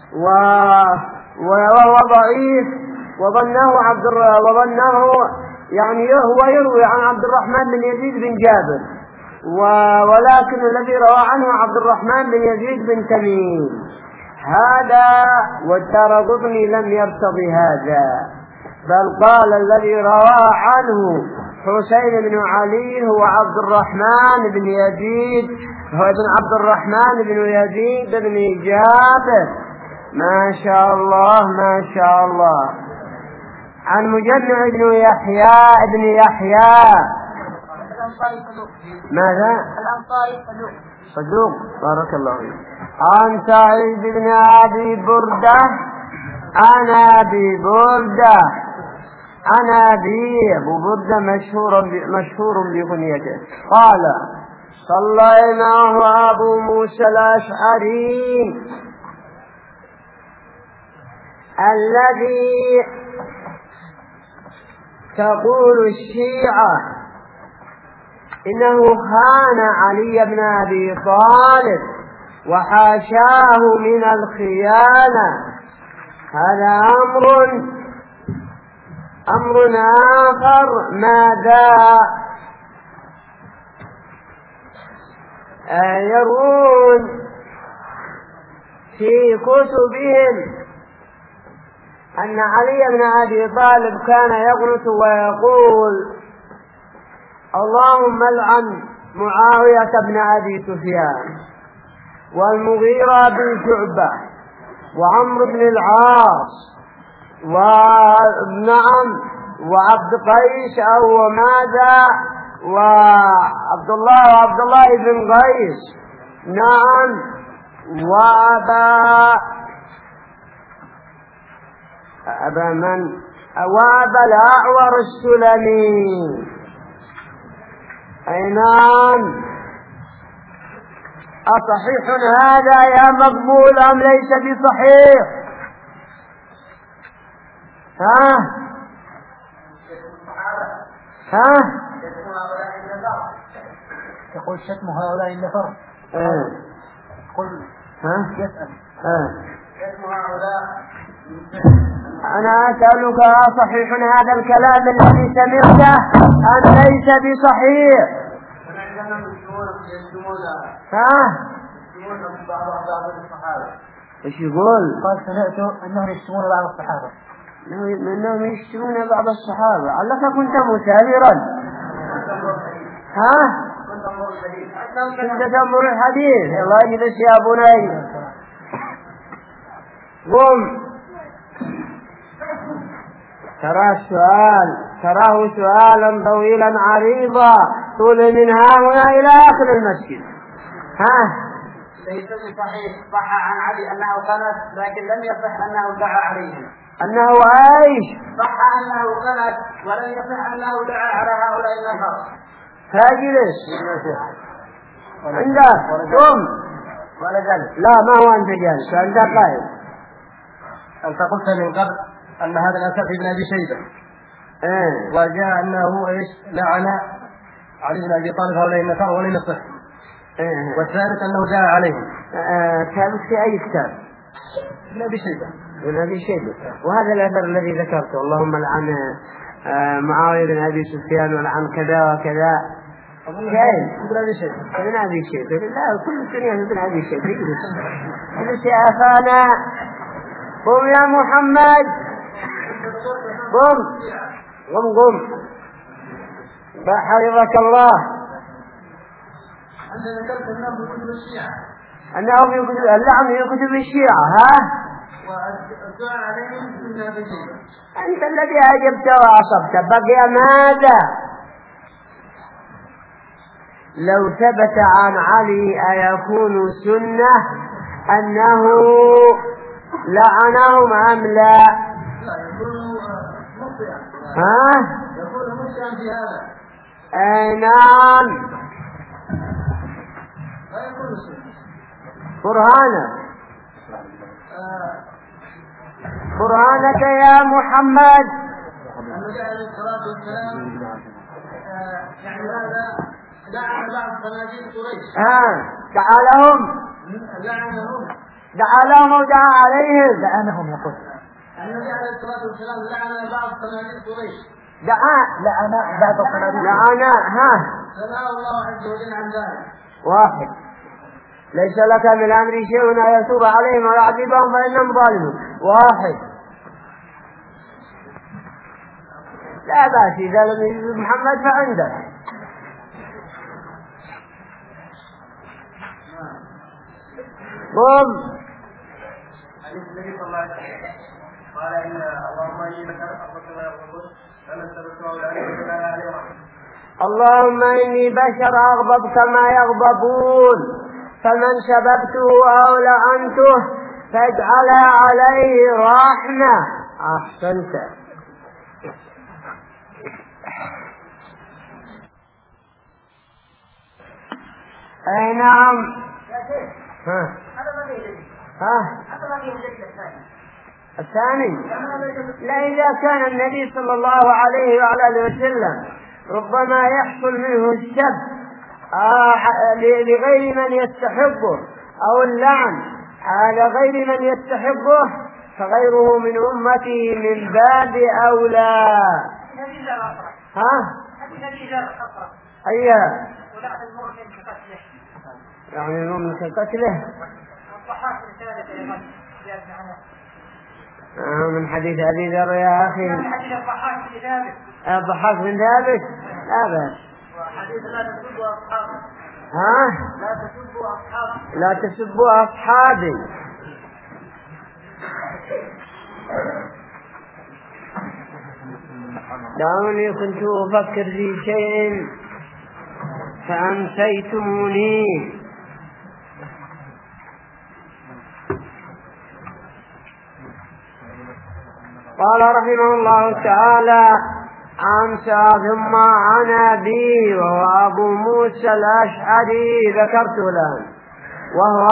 وهو ضعيف وظنه عبد وظنه يعني هو يروي عن عبد الرحمن بن يزيد بن جابر، ولكن الذي روى عنه عبد الرحمن بن يزيد بن تميم هذا، والدارقطني لم يرتضي هذا، بل قال الذي روى عنه حسين بن علي هو عبد الرحمن بن يزيد هو ابن عبد الرحمن بن يزيد بن جابر. ما شاء الله ما شاء الله. عن مجمع بن يحيى ابن يحيى. ماذا؟ الأنصاري صدوق. صدوق، بارك الله فيك. عن سعيد بن أبي بردة عن أبي بردة عن أبي أبو بردة مشهور مشهور بكنيته قال صلى معه أبو موسى الأشعري الذي تقول الشيعة إنه خان علي بن أبي طالب وحاشاه من الخيانة. هذا أمر أمر آخر. ماذا يرون في كتبهم أن علي بن أبي طالب كان يقنط ويقول اللهم العن معاوية بن أبي سفيان والمغيرة بن شعبة وعمرو بن العاص ونعم وعبد قيس أو ماذا وعبد الله وعبد الله بن قيس. نعم. وأبا أبا من وأبا الأعور السلمي. أي نعم. أصحيح هذا يا مقبول أم ليس بصحيح؟ ها ها يقول شتم هؤلاء النفر. قل ها يسأل شتم هؤلاء. أنا أسألك أصحيح هذا الكلام الذي سمعته أم ليس بصحيح؟ ها ايش يقول؟ قال سمعت انهم يشتمون بعض الصحابه. انهم يشتمون بعض الصحابه. علك كنت مسافرا. ها كنت تنظر الحديث. الله يجلس يا بني. قم. ترى السؤال تراه سؤالا طويلا عريضا طول من ها هنا الى اخر المسجد. ها ليس بصحيح. صح عن علي انه قنت لكن لم يصح انه دعا عليهم. انه ايش؟ صح انه قنت ولم يصح انه دعا على هؤلاء النفر. فاجلس عندك قم. ولا جالس. لا ما هو انت جالس عندك قائم. انت قلت من قبل ان هذا الاثر في ابن ابي شيبه. ايه. وجاء انه ايش لعن علي بن ابي طالب هؤلاء النفر ولم يصح. ايه. والثالث انه دعا عليهم. كان في اي كتاب؟ ابن ابي شيبه. ابن ابي شيبه. وهذا الاثر الذي ذكرته اللهم لعن معاويه بن ابي سفيان ولعن كذا وكذا. كاين ابن ابي شيبه. ابن ابي شيبه. لا كل الدنيا ابن ابي شيبه. اجلس اجلس يا اخانا. قم يا محمد. قم قم قم. فحفظك الله. أنت ذكرت أنه في كتب الشيعة. أنه في كتب اللعن في كتب الشيعة. ها؟ والدعاء عليهم ابن أبي شيبة. أنت الذي أجبت وأصبت. بقي ماذا؟ لو ثبت عن علي أيكون سنة أنه لعنهم أم لا؟ لا، يكون مخطئا. ها؟ يكون مخطئا في هذا. أي نعم. لا يكون سنة. برهانك آه. برهانك يا محمد. النبي عليه الصلاة والسلام يعني هذا لعن بعض صناديق قريش. ها دعا لهم لعنهم دعا لهم ودعا عليهم. لعنهم يقول النبي عليه الصلاة والسلام لعن بعض صناديق قريش. دعا لعن بعض الصناديق لعنا. ها فنهى الله عز وجل عن ذلك. واحد ليس لك من الأمر شيء أن يتوب عليهم ويعذبهم فإنهم ظالمون. واحد لا بأس إذا لم يجد محمد فعنده. قم. حديث النبي صلى الله عليه وسلم قال إن اللهم إني لك أرضك ما يغضبون فمن سبته لعنه فلا عليه رحمه. اللهم إني بشر أغضب كما يغضبون فمن سببته أو لعنته فاجعل عليه رحمة. أحسنت. أي نعم. ها ها الثاني لا إذا كان النبي صلى الله عليه وعلى آله وسلم ربما يحصل منه السب لغير من يستحقه أو اللعن على غير من يستحقه فغيره من أمته من باب أولى. ها أيها يعني المؤمن كقتله آه من حديث أبي ذر يا أخي. من حديث الضحاك بن ثابت. الضحاك بن ثابت لا بأس. وحديث لا تسبوا أصحابي. ها؟ لا تسبوا أصحابي. لا تسبوا أصحابي. دعوني كنت أفكر في شيء فأنسيتموني. قال رحمه الله تعالى عن سعد ثم عن أبي وهو أبو موسى الأشعري ذكرته الآن، وهو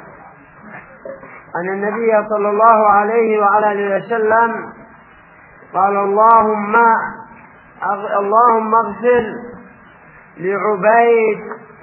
أن النبي صلى الله عليه وعلى آله وسلم قال اللهم اللهم اغفر لعبيد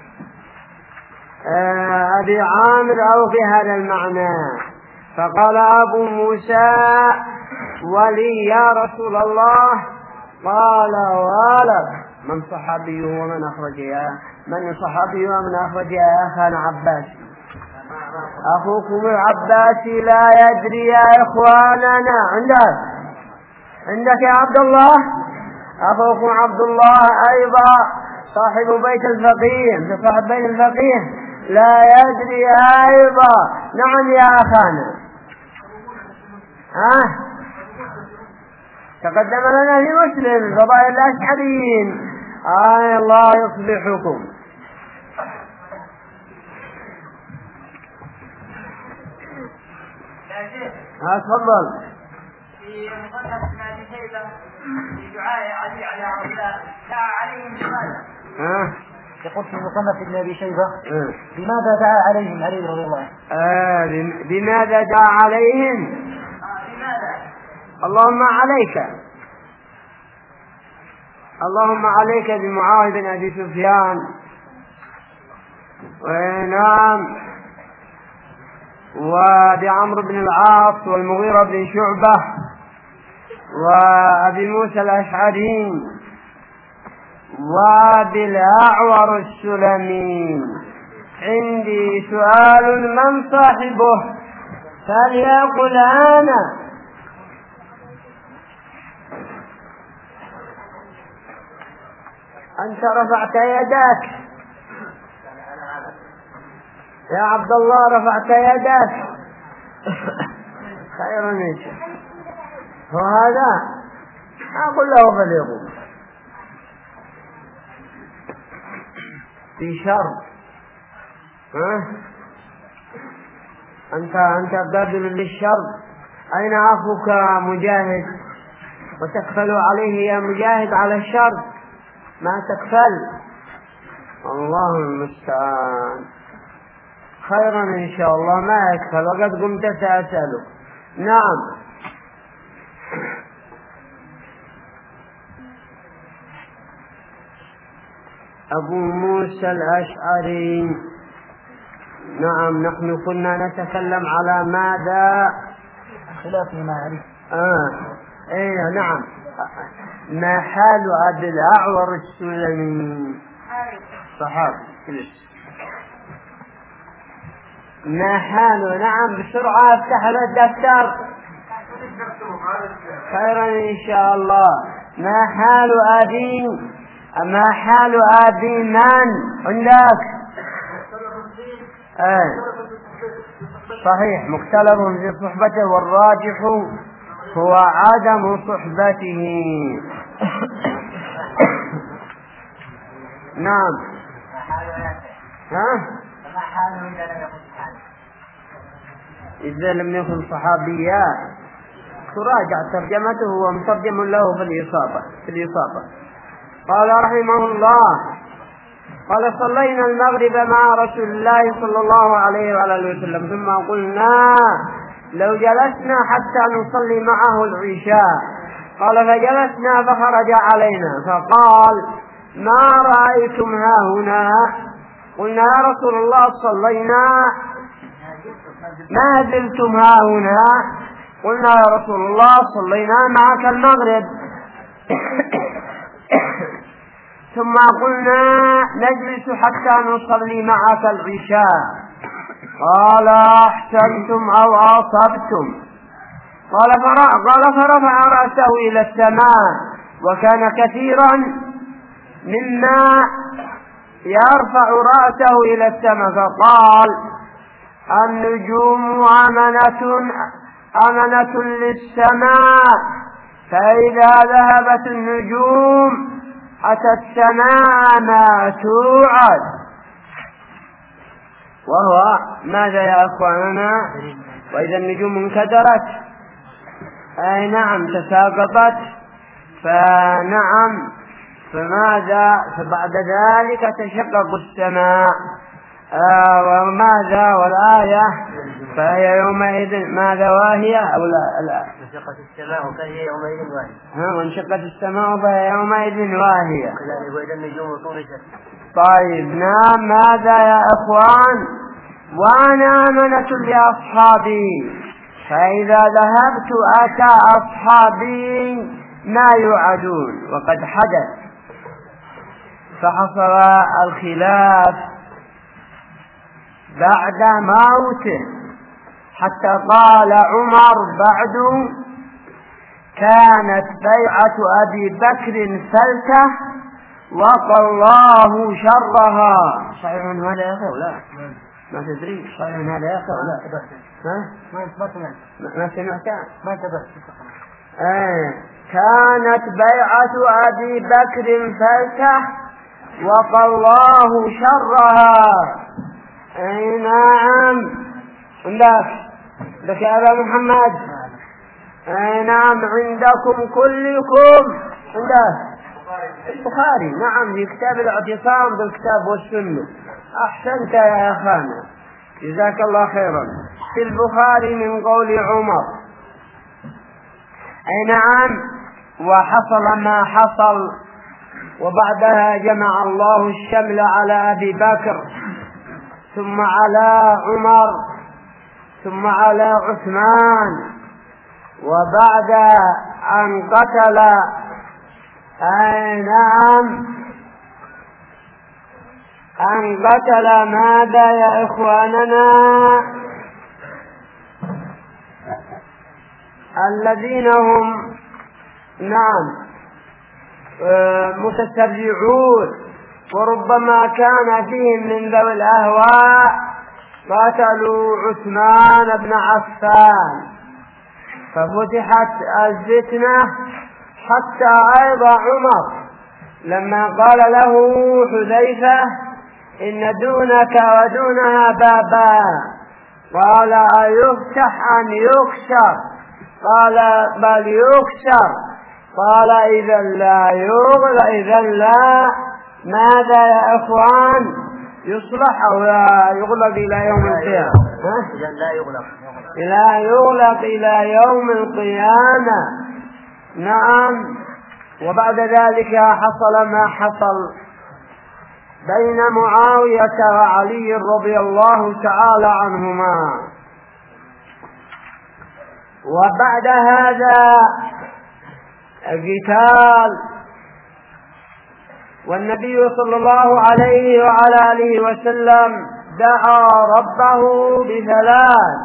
أبي عامر أو بهذا المعنى. فقال أبو موسى ولي يا رسول الله. قال ولد من صحابي ومن أخرجها من صحابي ومن أخرجها أخان عباس أخوكم العباس لا يدري يا إخواننا. عندك عندك يا عبد الله أخوكم عبد الله أيضا صاحب بيت الفقيه صاحب بيت الفقيه لا يدري أيضا. نعم يا أخانا. ها تقدم لنا في مسلم فضائل الأشعريين. آه الله يصلحكم. ها تفضل. في مصنف ابن ابي شيبه في دعاء علي على هؤلاء دعا عليهم بماذا؟ ها يقول في مصنف ابن ابي شيبه أه. بماذا دعا عليهم علي رضي الله عنه؟ آه بماذا دعا عليهم؟ آه بماذا؟ اللهم عليك اللهم عليك بمعاذ بن ابي سفيان. ونعم وبعمرو بن العاص والمغيرة بن شعبة وأبي موسى الأشعري وبالأعور السلمي. عندي سؤال من صاحبه فليقل أنا. أنت رفعت يدك يا عبد الله رفعت يدك. خير نيشا وهذا أقول له فليقوم. في شر. ها؟ أنت أنت بذل للشر. أين أخوك مجاهد وتكفل عليه يا مجاهد على الشر؟ ما تكفل. الله المستعان. خيرا إن شاء الله ما يكفل، وقد قمت سأسأله. نعم. أبو موسى الأشعري. نعم، نحن كنا نتكلم على ماذا؟ خلاف المعارف. آه إيه نعم. ما حال أبي الأعور السلمي؟ صحابي. ما حاله؟ نعم بسرعة افتح له الدفتر. خيرا إن شاء الله. ما حال أبي ما حال أبي من عندك؟ آه. صحيح، مختلف في صحبته، والراجح هو عدم صحبته. نعم. ها؟ إذا لم يكن صحابيا تراجع ترجمته ومترجم له في الإصابة في الإصابة. قال رحمه الله: قال صلينا المغرب مع رسول الله صلى الله عليه وعلى اله وسلم، ثم قلنا لو جلسنا حتى نصلي معه العشاء. قال فجلسنا فخرج علينا فقال: ما رأيتم ها هنا؟ قلنا يا رسول الله صلينا. ما زلتم ها هنا؟ قلنا يا رسول الله صلينا معك المغرب. ثم قلنا نجلس حتى نصلي معك العشاء. قال أحسنتم أو أصبتم. قال قال فرفع رأسه إلى السماء، وكان كثيرا مما يرفع رأسه إلى السماء، فقال: النجوم أمنة أمنة للسماء، فإذا ذهبت النجوم أتت السماء ما توعد. وهو ماذا يا أخواننا؟ وإذا النجوم انكدرت، أي نعم تساقطت، فنعم فماذا؟ فبعد ذلك تشقق السماء. آه وماذا؟ والآية فهي يومئذ ماذا واهية أو لا؟ لا انشقت السماء فهي يومئذ واهية. ها وانشقت السماء فهي يومئذ واهية. وإذا النجوم طمست. طيب نعم. ماذا يا أخوان؟ وأنا أمنة لأصحابي، فإذا ذهبت أتى أصحابي ما يوعدون. وقد حدث فحصل الخلاف بعد موته، حتى قال عمر بعد: كانت بيعة أبي بكر فلتة وقى الله شرها. صحيح هذا يا أخي ولا ما تدري؟ صحيح هذا يا أخي ولا ها؟ ما سمعت ما انتبهت. آه. كانت بيعة أبي بكر فلتة وقى الله شرها. أي نعم. عندك عندك يا أبا محمد؟ أي نعم عندكم كلكم. عندك البخاري. نعم في كتاب الاعتصام بالكتاب والسنة. أحسنت يا أخانا، جزاك الله خيرا. في البخاري من قول عمر. أي نعم. وحصل ما حصل، وبعدها جمع الله الشمل على أبي بكر، ثم على عمر، ثم على عثمان، وبعد أن قتل أي نعم أن قتل ماذا يا إخواننا؟ الذين هم نعم متسرعون، وربما كان فيهم من ذوي الأهواء، قتلوا عثمان بن عفان، ففتحت الفتنة حتى أيضا عمر لما قال له حذيفة: إن دونك ودونها بابا. قال أيفتح أم يكسر؟ قال بل يكسر. قال إذا لا يغلق، إذا لا ماذا يا إخوان؟ يصلح أو لا يغلق إلى يوم القيامة؟ إذا لا يغلق لا يغلق إلى يوم القيامة. نعم. وبعد ذلك حصل ما حصل بين معاوية وعلي رضي الله تعالى عنهما. وبعد هذا القتال، والنبي صلى الله عليه وعلى آله وسلم دعا ربه بثلاث: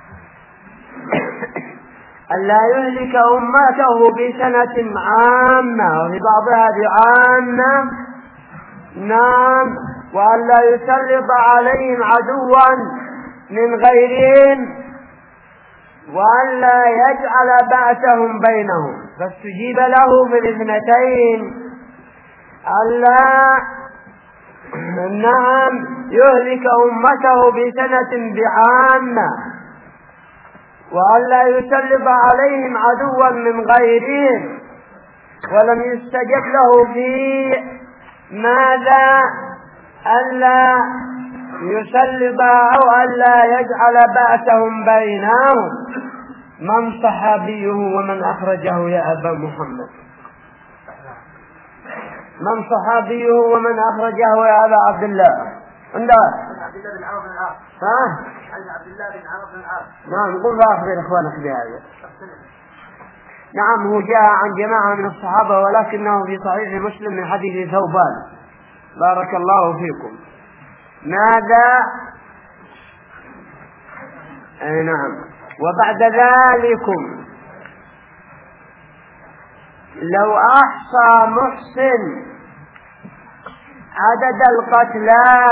ألا يهلك أمته بسنة عامة، وفي بعضها بعامة. نعم. وألا يسلط عليهم عدوا من غيرهم، وألا يجعل بأسهم بينهم. فاستجيب له في الاثنتين: ألا نعم يهلك أمته بسنة بعامة، وألا يسلط عليهم عدوا من غيرهم. ولم يستجب له في ماذا؟ ألا يسلط أو ألا يجعل بأسهم بينهم. من صحابيه ومن أخرجه يا أبا محمد؟ من صحابيه ومن أخرجه يا أبا عبد الله؟ عنده عبد الله بن عمرو بن العاص. ها؟ عبد الله بن عمرو بن العاص. نعم. قل فأخبر إخوانك بهذا. نعم. هو جاء عن جماعة من الصحابة، ولكنه في صحيح مسلم من حديث ثوبان. بارك الله فيكم. ماذا؟ أي نعم. وبعد ذلكم لو أحصى محسن عدد القتلى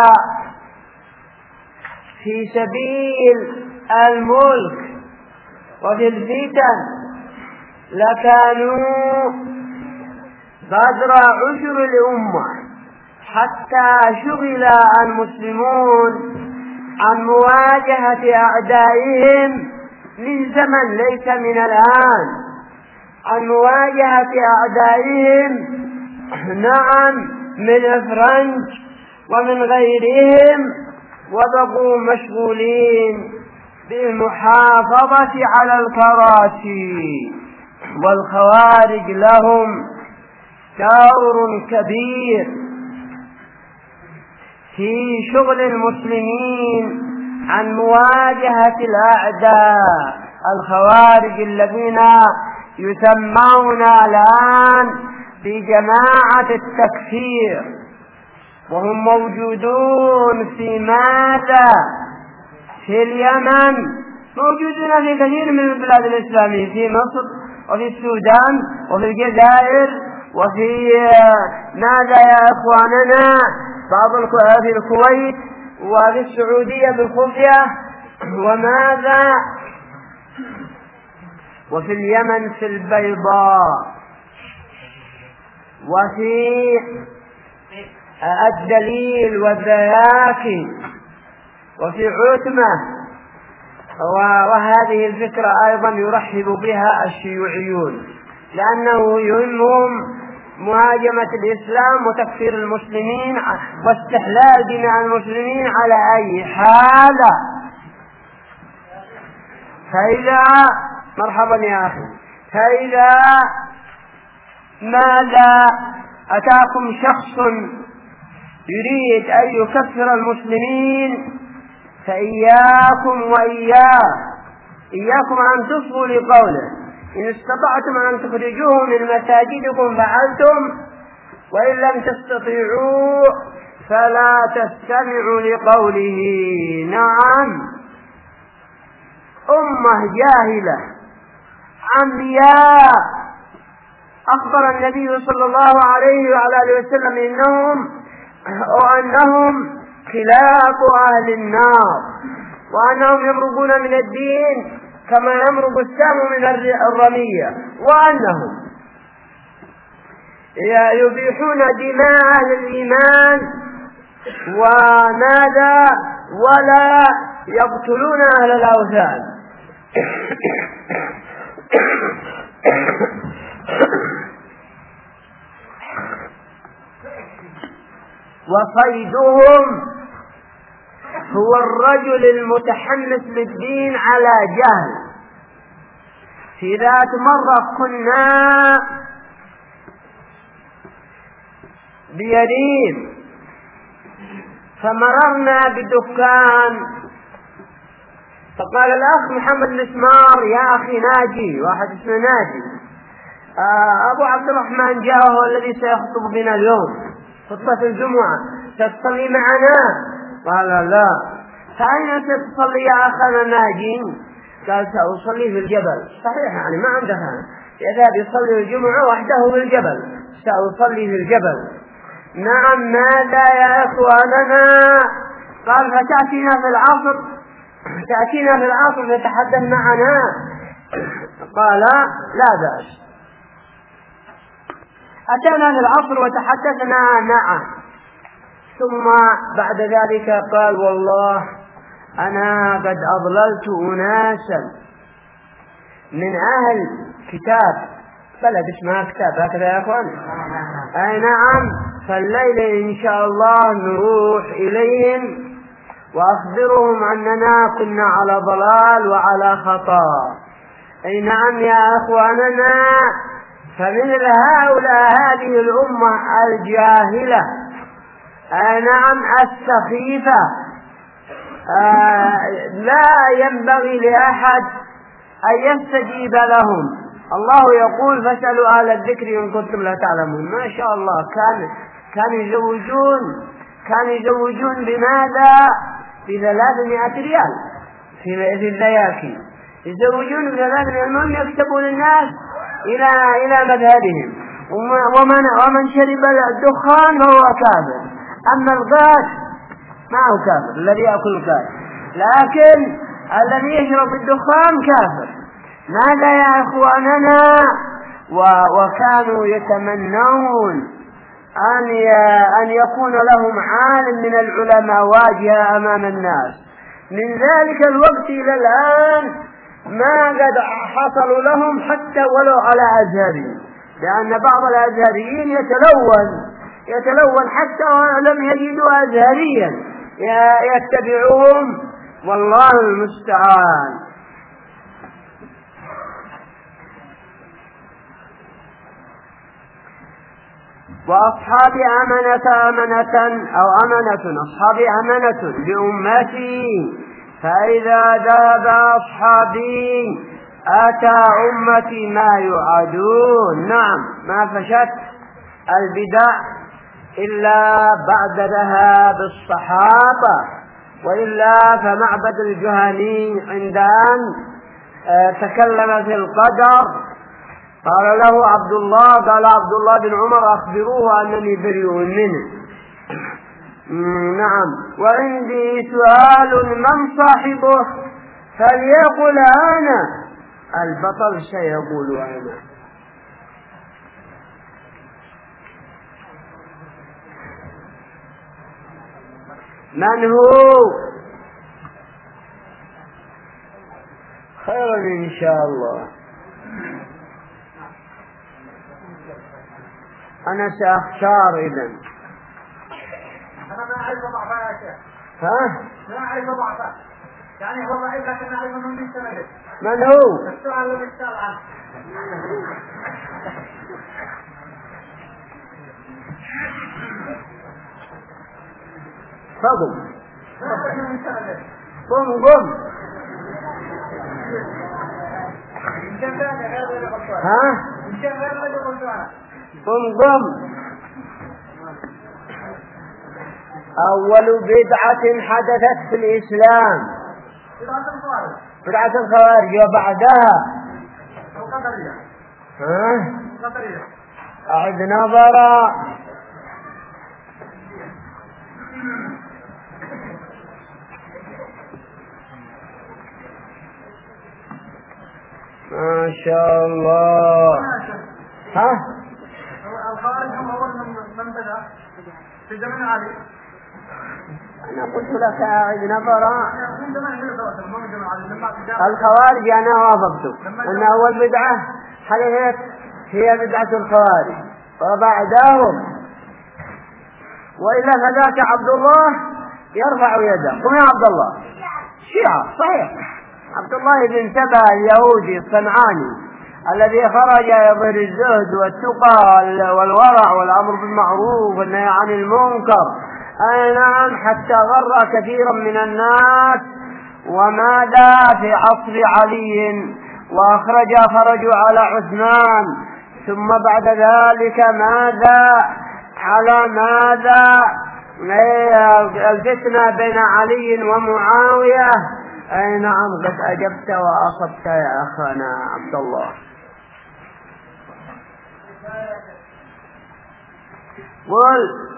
في سبيل الملك وفي الفتن لكانوا قدر عشر الأمة، حتى شغل المسلمون عن مواجهة أعدائهم من زمن ليس من الآن، عن مواجهة أعدائهم نعم من الفرنج ومن غيرهم، وبقوا مشغولين بالمحافظة على الكراسي. والخوارج لهم دور كبير في شغل المسلمين عن مواجهة الأعداء. الخوارج الذين يسمون الآن بجماعة التكفير، وهم موجودون في ماذا؟ في اليمن، موجودون في كثير من البلاد الإسلامية، في مصر وفي السودان وفي الجزائر وفي ماذا يا إخواننا بعض في الكويت وفي السعودية بالخفية، وماذا وفي اليمن في البيضاء، وفي الدليل والذياكي، وفي عتمة. وهذه الفكرة أيضا يرحب بها الشيوعيون، لأنه يهمهم مهاجمة الإسلام وتكفير المسلمين واستحلال دماء المسلمين على أي حالة. فإذا مرحبا يا أخي، فإذا ماذا أتاكم شخص يريد أن يكفر المسلمين فإياكم وإياه إياكم أن تصغوا لقوله. إن استطعتم أن تخرجوه من مساجدكم فعلتم، وإن لم تستطيعوا فلا تستمعوا لقوله. نعم، أمة جاهلة عمياء. أخبر النبي صلى الله عليه وعلى آله وسلم إنهم وأنهم خلاف أهل النار، وأنهم يمرقون من الدين كما يمرق السهم من الرمية، وأنهم يبيحون دماء أهل الإيمان وماذا ولا يقتلون أهل الأوثان. وصيدهم هو الرجل المتحمس للدين على جهل. في ذات مرة كنا بيريم فمررنا بدكان، فقال الأخ محمد الإسمار يا أخي ناجي، واحد اسمه ناجي، أبو عبد الرحمن جاء هو الذي سيخطب بنا اليوم خطبة الجمعة، تتصلي معنا؟ قال لا. فأين ستصلي يا أخانا ناجي؟ قال سأصلي في الجبل. صحيح يعني ما عندها، يذهب يصلي الجمعة وحده في الجبل، سأصلي في الجبل. نعم ماذا يا إخواننا؟ قال فتأتينا في العصر، تأتينا في العصر تتحدث معنا؟ قال لا بأس. أتانا في العصر وتحدثنا معه، ثم بعد ذلك قال والله أنا قد أضللت أناسا من أهل كتاب، بلد اسمها كتاب هكذا يا أخوان، أي نعم، فالليلة إن شاء الله نروح إليهم وأخبرهم أننا كنا على ضلال وعلى خطأ. أي نعم يا أخواننا، فمثل هؤلاء هذه الأمة الجاهلة، أي نعم السخيفة، آه لا ينبغي لأحد أن يستجيب لهم. الله يقول فاسألوا أهل الذكر إن كنتم لا تعلمون. ما شاء الله كان كانوا يزوجون كانوا يزوجون بماذا؟ بثلاثمائة ريال في في الذياكي، يزوجون بثلاثمائة، المهم يكتبون الناس إلى إلى مذهبهم. ومن ومن شرب الدخان فهو كافر، أما الغاز ما هو كافر الذي يأكل الغاز، لكن الذي يشرب الدخان كافر. ماذا يا إخواننا؟ وكانوا يتمنون أن أن يكون لهم عالم من العلماء واجهة أمام الناس. من ذلك الوقت إلى الآن ما قد حصلوا لهم حتى ولو على أزهري، لأن بعض الأزهريين يتلون يتلون حتى ولم يجدوا أزهريا يتبعوهم، والله المستعان. وأصحاب أمنة أمنة أو أمنة أصحاب أمنة بأمتي، فإذا ذهب أصحابي أتى أمتي ما يعدون. نعم ما فشت البدع إلا بعد ذهاب الصحابة، وإلا فمعبد الجهني عند أن تكلم في القدر قال له عبد الله قال عبد الله بن عمر أخبروه أنني بريء منه. نعم. وعندي سؤال من صاحبه فليقل أنا، البطل سيقول أنا. من هو؟ خير إن شاء الله. أنا سأختار إذن. أنا ما أعرف ضعفها يا شيخ. ها؟ ما أعرف ضعفها. يعني هو ضعيف لكن أعرف من من سنده. من هو؟ السؤال الذي سأل عنه. فقم. قم قم. ها؟ قم قم. أول بدعة حدثت في الإسلام بدعة الخوارج، وبعدها ها؟ أعد نظرا. ما شاء الله. ها؟ الخوارج هم أول من من بدأ في زمن علي. أنا قلت لك أعد نفرا. الخوارج أنا وافقتك أن أول بدعة حدثت هي بدعة الخوارج وبعدهم، وإلا فذاك عبد الله يرفع يده. قم يا عبد الله. شيعة صحيح. عبد الله بن سبا اليهودي الصنعاني الذي خرج يظهر الزهد والتقى والورع والأمر بالمعروف والنهي عن المنكر، أي نعم، حتى غر كثيرا من الناس. وماذا في عصر علي وأخرج خرجوا على عثمان، ثم بعد ذلك ماذا على ماذا الفتنة بين علي ومعاوية. أي نعم، قد أجبت وأصبت يا أخانا عبد الله. قل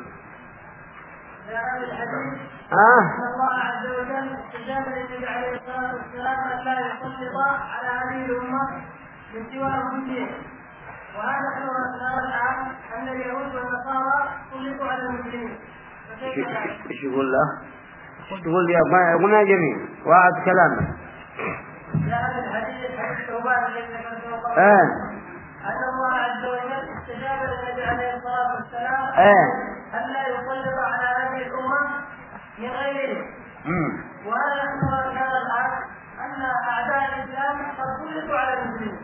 آه. الله عز وجل استجاب للنبي عليه الصلاة والسلام أن لا يسلط على هذه الأمة من سواهم فيه، وهذا حلو الأسرار العام أن اليهود والنصارى سلطوا على المسلمين. ايش يقول له؟ ايش تقول يا ما قلنا جميع وعد كلامه. جاء الحديث حديث ثوبان الذي ذكرته آه. أن الله عز وجل استجاب للنبي عليه الصلاة والسلام آه. أن لا يسلط على هذه الأمة من غيره. امم وهذا يحصل هذا العام أن أعداء الإسلام قد سلطوا على المسلمين.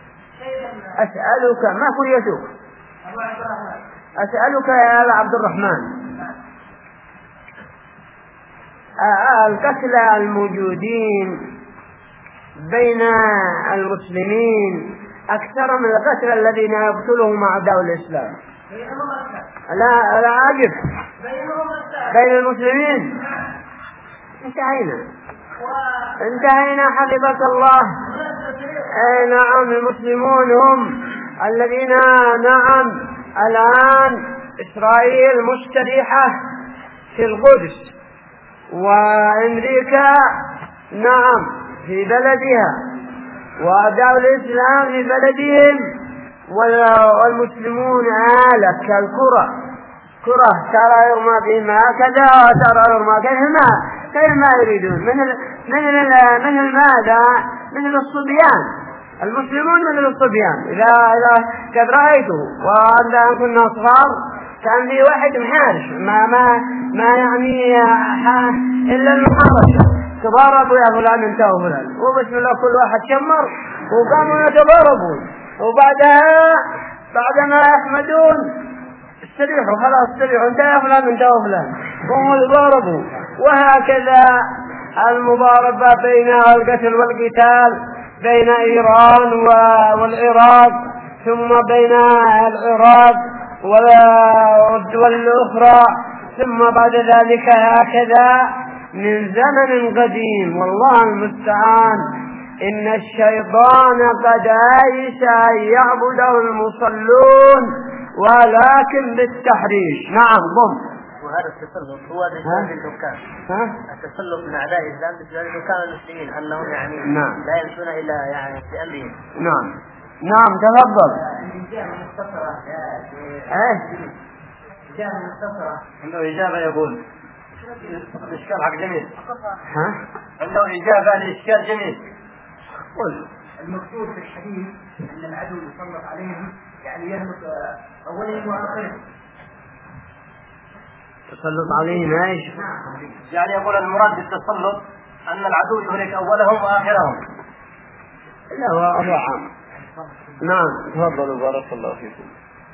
أسألك ما كريتك؟ أبو عبد الرحمن. أسألك يا أبا عبد الرحمن، القتلى الموجودين بين المسلمين أكثر من القتلى الذين يقتلهم أعداء الإسلام. لا لا أعجب بين المسلمين. انتهينا انتهينا حفظك الله. أي نعم، المسلمون هم الذين نعم الآن إسرائيل مستريحة في القدس، وأمريكا نعم في بلدها، وأعداء الإسلام في بلدهم، والمسلمون آلة كالكرة، كرة ترى يرمى بهم هكذا وترى يرمى كيفما كيفما يريدون. مثل مثل مثل ماذا؟ مثل الصبيان. المسلمون مثل الصبيان. إذا إذا قد رأيته وعندما كنا صغار كان في واحد محارش ما ما ما يعني إلا المحارشة، تضاربوا يا فلان انت وفلان، وبسم الله كل واحد شمر وقاموا يتضاربون، وبعدها بعدما يحمدون استريحوا خلاص استريحوا انت يا فلان انت وفلان، قاموا يضاربوا. وهكذا المضاربة بين القتل والقتال بين إيران والعراق، ثم بين العراق والدول الأخرى، ثم بعد ذلك هكذا من زمن قديم. والله المستعان. إن الشيطان قد أيس أن يعبده المصلون ولكن بالتحريش. نعم ضم. وهذا التسلط هو بالنسبة للحكام. التسلط من أعداء الإسلام بالنسبة للحكام المسلمين أنهم يعني نعم. لا يمشون إلى يعني في أمرهم. نعم نعم تفضل. الإجابة مختصرة يا شيخ. إيه؟ إجابة مختصرة. عنده إجابة يقول. الإشكال حق جميل. ها؟ عنده إجابة لإشكال جميل. قل. المقصود في الحديث أن العدو يسلط عليهم يعني يهلك أولهم وآخرهم. تسلط عليهم ايش؟ يعني يقول المراد بالتسلط أن العدو يهلك أولهم وآخرهم. لا هو أمر عام. نعم تفضلوا بارك الله فيكم.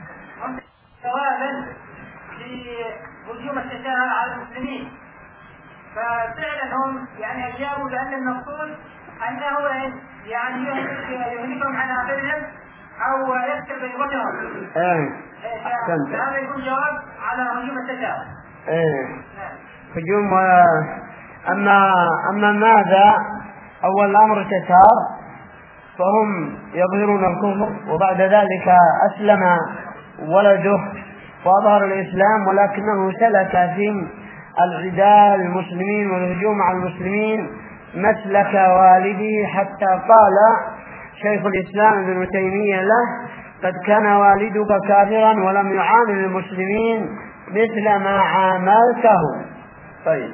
جوابا لهجوم التجاهل على المسلمين، ففعلا هم يعني أجابوا بأن المقصود أنه يعني يهلكهم عن آخرهم أو يكسر بيضتهم. ايه هذا يكون جواب على هجوم التجاهل. ايه هجوم. أما أما ماذا أول الأمر تتار فهم يظهرون الكفر، وبعد ذلك أسلم ولده وأظهر الإسلام، ولكنه سلك في العداء المسلمين والهجوم على المسلمين مسلك والده، حتى قال شيخ الإسلام ابن تيمية له: قد كان والدك كافرا ولم يعامل المسلمين مثل ما عاملته. طيب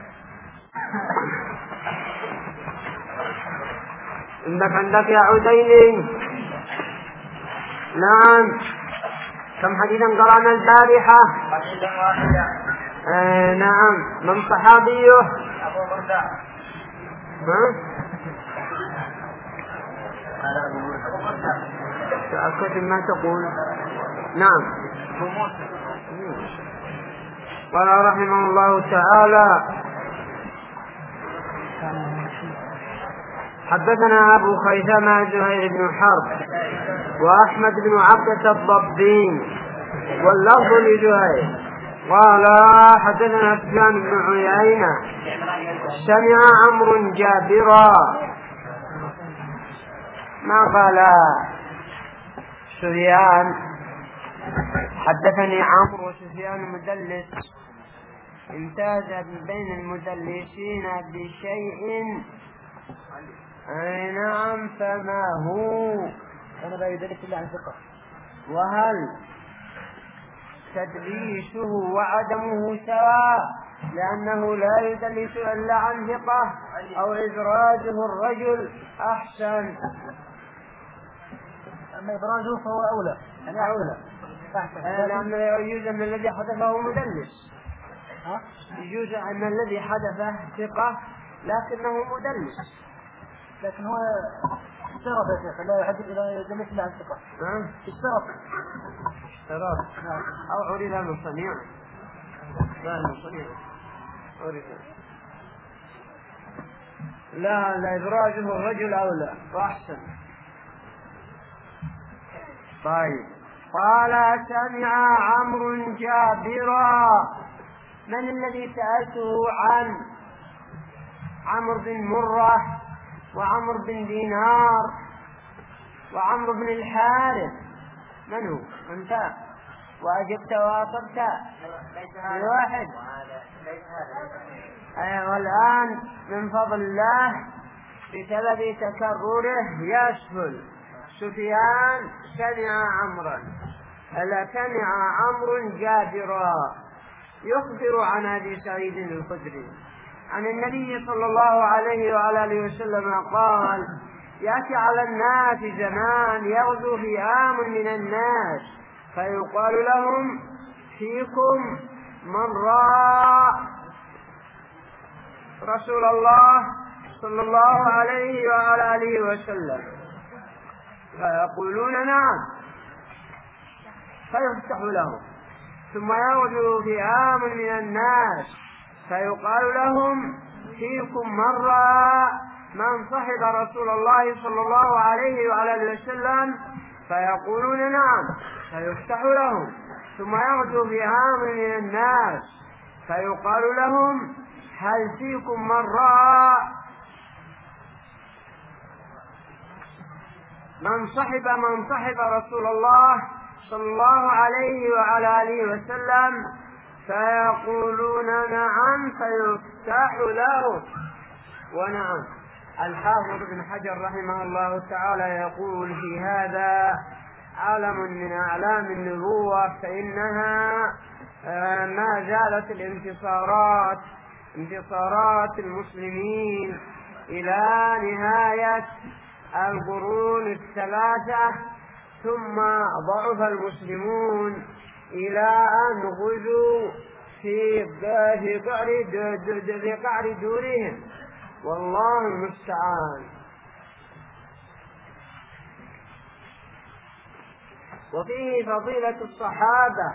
عندك عندك يا عديني. نعم. كم حديثا قرأنا البارحة؟ حديثا واحدا. آه نعم. من صحابيه؟ أبو بردة. ها؟ أبو بردة. تأكد ما تقول. نعم. قال رحمه الله تعالى: حدثنا أبو خيثمة زهير بن حرب وأحمد بن عبدة الضبين واللفظ لزهير قال: حدثنا سفيان بن عيينة سمع عمرو جابرا. ما قال سفيان حدثني عمرو وسفيان مدلس، امتاز بين المدلسين بشيء. أي نعم. فما هو؟ أنا لا يدلس إلا عن ثقة. وهل تدليسه وعدمه سواء لأنه لا يدلس إلا عن ثقة، أو إدراجه الرجل أحسن؟ أما إدراجه فهو أولى. أنا أولى. لأن يجوز أن الذي حدثه مدلس. ها؟ يجوز أن الذي حدثه ثقة لكنه مدلس. لكن هو اشترط يا شيخ لا يحدث إلا يدلس إلا عن ثقة. اشترط. اشترط. أو عرف من صنيع. لا من صنيع. عرف. لا لا إدراجه الرجل أولى وأحسن. طيب. قال: سمع عمرو جابرا. من الذي سألته عن عمرو بن مرة وعمرو بن دينار وعمرو بن الحارث؟ من هو؟ أنت وأجبت وأصبت بواحد. أيوة. والآن من فضل الله بسبب تكرره يسهل. سفيان سمع عمرا ألا سمع عمرو جابرا يخبر عن أبي سعيد الخدري عن النبي صلى الله عليه وعلى آله وسلم قال: يأتي على الناس زمان يغزو فئام من الناس فيقال لهم: فيكم من رأى رسول الله صلى الله عليه وعلى آله وسلم، فيقولون: نعم، فيفتح لهم. ثم يغزو فئام من الناس فيقال لهم: فيكم من رأى من صحب رسول الله صلى الله عليه وعلى آله وسلم، فيقولون: نعم، فيفتح لهم. ثم يغزو فئام من الناس فيقال لهم: هل فيكم من رأى من صحب من صحب رسول الله صلى الله عليه وعلى آله وسلم، فيقولون: نعم، فيفتح له. ونعم. الحافظ ابن حجر رحمه الله تعالى يقول في هذا: علم من أعلام النبوة، فإنها ما زالت الانتصارات انتصارات المسلمين إلى نهاية القرون الثلاثة، ثم ضعف المسلمون إلى أن غزوا في في قعر في قعر دورهم، والله المستعان. وفيه فضيلة الصحابة،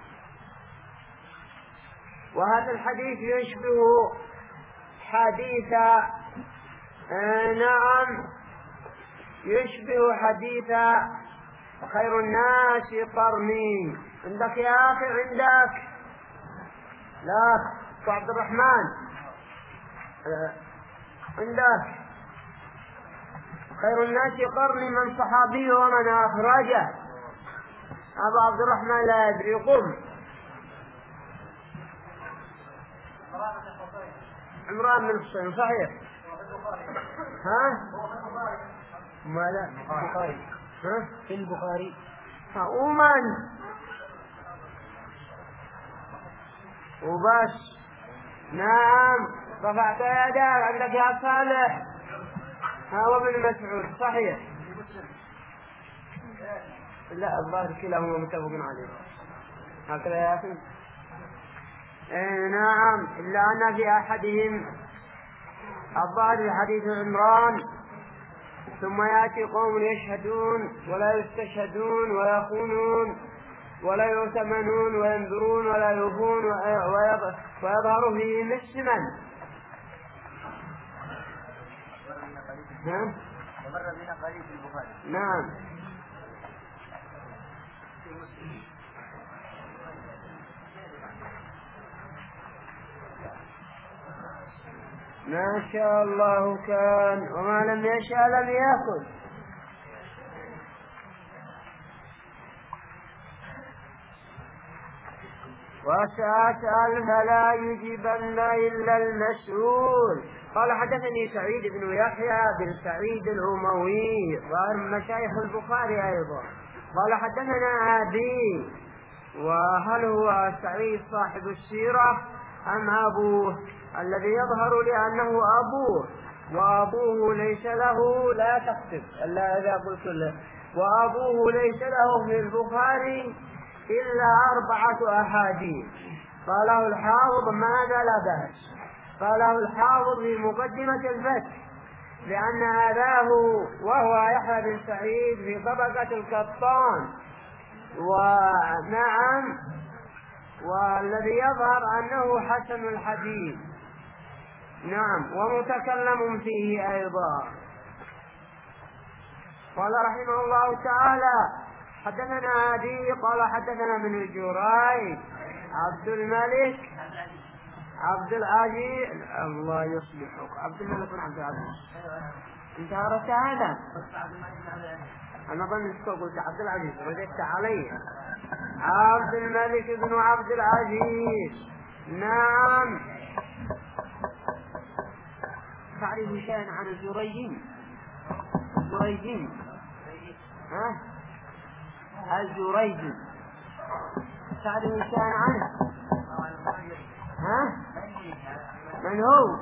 وهذا الحديث يشبه حديث آه نعم يشبه حديث خير الناس قرني. عندك يا أخي؟ عندك؟ لا عبد الرحمن آه. عندك خير الناس قرني من صحابي ومن أخرجه. أبو عبد الرحمن لا يدري. قم. عمران بن حسين صحيح. ها؟ ما لا البخاري. ها؟ في البخاري. ومن وبس. نعم رفعت يدك عندك يا صالح. هو ابن مسعود صحيح. لا الظاهر كلاهما متفق عليه هكذا يا أخي. إيه نعم إلا أن في أحدهم الظاهر في حديث عمران ثم يأتي قوم يشهدون ولا يستشهدون ويخونون ولا يؤتمنون وينذرون ولا يوفون ويظهر فيهم السمن. نعم ما شاء الله كان وما لم يشاء لم يكن. وسأسأل فلا يجيبن إلا المسؤول. قال حدثني سعيد بن يحيى بن سعيد الأموي ومن مشايخ البخاري أيضا. قال حدثنا أبي. وهل هو سعيد صاحب السيرة أم أبوه؟ الذي يظهر لأنه أبوه وأبوه ليس له لا تكتب إلا إذا قلت له وأبوه ليس له في البخاري إلا أربعة أحاديث. قاله الحافظ ماذا لا بأس. قاله الحافظ في مقدمة الفتح لأن أباه وهو يحيى بن سعيد في طبقة القطان. ونعم والذي يظهر أنه حسن الحديث. نعم ومتكلم فيه أيضا. قال رحمه الله تعالى حدثنا أبي. قال حدثنا ابن جريج عبد الملك عبد العزيز الله يصلحك عبد الملك بن عبد العزيز. انت عرفت هذا؟ أنا ظن أنك قلت عبد العزيز رددت علي. عبد الملك بن عبد العزيز. نعم تعرف شيئا عن الجريجين؟ الجريجين ها الجريجي تعرف شيئا عنه؟ ها من هو؟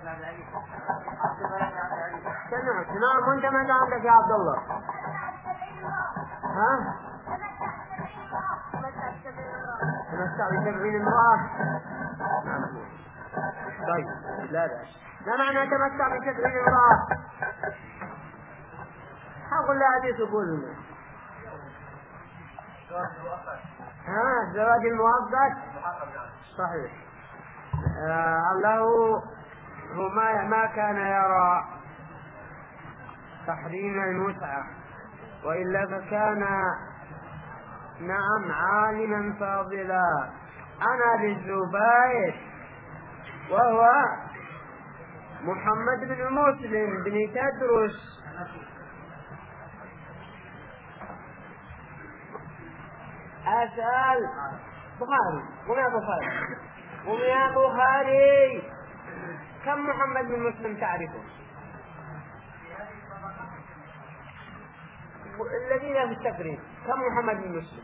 سمعت. نعم وانت ماذا عندك يا عبد الله؟ ها تمتع بسبعين امرأة. طيب لا بأس. ما معنى تمتع بسبعين امرأة؟ حقول لا حديث يقول ها الزواج المؤقت صحيح. آه له هو ما, ما كان يرى تحريم المتعة وإلا فكان نعم عالما فاضلا. أنا بالزبير وهو محمد بن مسلم بن تدرس. أسأل بخاري وما بخاري وما بخاري كم محمد بن مسلم تعرفه؟ الذين في التقريب كم محمد بن مسلم؟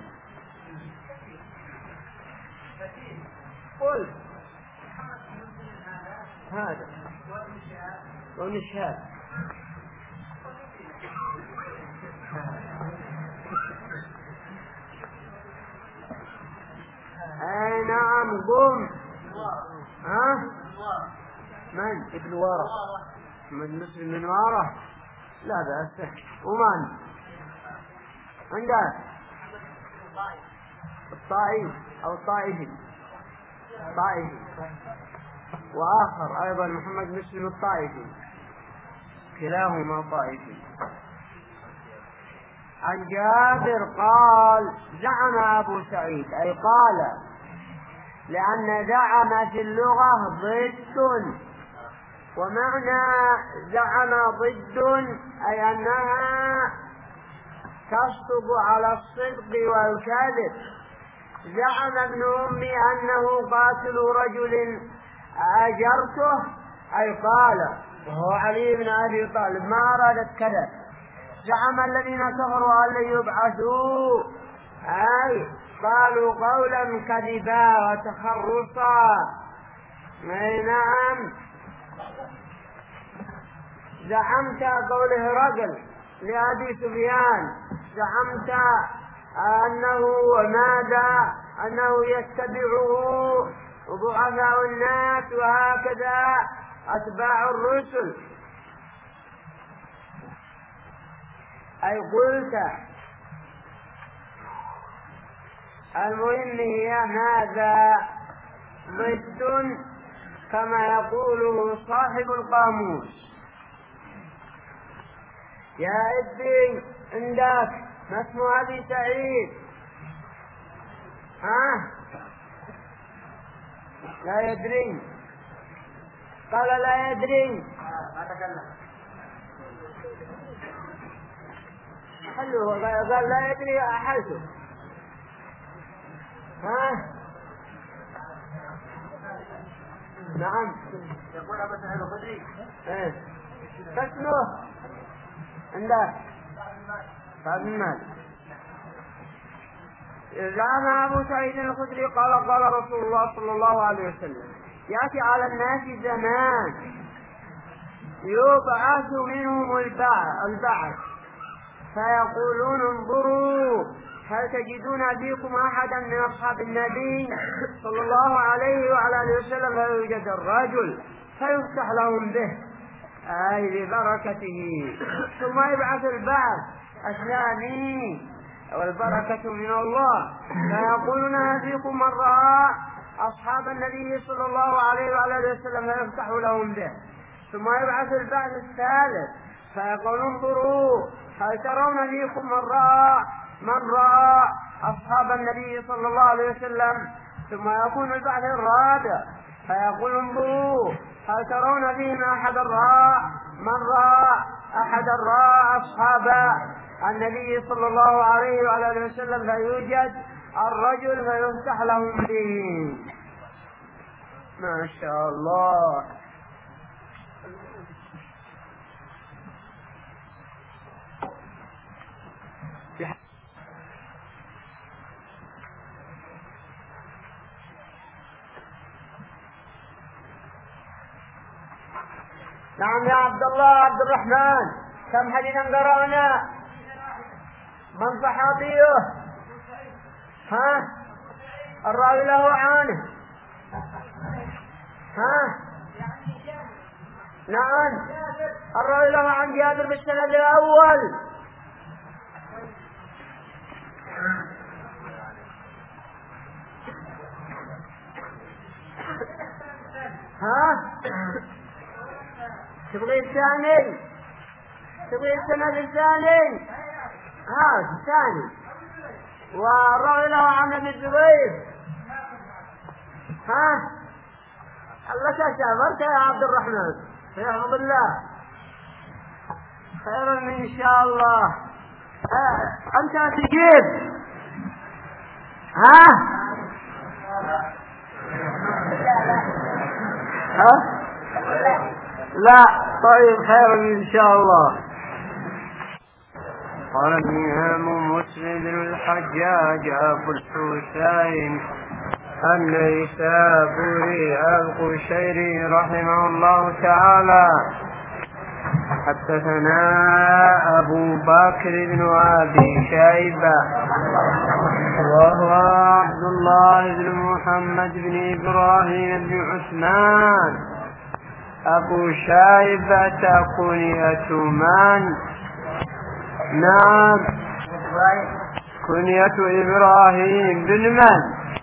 قل هذا وابن شهاب. اي نعم قم. ها من ابن وارة من مسلم من وارة لا بأس. ومن عندك الطائي او الطائفي الطائفي واخر ايضا محمد مسلم الطائفي كلاهما طائفي. عن جابر قال زعم أبو سعيد أي قال لأن زعم في اللغة ضد ومعنى زعم ضد أي أنها تصدق على الصدق والكذب. زعم ابن أمي أنه قاتل رجل أجرته أي قال وهو علي بن أبي طالب ما أرادت كذا. زعم الذين كفروا أن لن يبعثوا أي قالوا قولا كذبا وتخرصا. أي نعم. زعمت قوله رجل لأبي سفيان، زعمت أنه وماذا أنه يتبعه ضعفاء الناس وهكذا أتباع الرسل. أي قلت المهم هي هذا ضد كما يقوله صاحب القاموس. يا ابني عندك ما اسم أبي سعيد؟ ها؟ لا يدري. قال لا يدري. ما تكلم. حلو. قال لا يدري أحلته. ها؟ نعم. يقول أبو سعيد الخدري. ايه فاسمه عندك بعد المال. زعم أبو سعيد الخدري قال قال رسول الله صلى الله عليه وسلم: يأتي على الناس زمان يبعث منهم البعث فيقولون انظروا هل تجدون فيكم أحدا من أصحاب النبي صلى الله عليه وعلى آله وسلم؟ لا يوجد الرجل فيفتح لهم به أي ببركته، ثم يبعث البعث الثاني والبركة من الله فيقولون هل فيكم من رأى أصحاب النبي صلى الله عليه وعلى آله وسلم فيفتح لهم به، ثم يبعث البعث الثالث فيقولون انظروا هل ترون فيكم من رأى من رأى أصحاب النبي صلى الله عليه وسلم، ثم يكون البعث الرابع فيقول انظروا هل ترون فيهم أحد رأى من رأى أحد رأى أصحاب النبي صلى الله عليه وعلى آله وسلم فيوجد الرجل فيفتح لهم به. ما شاء الله. نعم يا عبد الله عبد الرحمن، كم حديثا قرأنا؟ من صحابيه؟ ها؟ الراوي له عنه؟ ها؟ نعم الراوي له عن جابر بالسند الأول. ها؟ تبغي الثاني؟ تبغي السند الثاني؟ ها الثاني. والراوي له عن ابن الزبير. ها؟ الله تسافرت يا عبد الرحمن يحفظ الله خيرا ان شاء الله. ها انت تجيب؟ ها؟ ها؟ لا طيب خير إن شاء الله. قال الإمام مسلم بن الحجاج أبو الحسين النيسابوري القشيري رحمه الله تعالى: حدثنا أبو بكر بن أبي شيبة وهو عبد الله بن محمد بن إبراهيم بن عثمان. أبو شيبة كنية من؟ نعم كنية إبراهيم بن من؟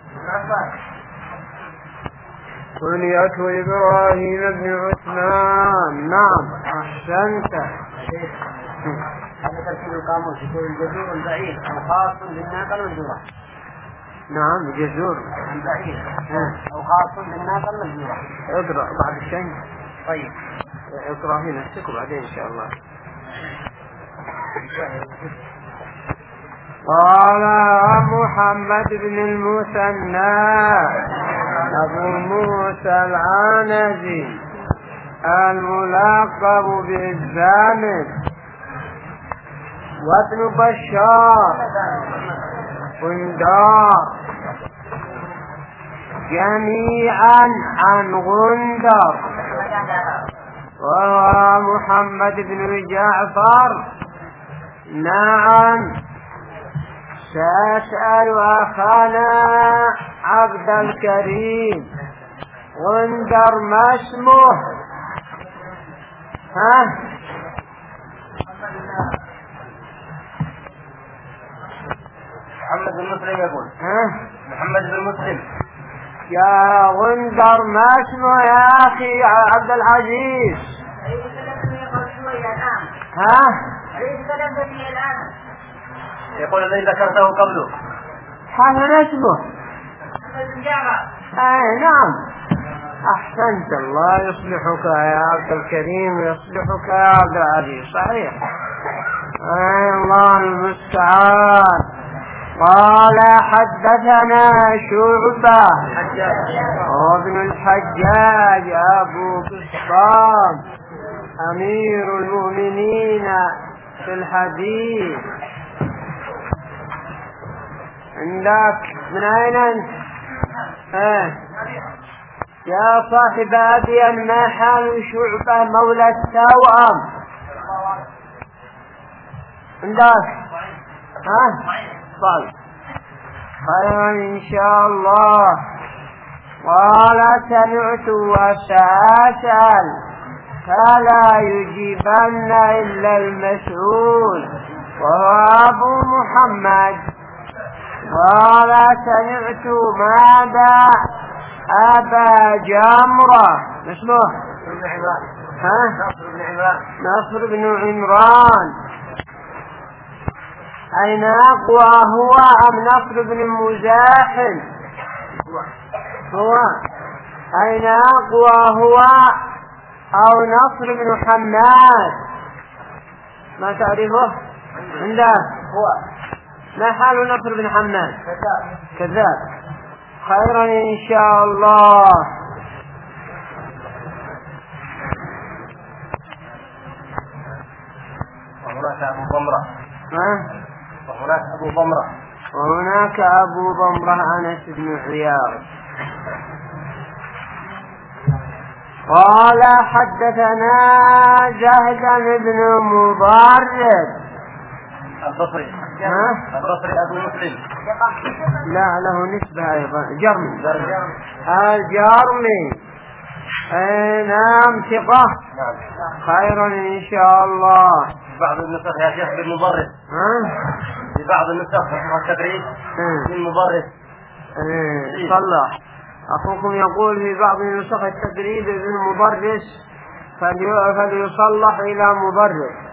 كنية إبراهيم بن عثمان. نعم أحسنت. هذا ترتيب القاموس يقول الجزور البعيد أو خاص بالناقة المجزورة. نعم جزور البعيد أو خاص بالناقة المجزورة. اقرأ بعد الشيء. طيب اقرأ هنا استكوا بعدين إن شاء الله. قال محمد بن المثنى أبو موسى العنزي الملقب بالزامل وابن بشار غندار جميعا عن غندر وهو محمد بن جعفر. نعم سأسأل أخانا عبد الكريم غندر ما اسمه؟ ها محمد بن مسلم يقول. ها محمد بن مسلم. يا غندر ما اسمه يا أخي عبد العزيز؟ ها يقول الذي ذكرته قبله. هذا اسمه. اي نعم احسنت، الله يصلحك يا عبد الكريم، يصلحك يا عبد العزيز، صحيح. اي الله المستعان. قال حدثنا شعبة وابن الحجاج أبو بسطام أمير المؤمنين في الحديث. عندك من أين أنت؟ اه يا صاحب أبي ما حال شعبة مولى التوأم؟ عندك ها طيب خيرا إن شاء الله. قال سمعت وسأسأل فلا يجيبن إلا المسؤول وهو أبو محمد. قال سمعت ماذا أبا جمرة اسمه ها نصر بن عمران. أين أقوى هو أم نصر بن مزاحم؟ هو أين أقوى هو أو نصر بن حماد؟ ما تعرفه؟ عنده هو ما حال نصر بن حماد؟ كذاب. خيرا إن شاء الله. وهناك أبو ضمرة. ها؟ وهناك أبو ضمرة. وهناك أبو ضمرة أنس بن عياض. قال حدثنا زهد بن مضرب البصري. ها؟ البصري أبو مسلم. لا له نسبة أيضا جرمي. الجرمي. أي نعم ثقة. نعم. خيرا إن شاء الله. بعض النسخ يا شيخ بالمبرد. ها؟ في بعض النسخ والتدريس بالمبرد. ايه صلح. أخوكم يقول في بعض النسخ التدريب بالمبرس فليصلح إلى مبرس.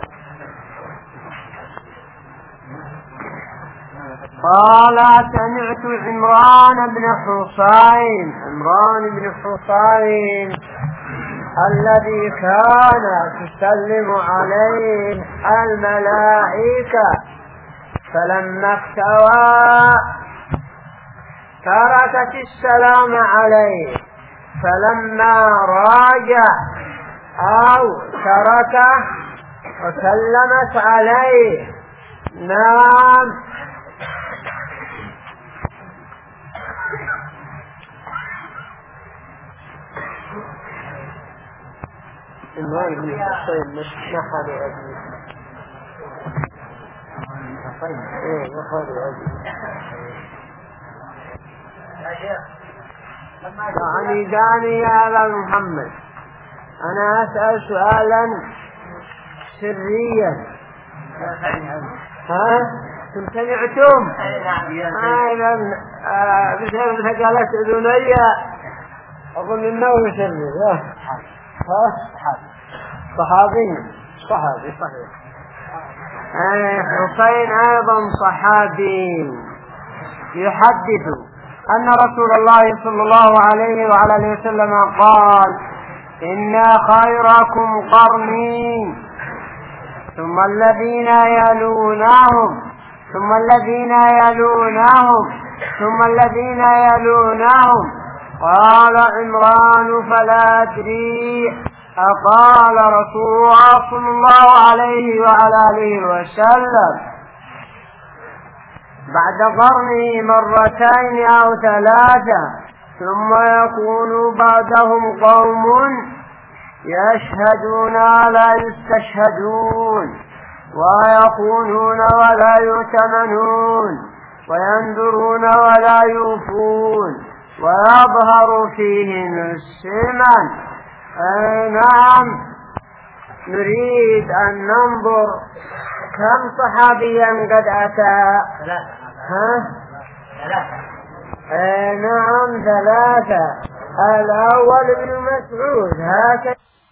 قال سمعت عمران بن حصين عمران بن حصين الذي كان تسلم عليه الملائكة فلما اكتوى تركت السلام عليه فلما راجع أو تركه وسلمت عليه. نعم عمران بن حصين مش نحن أبي ايه نحن أبي يعني داني يا أبا محمد أنا أسأل سؤالا سريا. ها سمعتم؟ أيضا بسبب ثقالة أذني أظن أنه سري. ها صحابي صحابي صحيح. حسين أيضا صحابي يحدث أن رسول الله صلى الله عليه وعلى آله وسلم قال إن خيركم قرني ثم الذين يلونهم ثم الذين يلونهم ثم الذين يلونهم. قال عمران فلا أدري أقال رسول الله صلى الله عليه وعلى آله وسلم. بعد قرنه مرتين أو ثلاثة، ثم يكون بعدهم قوم يشهدون ولا يستشهدون، ويخونون ولا يؤتمنون، وينذرون ولا يوفون، ويظهر فيهم السمن. نعم، نريد أن ننظر كم صحابيا قد أتى. ها؟ آه نعم ثلاثة. الأول ابن مسعود هكذا.